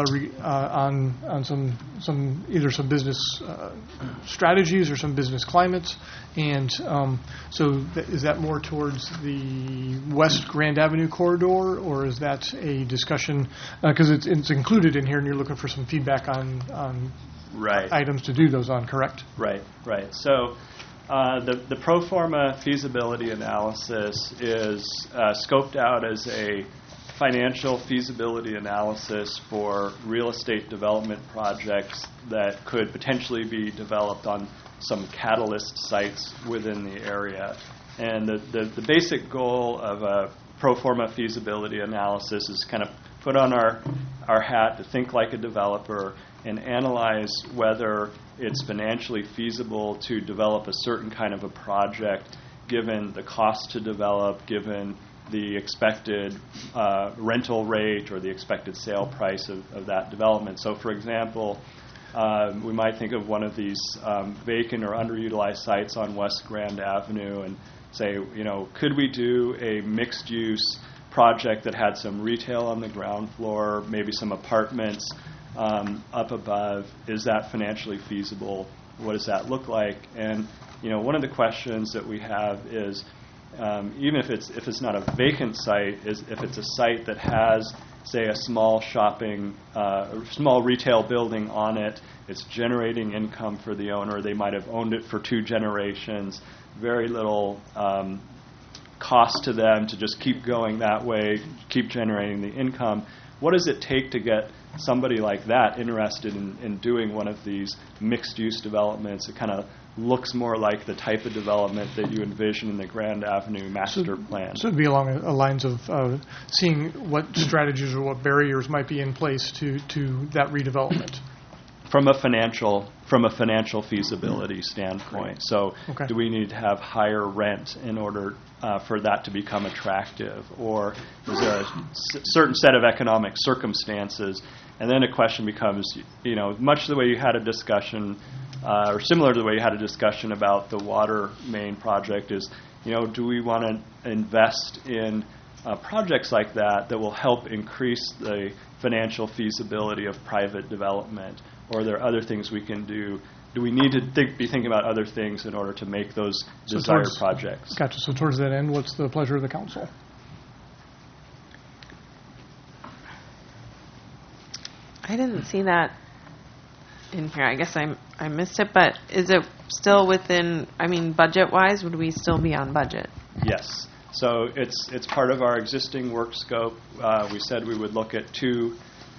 on some either some business strategies or some business climates, and so is that more towards the West Grand Avenue corridor, or is that a discussion because it's included in here and you're looking for some feedback on Right. items to do those on, correct? Right. So the pro forma feasibility analysis is scoped out as a financial feasibility analysis for real estate development projects that could potentially be developed on some catalyst sites within the area. And the basic goal of a pro forma feasibility analysis is kind of put on our hat to think like a developer and analyze whether it's financially feasible to develop a certain kind of a project given the cost to develop, given the expected rental rate or the expected sale price of that development. So, for example, we might think of one of these vacant or underutilized sites on West Grand Avenue and say, could we do a mixed-use project that had some retail on the ground floor, maybe some apartments up above? Is that financially feasible? What does that look like? And one of the questions that we have is, even if it's not a vacant site, if it's a site that has, say, a small small retail building on it, it's generating income for the owner. They might have owned it for 2 generations. Very little cost to them to just keep going that way, keep generating the income. What does it take to get somebody like that interested in doing one of these mixed-use developments? It kind of looks more like the type of development that you envision in the Grand Avenue master plan. So it would be along the lines of seeing what strategies or what barriers might be in place to that redevelopment. from a financial feasibility standpoint. So, do we need to have higher rent in order for that to become attractive, or is there a certain set of economic circumstances? And then a question becomes, much the way you had a discussion, or similar to the way you had a discussion about the water main project, is, do we want to invest in projects like that will help increase the financial feasibility of private development? Or are there other things we can do? Do we need to be thinking about other things in order to make those desired projects? Gotcha. So towards that end, what's the pleasure of the council? I didn't see that in here. I guess I missed it, but is it still within, budget-wise, would we still be on budget? Yes. So it's part of our existing work scope. We said we would look at two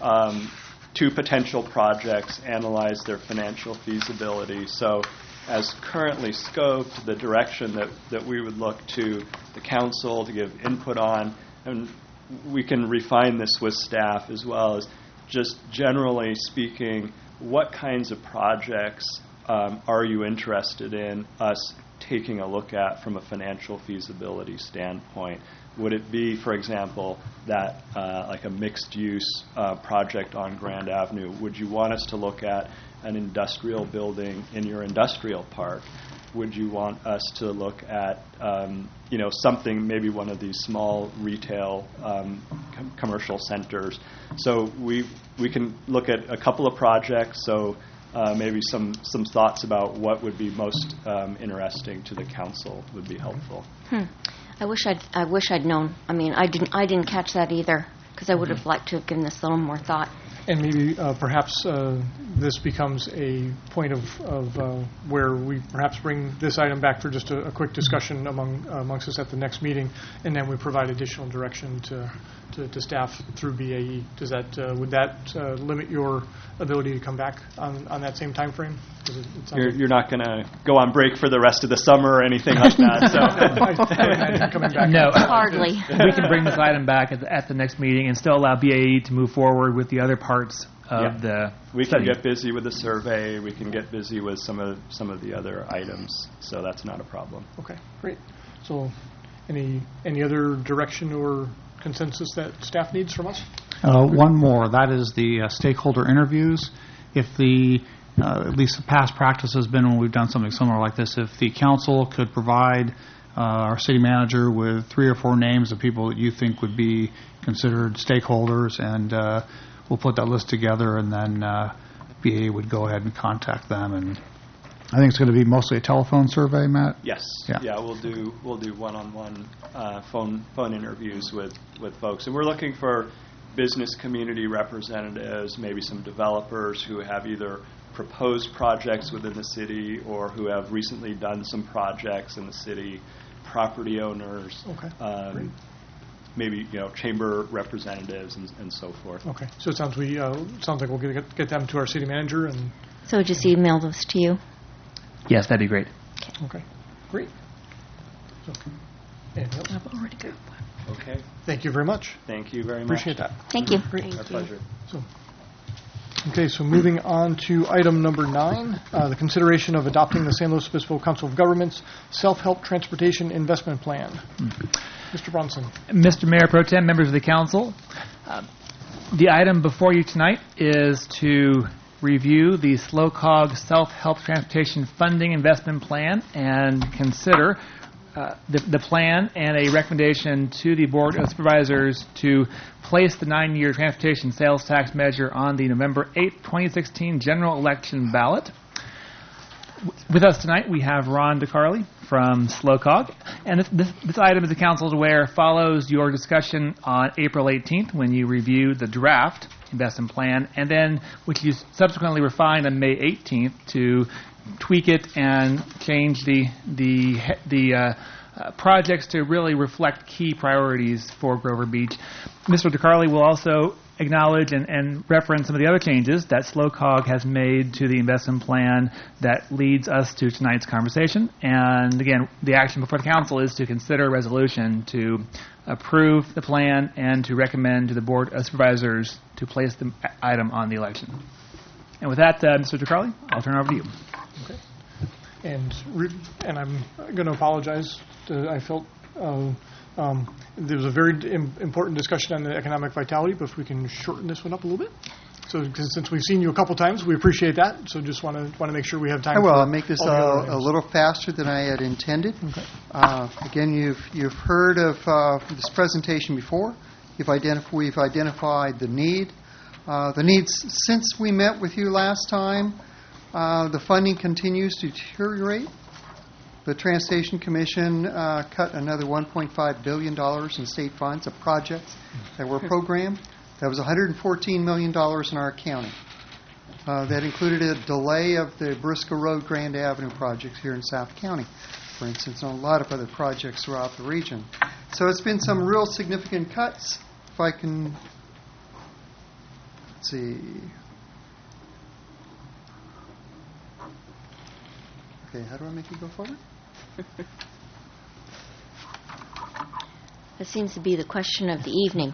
potential projects, analyze their financial feasibility. So as currently scoped, the direction that we would look to the council to give input on, and we can refine this with staff as well, as just generally speaking, what kinds of projects are you interested in us taking a look at from a financial feasibility standpoint? Would it be, for example, that like a mixed-use project on Grand Avenue? Would you want us to look at an industrial building in your industrial park? Would you want us to look at, something, maybe one of these small retail commercial centers? So we can look at a couple of projects. So maybe some thoughts about what would be most interesting to the council would be helpful. I wish I'd known. I didn't catch that either, because I would have liked to have given this a little more thought. And maybe perhaps this becomes a point of where we perhaps bring this item back for just a quick discussion amongst us at the next meeting, and then we provide additional direction to staff through BAE. Does that would that limit your ability to come back on that same time frame? You're not going to go on break for the rest of the summer or anything like that. So. No, hardly. We can bring this item back at the next meeting and still allow BAE to move forward with the other parts of the We study. can get busy with the survey. We can get busy with some of the other items. So that's not a problem. Okay, great. So any other direction or consensus that staff needs from us? One more. That is the stakeholder interviews. If at least the past practice has been when we've done something similar like this, if the council could provide our city manager with 3 or 4 names of people that you think would be considered stakeholders, and we'll put that list together, and then BA would go ahead and contact them. And I think it's going to be mostly a telephone survey, Matt? Yes. Yeah, we'll do one-on-one phone interviews with folks, and we're looking for business community representatives, maybe some developers who have either proposed projects within the city or who have recently done some projects in the city, property owners, maybe chamber representatives and so forth. Okay, so it sounds like we'll get them to our city manager, and so just email those to you. Yes, that'd be great. Okay, great. So, anything else? I've already got one. Okay. Thank you very much. Thank you very much. Appreciate that. Thank you. Great. Our pleasure. So moving on to item number 9, the consideration of adopting the San Luis Obispo Council of Governments Self-Help Transportation Investment Plan. Mr. Bronson. Mr. Mayor Pro Tem, members of the council, the item before you tonight is to review the SLOCOG Self-Help Transportation Funding Investment Plan and consider the plan and a recommendation to the Board of Supervisors to place the 9-year transportation sales tax measure on the November 8, 2016 general election ballot. With us tonight, we have Ron DeCarli from SLOCOG. And this item, as the council is aware, follows your discussion on April 18th when you reviewed the draft investment plan, and then which you subsequently refined on May 18th to tweak it and change the projects to really reflect key priorities for Grover Beach. Mr. DeCarli will also acknowledge and reference some of the other changes that SLOCOG has made to the investment plan that leads us to tonight's conversation. And again, the action before the council is to consider a resolution to approve the plan and to recommend to the Board of Supervisors to place the item on the election. And with that, Mr. DeCarli, I'll turn it over to you. Okay. And I'm going to apologize. I felt there was a very important discussion on the economic vitality, but if we can shorten this one up a little bit. So, since we've seen you a couple times, we appreciate that. So, just want to make sure we have time. I will. I'll make this a little faster than I had intended. Okay. Again, you've heard of this presentation before. We've identified the need. The needs since we met with you last time. The funding continues to deteriorate. The Transportation Commission cut another $1.5 billion in state funds of projects that were programmed. That was $114 million in our county. That included a delay of the Briscoe Road Grand Avenue projects here in South County, for instance, and a lot of other projects throughout the region. So it's been some real significant cuts. If I can, let's see. Okay, how do I make it go forward? That seems to be the question of the evening.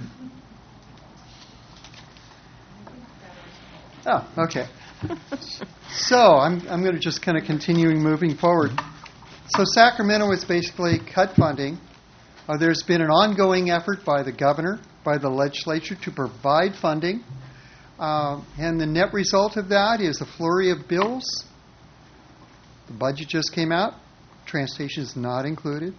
Oh, okay. So I'm going to just kind of continuing moving forward. So Sacramento has basically cut funding. There's been an ongoing effort by the governor, by the legislature to provide funding. And the net result of that is a flurry of bills. The budget just came out. Transportation is not included.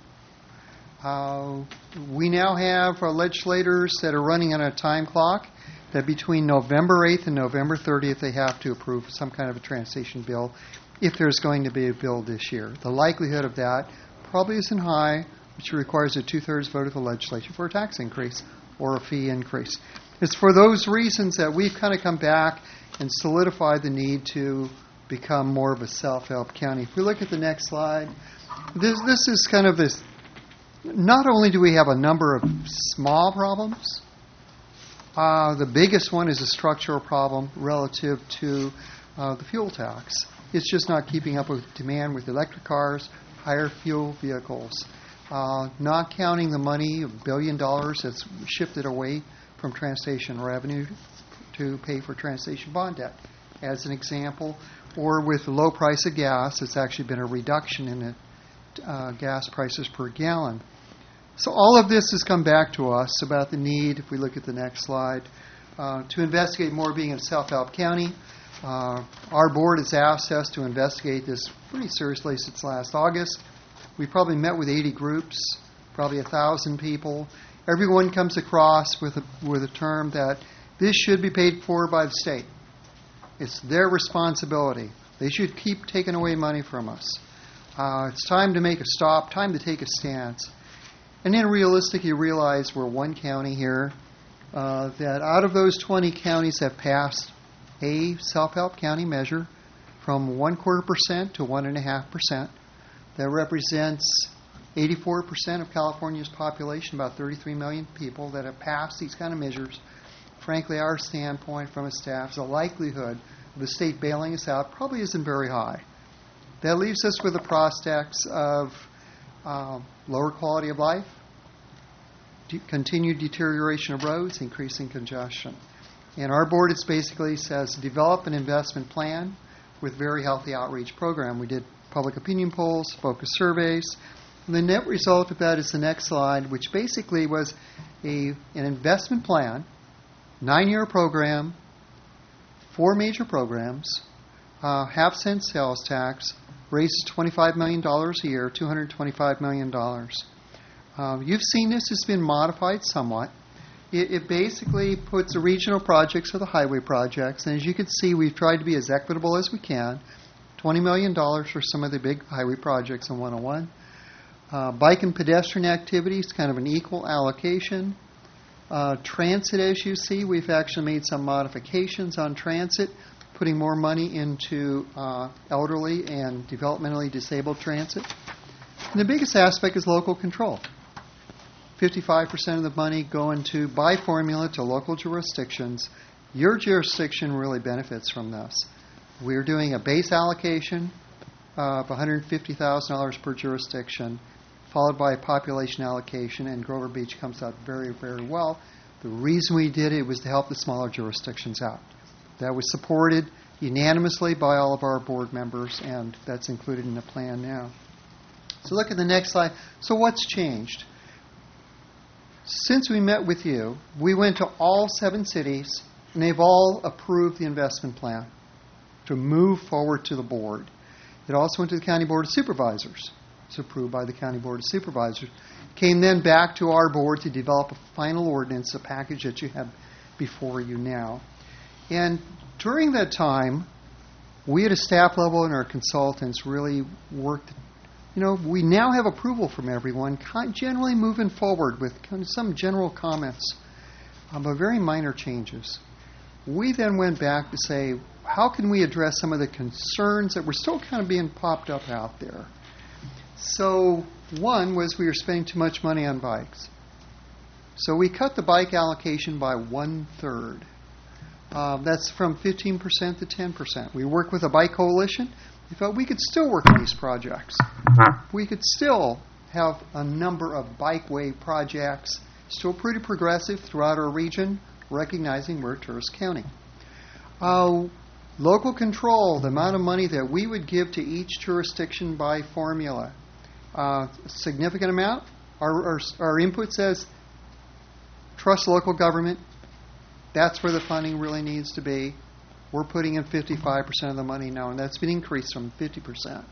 We now have legislators that are running on a time clock that between November 8th and November 30th they have to approve some kind of a transportation bill if there's going to be a bill this year. The likelihood of that probably isn't high, which requires a 2/3 vote of the legislature for a tax increase or a fee increase. It's for those reasons that we've kind of come back and solidified the need to become more of a self-help county. If we look at the next slide, this is kind of this. Not only do we have a number of small problems, the biggest one is a structural problem relative to the fuel tax. It's just not keeping up with demand with electric cars, higher fuel vehicles. Not counting the money, $1 billion that's shifted away from transportation revenue to pay for transportation bond debt, as an example. Or with the low price of gas, it's actually been a reduction in the gas prices per gallon. So all of this has come back to us about the need, if we look at the next slide, to investigate more being a self-help county. Our board has asked us to investigate this pretty seriously since last August. We probably met with 80 groups, probably 1,000 people. Everyone comes across with a term that this should be paid for by the state. It's their responsibility. They should keep taking away money from us. It's time to make a stop, time to take a stance. And then realistically, you realize we're one county here, that out of those 20 counties have passed a self-help county measure from 0.25% to 1.5%. That represents 84% of California's population, about 33 million people that have passed these kind of measures. Frankly, our standpoint from a staff is the likelihood of the state bailing us out probably isn't very high. That leaves us with the prospects of lower quality of life, continued deterioration of roads, increasing congestion. And our board basically says develop an investment plan with very healthy outreach program. We did public opinion polls, focus surveys. And the net result of that is the next slide, which basically was an investment plan, 9-year program, 4 major programs, half-cent sales tax, raises $25 million a year, $225 million. You've seen this. It's been modified somewhat. It basically puts the regional projects or the highway projects, and as you can see, we've tried to be as equitable as we can. $20 million for some of the big highway projects in 101. Bike and pedestrian activities, kind of an equal allocation. Transit, as you see, we've actually made some modifications on transit, putting more money into elderly and developmentally disabled transit. And the biggest aspect is local control. 55% of the money going to, by formula, to local jurisdictions. Your jurisdiction really benefits from this. We're doing a base allocation of $150,000 per jurisdiction, followed by a population allocation, and Grover Beach comes out very, very well. The reason we did it was to help the smaller jurisdictions out. That was supported unanimously by all of our board members, and that's included in the plan now. So look at the next slide. So what's changed? Since we met with you, we went to all 7 cities, and they've all approved the investment plan to move forward to the board. It also went to the County Board of Supervisors. It's approved by the County Board of Supervisors. Came then back to our board to develop a final ordinance, a package that you have before you now. And during that time, we at a staff level and our consultants really worked. We now have approval from everyone, generally moving forward with some general comments, but very minor changes. We then went back to say, how can we address some of the concerns that were still kind of being popped up out there? So one was we were spending too much money on bikes. So we cut the bike allocation by 1/3. That's from 15% to 10%. We worked with a bike coalition. We felt we could still work on these projects. We could still have a number of bikeway projects, still pretty progressive throughout our region, recognizing we're a tourist county. Local control, the amount of money that we would give to each jurisdiction by formula, a significant amount. Our input says trust local government. That's where the funding really needs to be. We're putting in 55% of the money now, and that's been increased from 50%.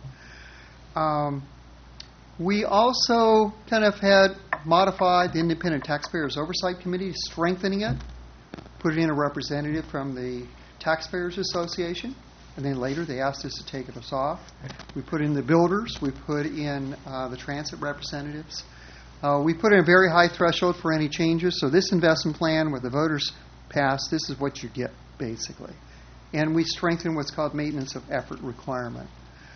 We also kind of had modified the Independent Taxpayers Oversight Committee, strengthening it, put in a representative from the Taxpayers Association, and then later they asked us to take us off. We put in the builders. We put in the transit representatives. We put in a very high threshold for any changes. So this investment plan, where the voters pass, this is what you get, basically. And we strengthen what's called maintenance of effort requirement.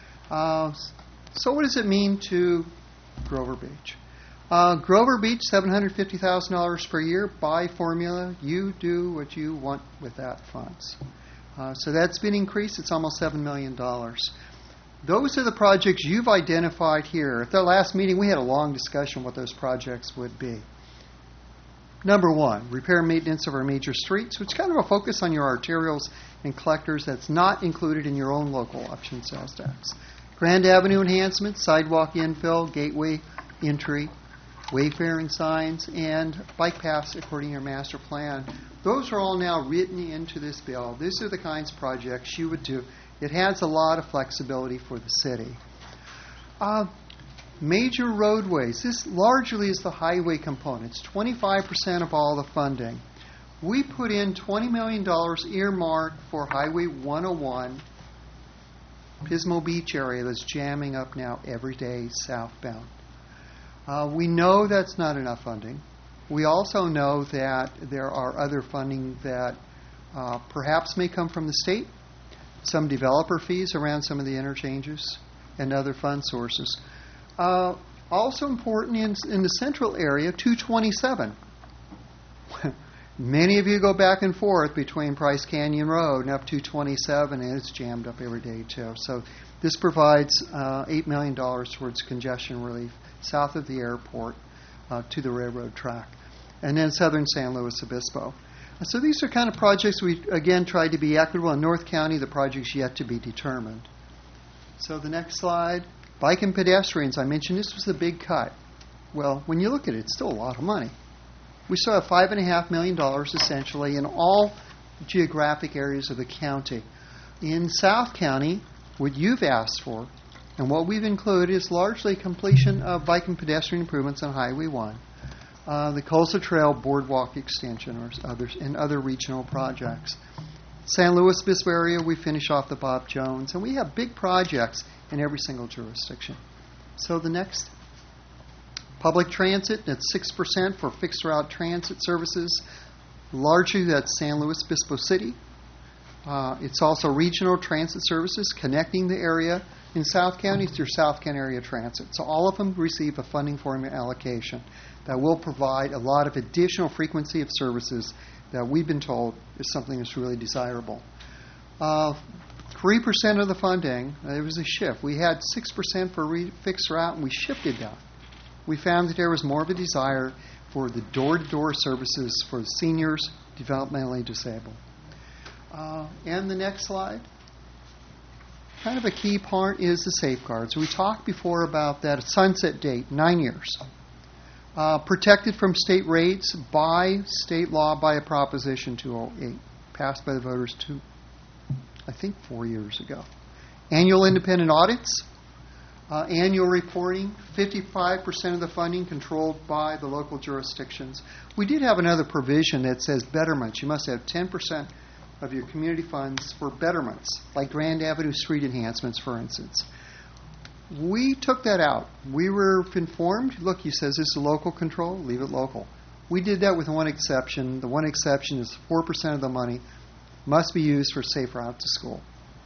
So what does it mean to Grover Beach? Grover Beach, $750,000 per year by formula. You do what you want with that funds. So that's been increased. It's almost $7 million. Those are the projects you've identified here. At the last meeting, we had a long discussion what those projects would be. Number 1, repair and maintenance of our major streets, which is kind of a focus on your arterials and collectors that's not included in your own local option sales tax. Grand Avenue enhancement, sidewalk infill, gateway entry, wayfaring signs, and bike paths according to your master plan. Those are all now written into this bill. These are the kinds of projects you would do. It has a lot of flexibility for the city. Major roadways. This largely is the highway component. It's 25% of all the funding. We put in $20 million earmarked for Highway 101, Pismo Beach area that's jamming up now every day southbound. We know that's not enough funding. We also know that there are other funding that perhaps may come from the state, some developer fees around some of the interchanges, and other fund sources. Also important in the central area, 227. Many of you go back and forth between Price Canyon Road and up 227, and it's jammed up every day too. So this provides $8 million towards congestion relief south of the airport to the railroad track. And then southern San Luis Obispo. So these are kind of projects we, again, tried to be equitable. In North County, the project's yet to be determined. So the next slide. Bike and pedestrians. I mentioned this was the big cut. Well, when you look at it, it's still a lot of money. We still have $5.5 million essentially in all geographic areas of the county. In South County, what you've asked for and what we've included is largely completion of bike and pedestrian improvements on Highway 1, the Coastal Trail Boardwalk extension, or others, and other regional projects. San Luis Obispo area, we finish off the Bob Jones, and we have big projects in every single jurisdiction. So the next, public transit, that's 6% for fixed route transit services. Largely that's San Luis Obispo City. It's also regional transit services connecting the area in South County through South County Area Transit. So all of them receive a funding formula allocation that will provide a lot of additional frequency of services that we've been told is something that's really desirable. 3% of the funding, there was a shift. We had 6% for fixed route, and we shifted that. We found that there was more of a desire for the door-to-door services for the seniors, developmentally disabled. And the next slide. Kind of a key part is the safeguards. We talked before about that sunset date, 9 years. Protected from state rates by state law by a Proposition 208, passed by the voters 4 years ago. Annual independent audits, annual reporting, 55% of the funding controlled by the local jurisdictions. We did have another provision that says betterments. You must have 10% of your community funds for betterments, like Grand Avenue street enhancements, for instance. We took that out. We were informed, look, he says this is local control, leave it local. We did that with one exception. The one exception is 4% of the money must be used for Safe Route to School.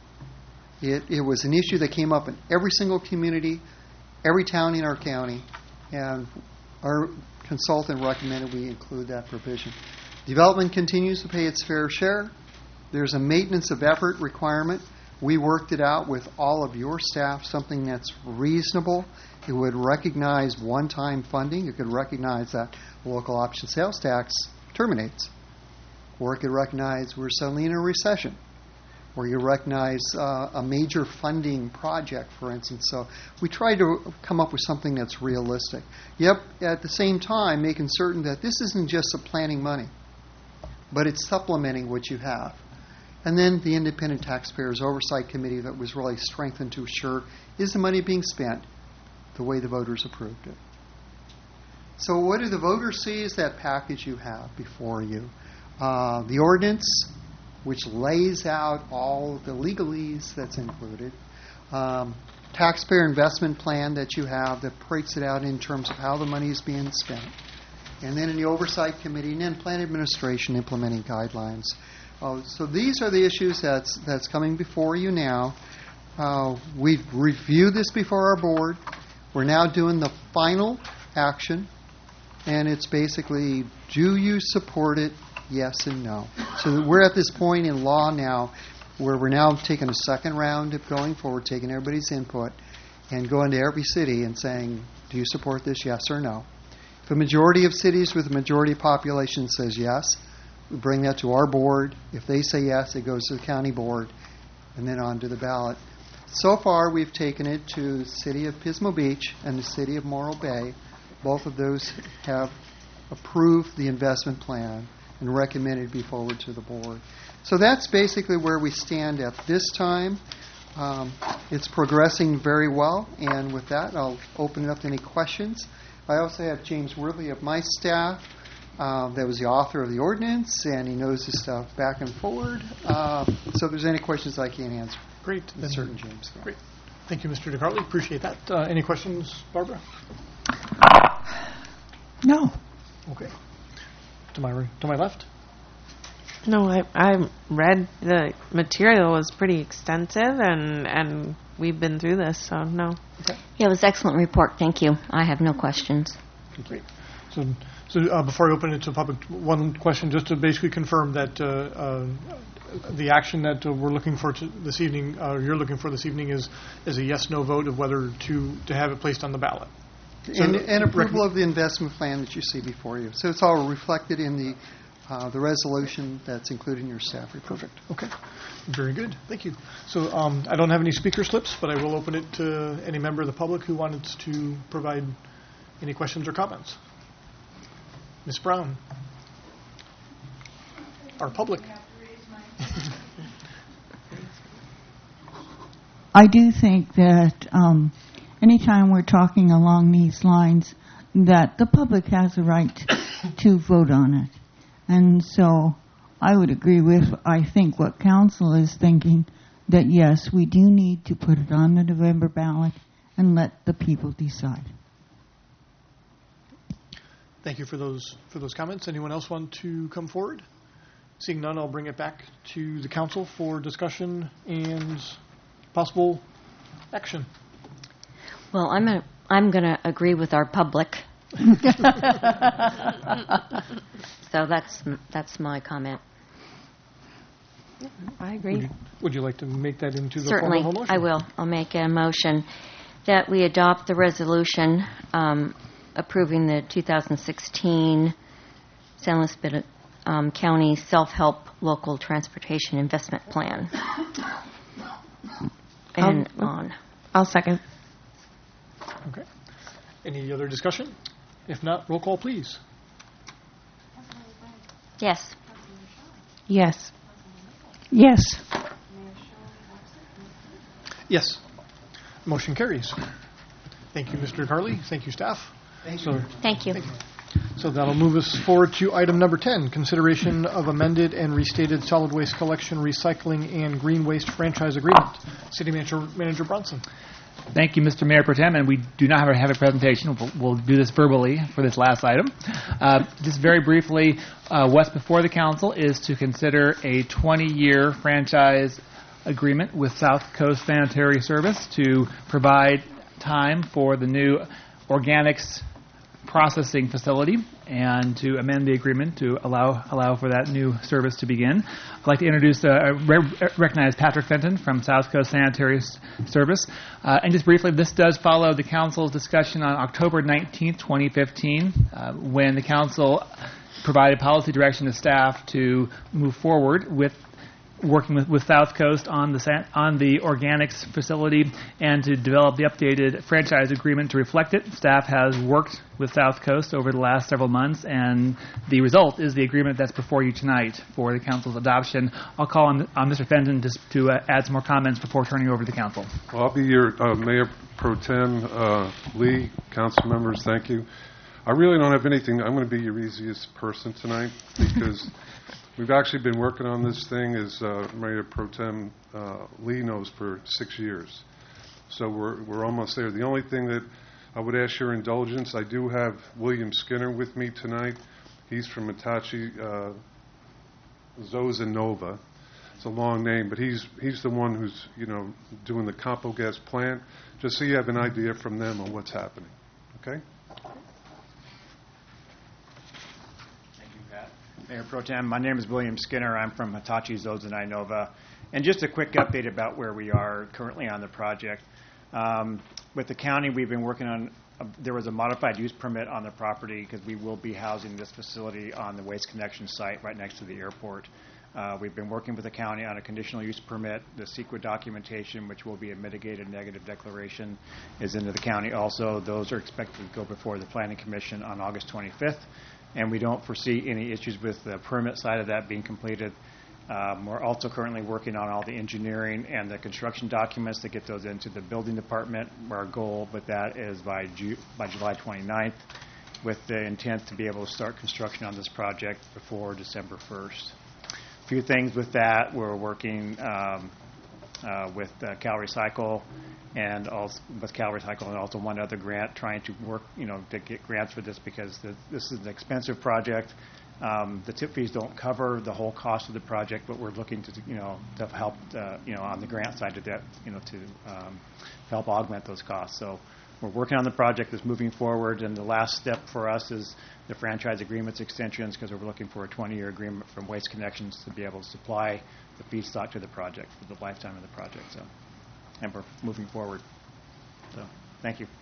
It was an issue that came up in every single community, every town in our county, and our consultant recommended we include that provision. Development continues to pay its fair share. There's a maintenance of effort requirement. We worked it out with all of your staff, something that's reasonable. It would recognize one-time funding. It could recognize that local option sales tax terminates. Or it could recognize we're suddenly in a recession. Or you recognize a major funding project, for instance. So we try to come up with something that's realistic. Yep, at the same time, making certain that this isn't just supplanting money, but it's supplementing what you have. And then the Independent Taxpayers Oversight Committee that was really strengthened to assure, is the money being spent the way the voters approved it? So what do the voters see is that package you have before you. The ordinance, which lays out all the legalese that's included. Taxpayer investment plan that you have that breaks it out in terms of how the money is being spent. And then in the Oversight Committee, and then Plan Administration implementing guidelines. So these are the issues that's coming before you now. We've reviewed this before our board. We're now doing the final action, and it's basically, do you support it, yes and no? So we're at this point in law now where we're now taking a second round of going forward, taking everybody's input, and going to every city and saying, do you support this, yes or no? If a majority of cities with a majority population says yes, we bring that to our board. If they say yes, it goes to the county board and then on to the ballot. So far, we've taken it to the city of Pismo Beach and the city of Morro Bay. Both of those have approved the investment plan and recommended it be forward to the board. So that's basically where we stand at this time. It's progressing very well, and with that, I'll open it up to any questions. I also have James Worley of my staff. That was the author of the ordinance, and he knows this stuff back and forward. So if there's any questions I can't answer. Great. Certain James. Great. Thank you, Mr. DeCarli. Appreciate that. Any questions, Barbara? No. Okay. To my left? No, I read the material was pretty extensive, and we've been through this, so no. Okay. Yeah, it was an excellent report. Thank you. I have no questions. Great. So before I open it to the public, one question just to basically confirm that the action that we're looking for this evening, you're looking for this evening, is a yes/no vote of whether to have it placed on the ballot. So and approval of the investment plan that you see before you. So it's all reflected in the resolution that's included in your staff report. Perfect. Okay. Very good. Thank you. So I don't have any speaker slips, but I will open it to any member of the public who wanted to provide any questions or comments. Ms. Brown. Our public. I do think that anytime we're talking along these lines, that the public has a right to vote on it. And so I would agree with, I think, what council is thinking, that yes, we do need to put it on the November ballot and let the people decide. Thank you for those comments. Anyone else want to come forward? Seeing none, I'll bring it back to the council for discussion and possible action. Well, I'm going to agree with our public. So that's my comment. I agree. Would you like to make that into the Certainly, formal motion? I will. I'll make a motion that we adopt the resolution approving the 2016 San Luis county self-help local transportation investment plan. And on. I'll second. Okay. Any other discussion? If not, roll call, please. Yes. Yes. Yes. Yes. Motion carries. Thank you, Mr. Carley. Thank you, staff. Thank you. Thank you. So that'll move us forward to item number 10, consideration of amended and restated solid waste collection, recycling, and green waste franchise agreement. City Manager Bronson. Thank you, Mr. Mayor Pro Tem, and we do not have a presentation. We'll do this verbally for this last item. Just very briefly, what's before the council is to consider a 20-year franchise agreement with South Coast Sanitary Service to provide time for the new organics processing facility and to amend the agreement to allow for that new service to begin. I'd like to introduce, recognize Patrick Fenton from South Coast Sanitary Service. And just briefly, this does follow the council's discussion on October 19th, 2015, when the council provided policy direction to staff to move forward with working with South Coast on the organics facility and to develop the updated franchise agreement to reflect it. Staff has worked with South Coast over the last several months, and the result is the agreement that's before you tonight for the council's adoption. I'll call on Mr. Fenton to add some more comments before turning over to the council. Well, I'll be your Mayor Pro Tem Lee, council members. Thank you. I really don't have anything. I'm going to be your easiest person tonight because we've actually been working on this thing, as Mayor Pro Tem Lee knows, for 6 years. So we're almost there. The only thing that I would ask your indulgence, I do have William Skinner with me tonight. He's from Hitachi Zosanova. It's a long name, but he's the one who's doing the CompoGas plant, just so you have an idea from them on what's happening. Okay? Mayor Pro Tem, my name is William Skinner. I'm from Hitachi Zosanai Nova. And just a quick update about where we are currently on the project. With the county, we've been working on, there was a modified use permit on the property because we will be housing this facility on the Waste Connection site right next to the airport. We've been working with the county on a conditional use permit. The CEQA documentation, which will be a mitigated negative declaration, is into the county also. Those are expected to go before the Planning Commission on August 25th. And we don't foresee any issues with the permit side of that being completed. We're also currently working on all the engineering and the construction documents to get those into the building department. Our goal with that is by July 29th, with the intent to be able to start construction on this project before December 1st. A few things with that. We're working with Cal Recycle and also with Cal Recycle and also one other grant, trying to work, to get grants for this because this is an expensive project. The tip fees don't cover the whole cost of the project, but we're looking to help, on the grant side of that, to help augment those costs. So we're working on the project that's moving forward, and the last step for us is the franchise agreements extensions because we're looking for a 20-year agreement from Waste Connections to be able to supply the feedstock to the project for the lifetime of the project. So, and we're moving forward. So, thank you.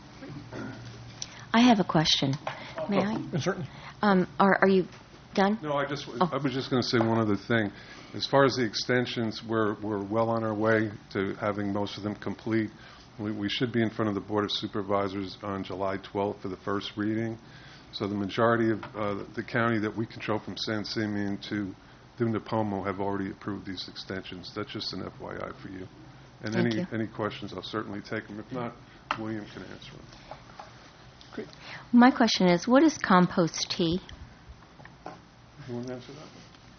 I have a question. May I? Certainly. Are you done? No, I was just going to say one other thing. As far as the extensions, we're well on our way to having most of them complete. We should be in front of the Board of Supervisors on July 12th for the first reading. So the majority of the county that we control from San Simeon to Napomo have already approved these extensions. That's just an FYI for you. And any questions, I'll certainly take them. If not, William can answer them. Great. My question is, what is compost tea? You want to answer that?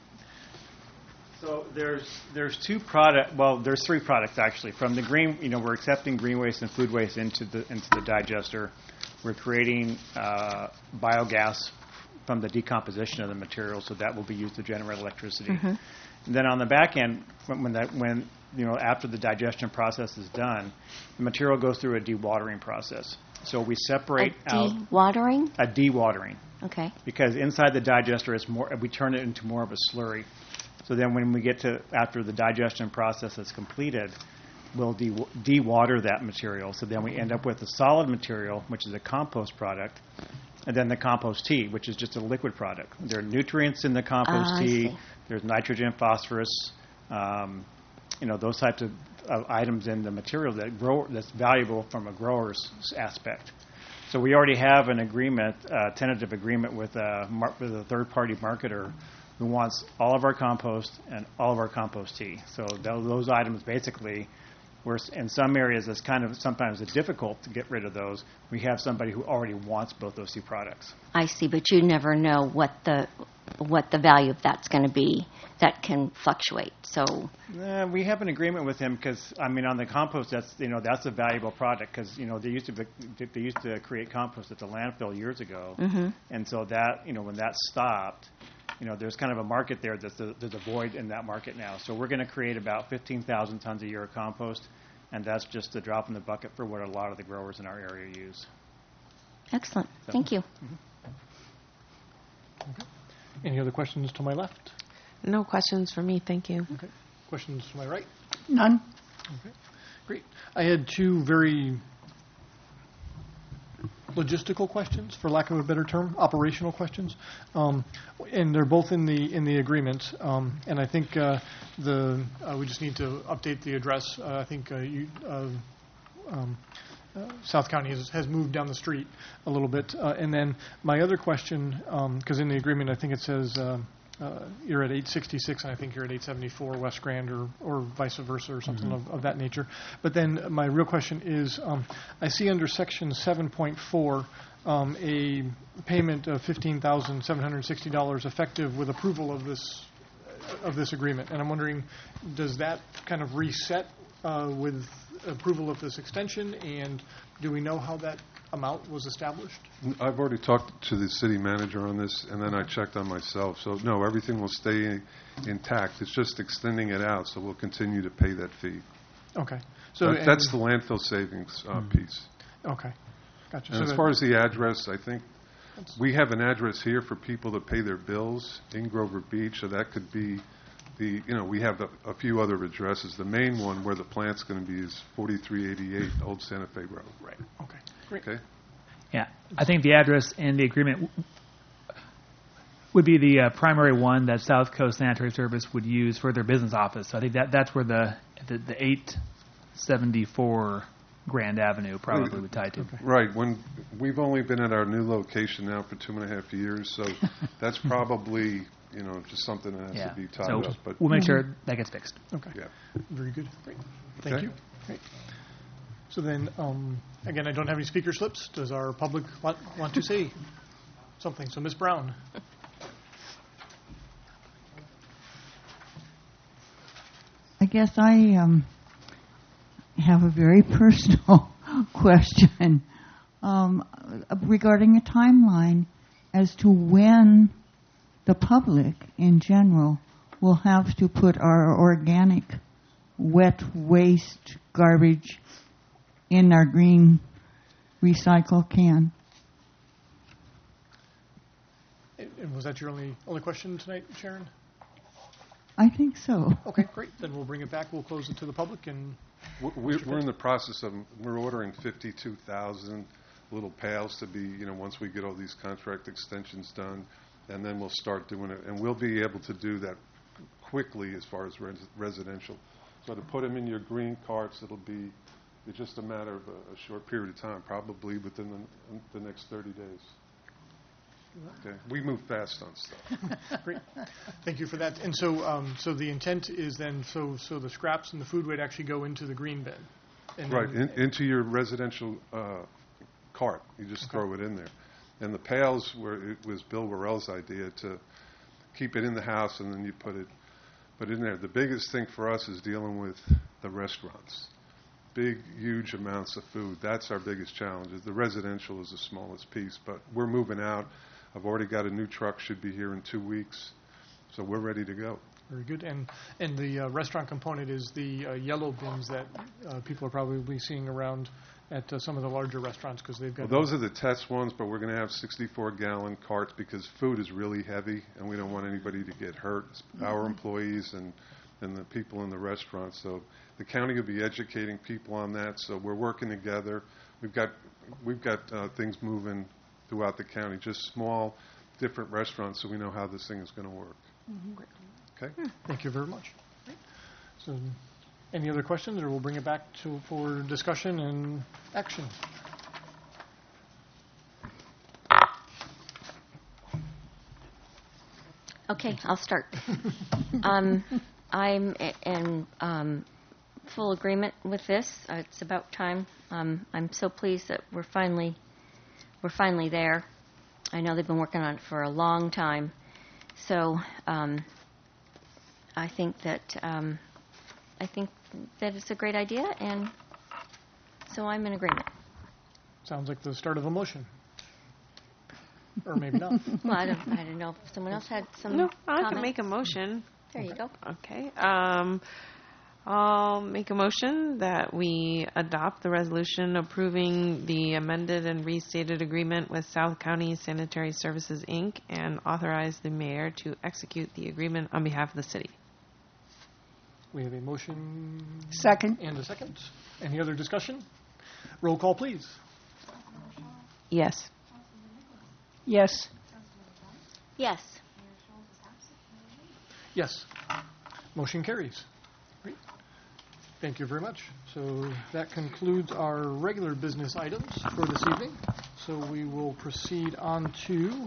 So there's two product. Well, there's three products actually. From the green, we're accepting green waste and food waste into the digester. We're creating biogas from the decomposition of the material, so that will be used to generate electricity. Mm-hmm. And then on the back end, when after the digestion process is done, the material goes through a dewatering process. So we separate out dewatering. A dewatering. Okay. Because inside the digester, we turn it into more of a slurry. So then when we get to after the digestion process is completed, we'll dewater that material. So then we end up with a solid material, which is a compost product. and then the compost tea, which is just a liquid product. There are nutrients in the compost I tea. see. There's nitrogen, phosphorus, those types of items in the material that's valuable from a grower's aspect. So we already have an agreement, tentative agreement with a third-party marketer who wants all of our compost and all of our compost tea. So those items basically, where in some areas it's kind of sometimes difficult to get rid of those, we have somebody who already wants both those two products. I see, but you never know what the value of that's going to be. That can fluctuate. So We have an agreement with him because on the compost, that's a valuable product because they used to create compost at the landfill years ago, and so that when that stopped, there's kind of a market there. There's a void in that market now. So we're going to create about 15,000 tons a year of compost, and that's just a drop in the bucket for what a lot of the growers in our area use. excellent. Thank you. Any other questions to my left? No questions for me, thank you. Okay. Questions to my right? None. Okay, great. I had two very logistical questions, for lack of a better term, operational questions, and they're both in the agreement. And I think we just need to update the address. I think South County has moved down the street a little bit. And then my other question, because in the agreement I think it says you're at 866 and I think you're at 874 West Grand or vice versa or something of that nature. But then my real question is, I see under section 7.4 a payment of $15,760 effective with approval of this agreement. And I'm wondering, does that kind of reset with approval of this extension, and do we know how that amount was established? I've already talked to the city manager on this, and then I checked on myself. So, no, everything will stay intact. It's just extending it out, so we'll continue to pay that fee. Okay. So that's the landfill savings piece. Okay. Gotcha. And as far as the address, I think we have an address here for people to pay their bills in Grover Beach, so that could be we have a few other addresses. The main one where the plant's going to be is 4388 Old Santa Fe Road. Right. Okay. Great. Okay. Yeah, I think the address in the agreement would be the primary one that South Coast Sanitary Service would use for their business office. So I think that's where the 874 Grand Avenue probably would tie to. Okay. Right. When we've only been at our new location now for 2.5 years, so that's probably just something that has to be tied up. But we'll make sure that gets fixed. Okay. Yeah. Very good. Great. Thank you. Great. So then, again, I don't have any speaker slips. Does our public want to say something? So, Ms. Brown. I guess I have a very personal question regarding a timeline as to when the public in general will have to put our organic wet waste garbage in our green recycle can. And was that your only question tonight, Sharon? I think so. Okay, great. Then we'll bring it back. We'll close it to the public. And we're in the process of we're ordering 52,000 little pails to be once we get all these contract extensions done, and then we'll start doing it, and we'll be able to do that quickly as far as residential. So to put them in your green carts, it'll be just a matter of a short period of time, probably within the next 30 days. Okay, we move fast on stuff. Great, thank you for that. And so, so the intent is then, so the scraps and the food would actually go into the green bin. And right, into your residential cart. You just throw it in there. And the pails it was Bill Worrell's idea to keep it in the house, and then you put it in there. The biggest thing for us is dealing with the restaurants. Big, huge amounts of food. That's our biggest challenge. The residential is the smallest piece, but we're moving out. I've already got a new truck, should be here in 2 weeks, so we're ready to go. Very good. And the restaurant component is the yellow bins that people are probably seeing around at some of the larger restaurants because they've got. Well, those are the test ones, but we're going to have 64-gallon carts because food is really heavy, and we don't want anybody to get hurt. It's our employees and the people in the restaurant. So the county will be educating people on that. So we're working together. We've got things moving throughout the county, just small, different restaurants, so we know how this thing is going to work. Okay? Thank you very much. So, any other questions, or we'll bring it back for discussion and action? Okay, I'll start. I'm in full agreement with this. It's about time. I'm so pleased that we're finally there. I know they've been working on it for a long time, so I think that it's a great idea, and so I'm in agreement. Sounds like the start of a motion. Or maybe not. Well, I don't know if someone else had some No, I comments. can make a motion. There you go. Okay. I'll make a motion that we adopt the resolution approving the amended and restated agreement with South County Sanitary Services, Inc., and authorize the mayor to execute the agreement on behalf of the city. We have a motion. Second. And a second. Any other discussion? Roll call, please. Yes. Yes. Yes. Yes. Motion carries. Great. Thank you very much. So that concludes our regular business items for this evening. So we will proceed on to,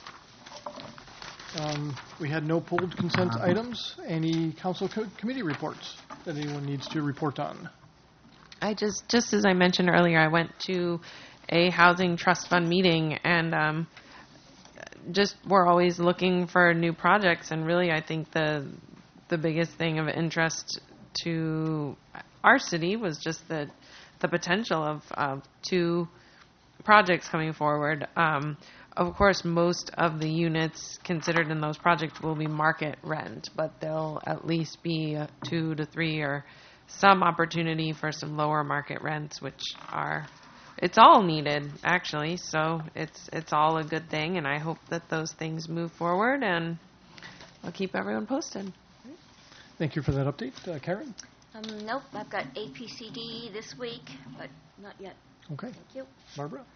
we had no pulled consent items. Any council committee reports that anyone needs to report on? I just as I mentioned earlier, I went to a housing trust fund meeting, and we're always looking for new projects, and really I think the biggest thing of interest to our city was just the potential of two projects coming forward. Of course, most of the units considered in those projects will be market rent, but there'll at least be 2 to 3 or some opportunity for some lower market rents, which it's all needed, actually, so it's all a good thing, and I hope that those things move forward, and I'll keep everyone posted. Thank you for that update. Karen? Nope, I've got APCD this week, but not yet. Okay. Thank you. Barbara?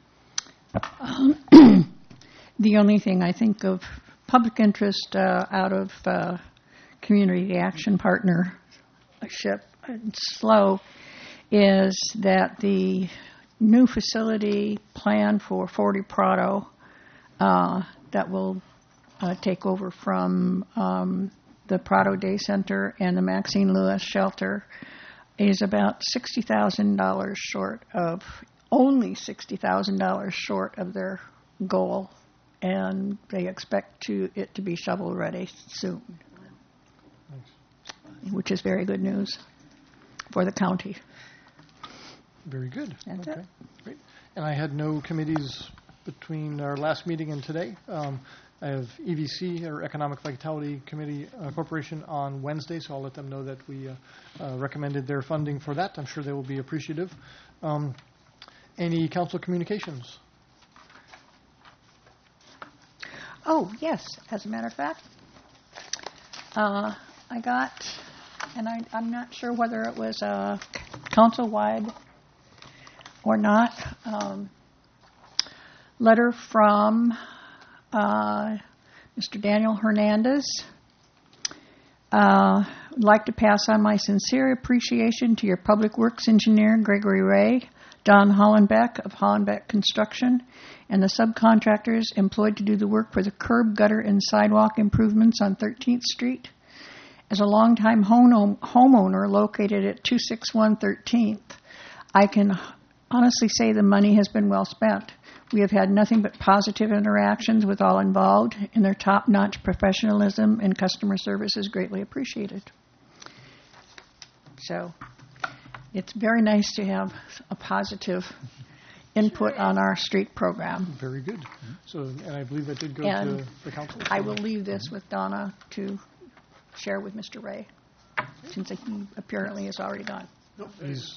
The only thing I think of public interest out of Community Action Partnership and SLO is that the new facility plan for 40 Prado that will take over from the Prado Day Center and the Maxine Lewis Shelter is about $60,000 short of, only $60,000 short of their goal, and they expect it to be shovel-ready soon, which is very good news for the county. Very good. That's okay. it. Great. And I had no committees between our last meeting and today. I have EVC, or Economic Vitality Committee Corporation, on Wednesday, so I'll let them know that we recommended their funding for that. I'm sure they will be appreciative. Any council communications? Oh, yes. As a matter of fact, I got, and I'm not sure whether it was council-wide or not, letter from Mr. Daniel Hernandez. I'd like to pass on my sincere appreciation to your Public Works Engineer, Gregory Ray, Don Hollenbeck of Hollenbeck Construction, and the subcontractors employed to do the work for the curb, gutter, and sidewalk improvements on 13th Street. As a longtime homeowner located at 261 13th, I can honestly say the money has been well spent. We have had nothing but positive interactions with all involved, and their top-notch professionalism and customer service is greatly appreciated. So it's very nice to have a positive input on our street program. Very good. So, and I believe that did go And to the council. I will leave this with Donna to share with Mr. Ray, since he apparently is already gone. Nope,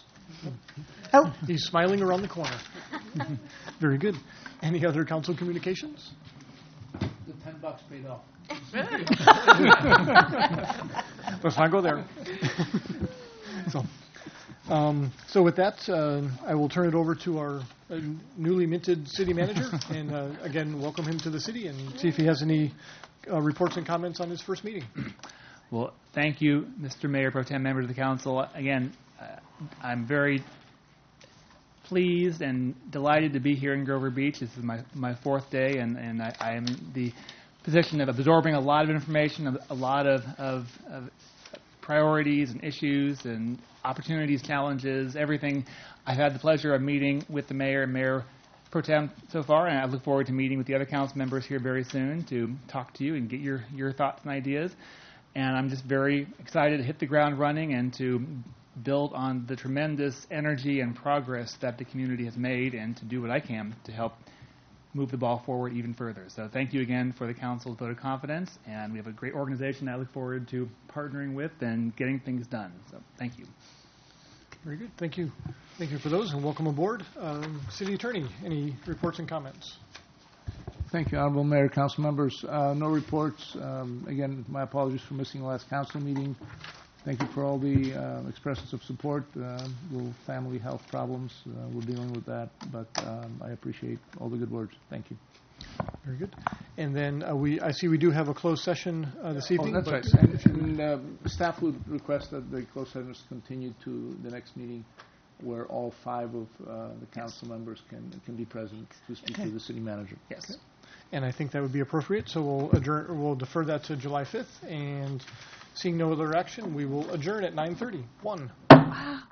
he's smiling around the corner. Very good. Any other council communications? The $10 paid off. Let's not go there. So, So with that, I will turn it over to our newly minted city manager, and again, welcome him to the city and see if he has any reports and comments on his first meeting. Well, thank you, Mr. Mayor Pro Tem, members of the council. Again, I'm very pleased and delighted to be here in Grover Beach. This is my fourth day, and I am in the position of absorbing a lot of information, a lot of priorities and issues and opportunities, challenges, everything. I've had the pleasure of meeting with the mayor and Mayor Pro Tem so far, and I look forward to meeting with the other council members here very soon to talk to you and get your thoughts and ideas. And I'm just very excited to hit the ground running and to build on the tremendous energy and progress that the community has made and to do what I can to help move the ball forward even further. So thank you again for the council's vote of confidence, and we have a great organization I look forward to partnering with and getting things done. So thank you. Very good. Thank you. Thank you for those, and welcome aboard. City Attorney, any reports and comments? Thank you, Honorable Mayor, council members. No reports. Again, my apologies for missing the last council meeting. Thank you for all the expressions of support. Little family health problems, we're dealing with that, but I appreciate all the good words. Thank you. Very good. And then I see we do have a closed session this evening. Oh, that's right. And staff would request that the closed session is continued to the next meeting, where all 5 of the council members can be present to speak to the city manager. Yes. Okay. And I think that would be appropriate, so we'll defer that to July 5th, and seeing no other action, we will adjourn at 9:30.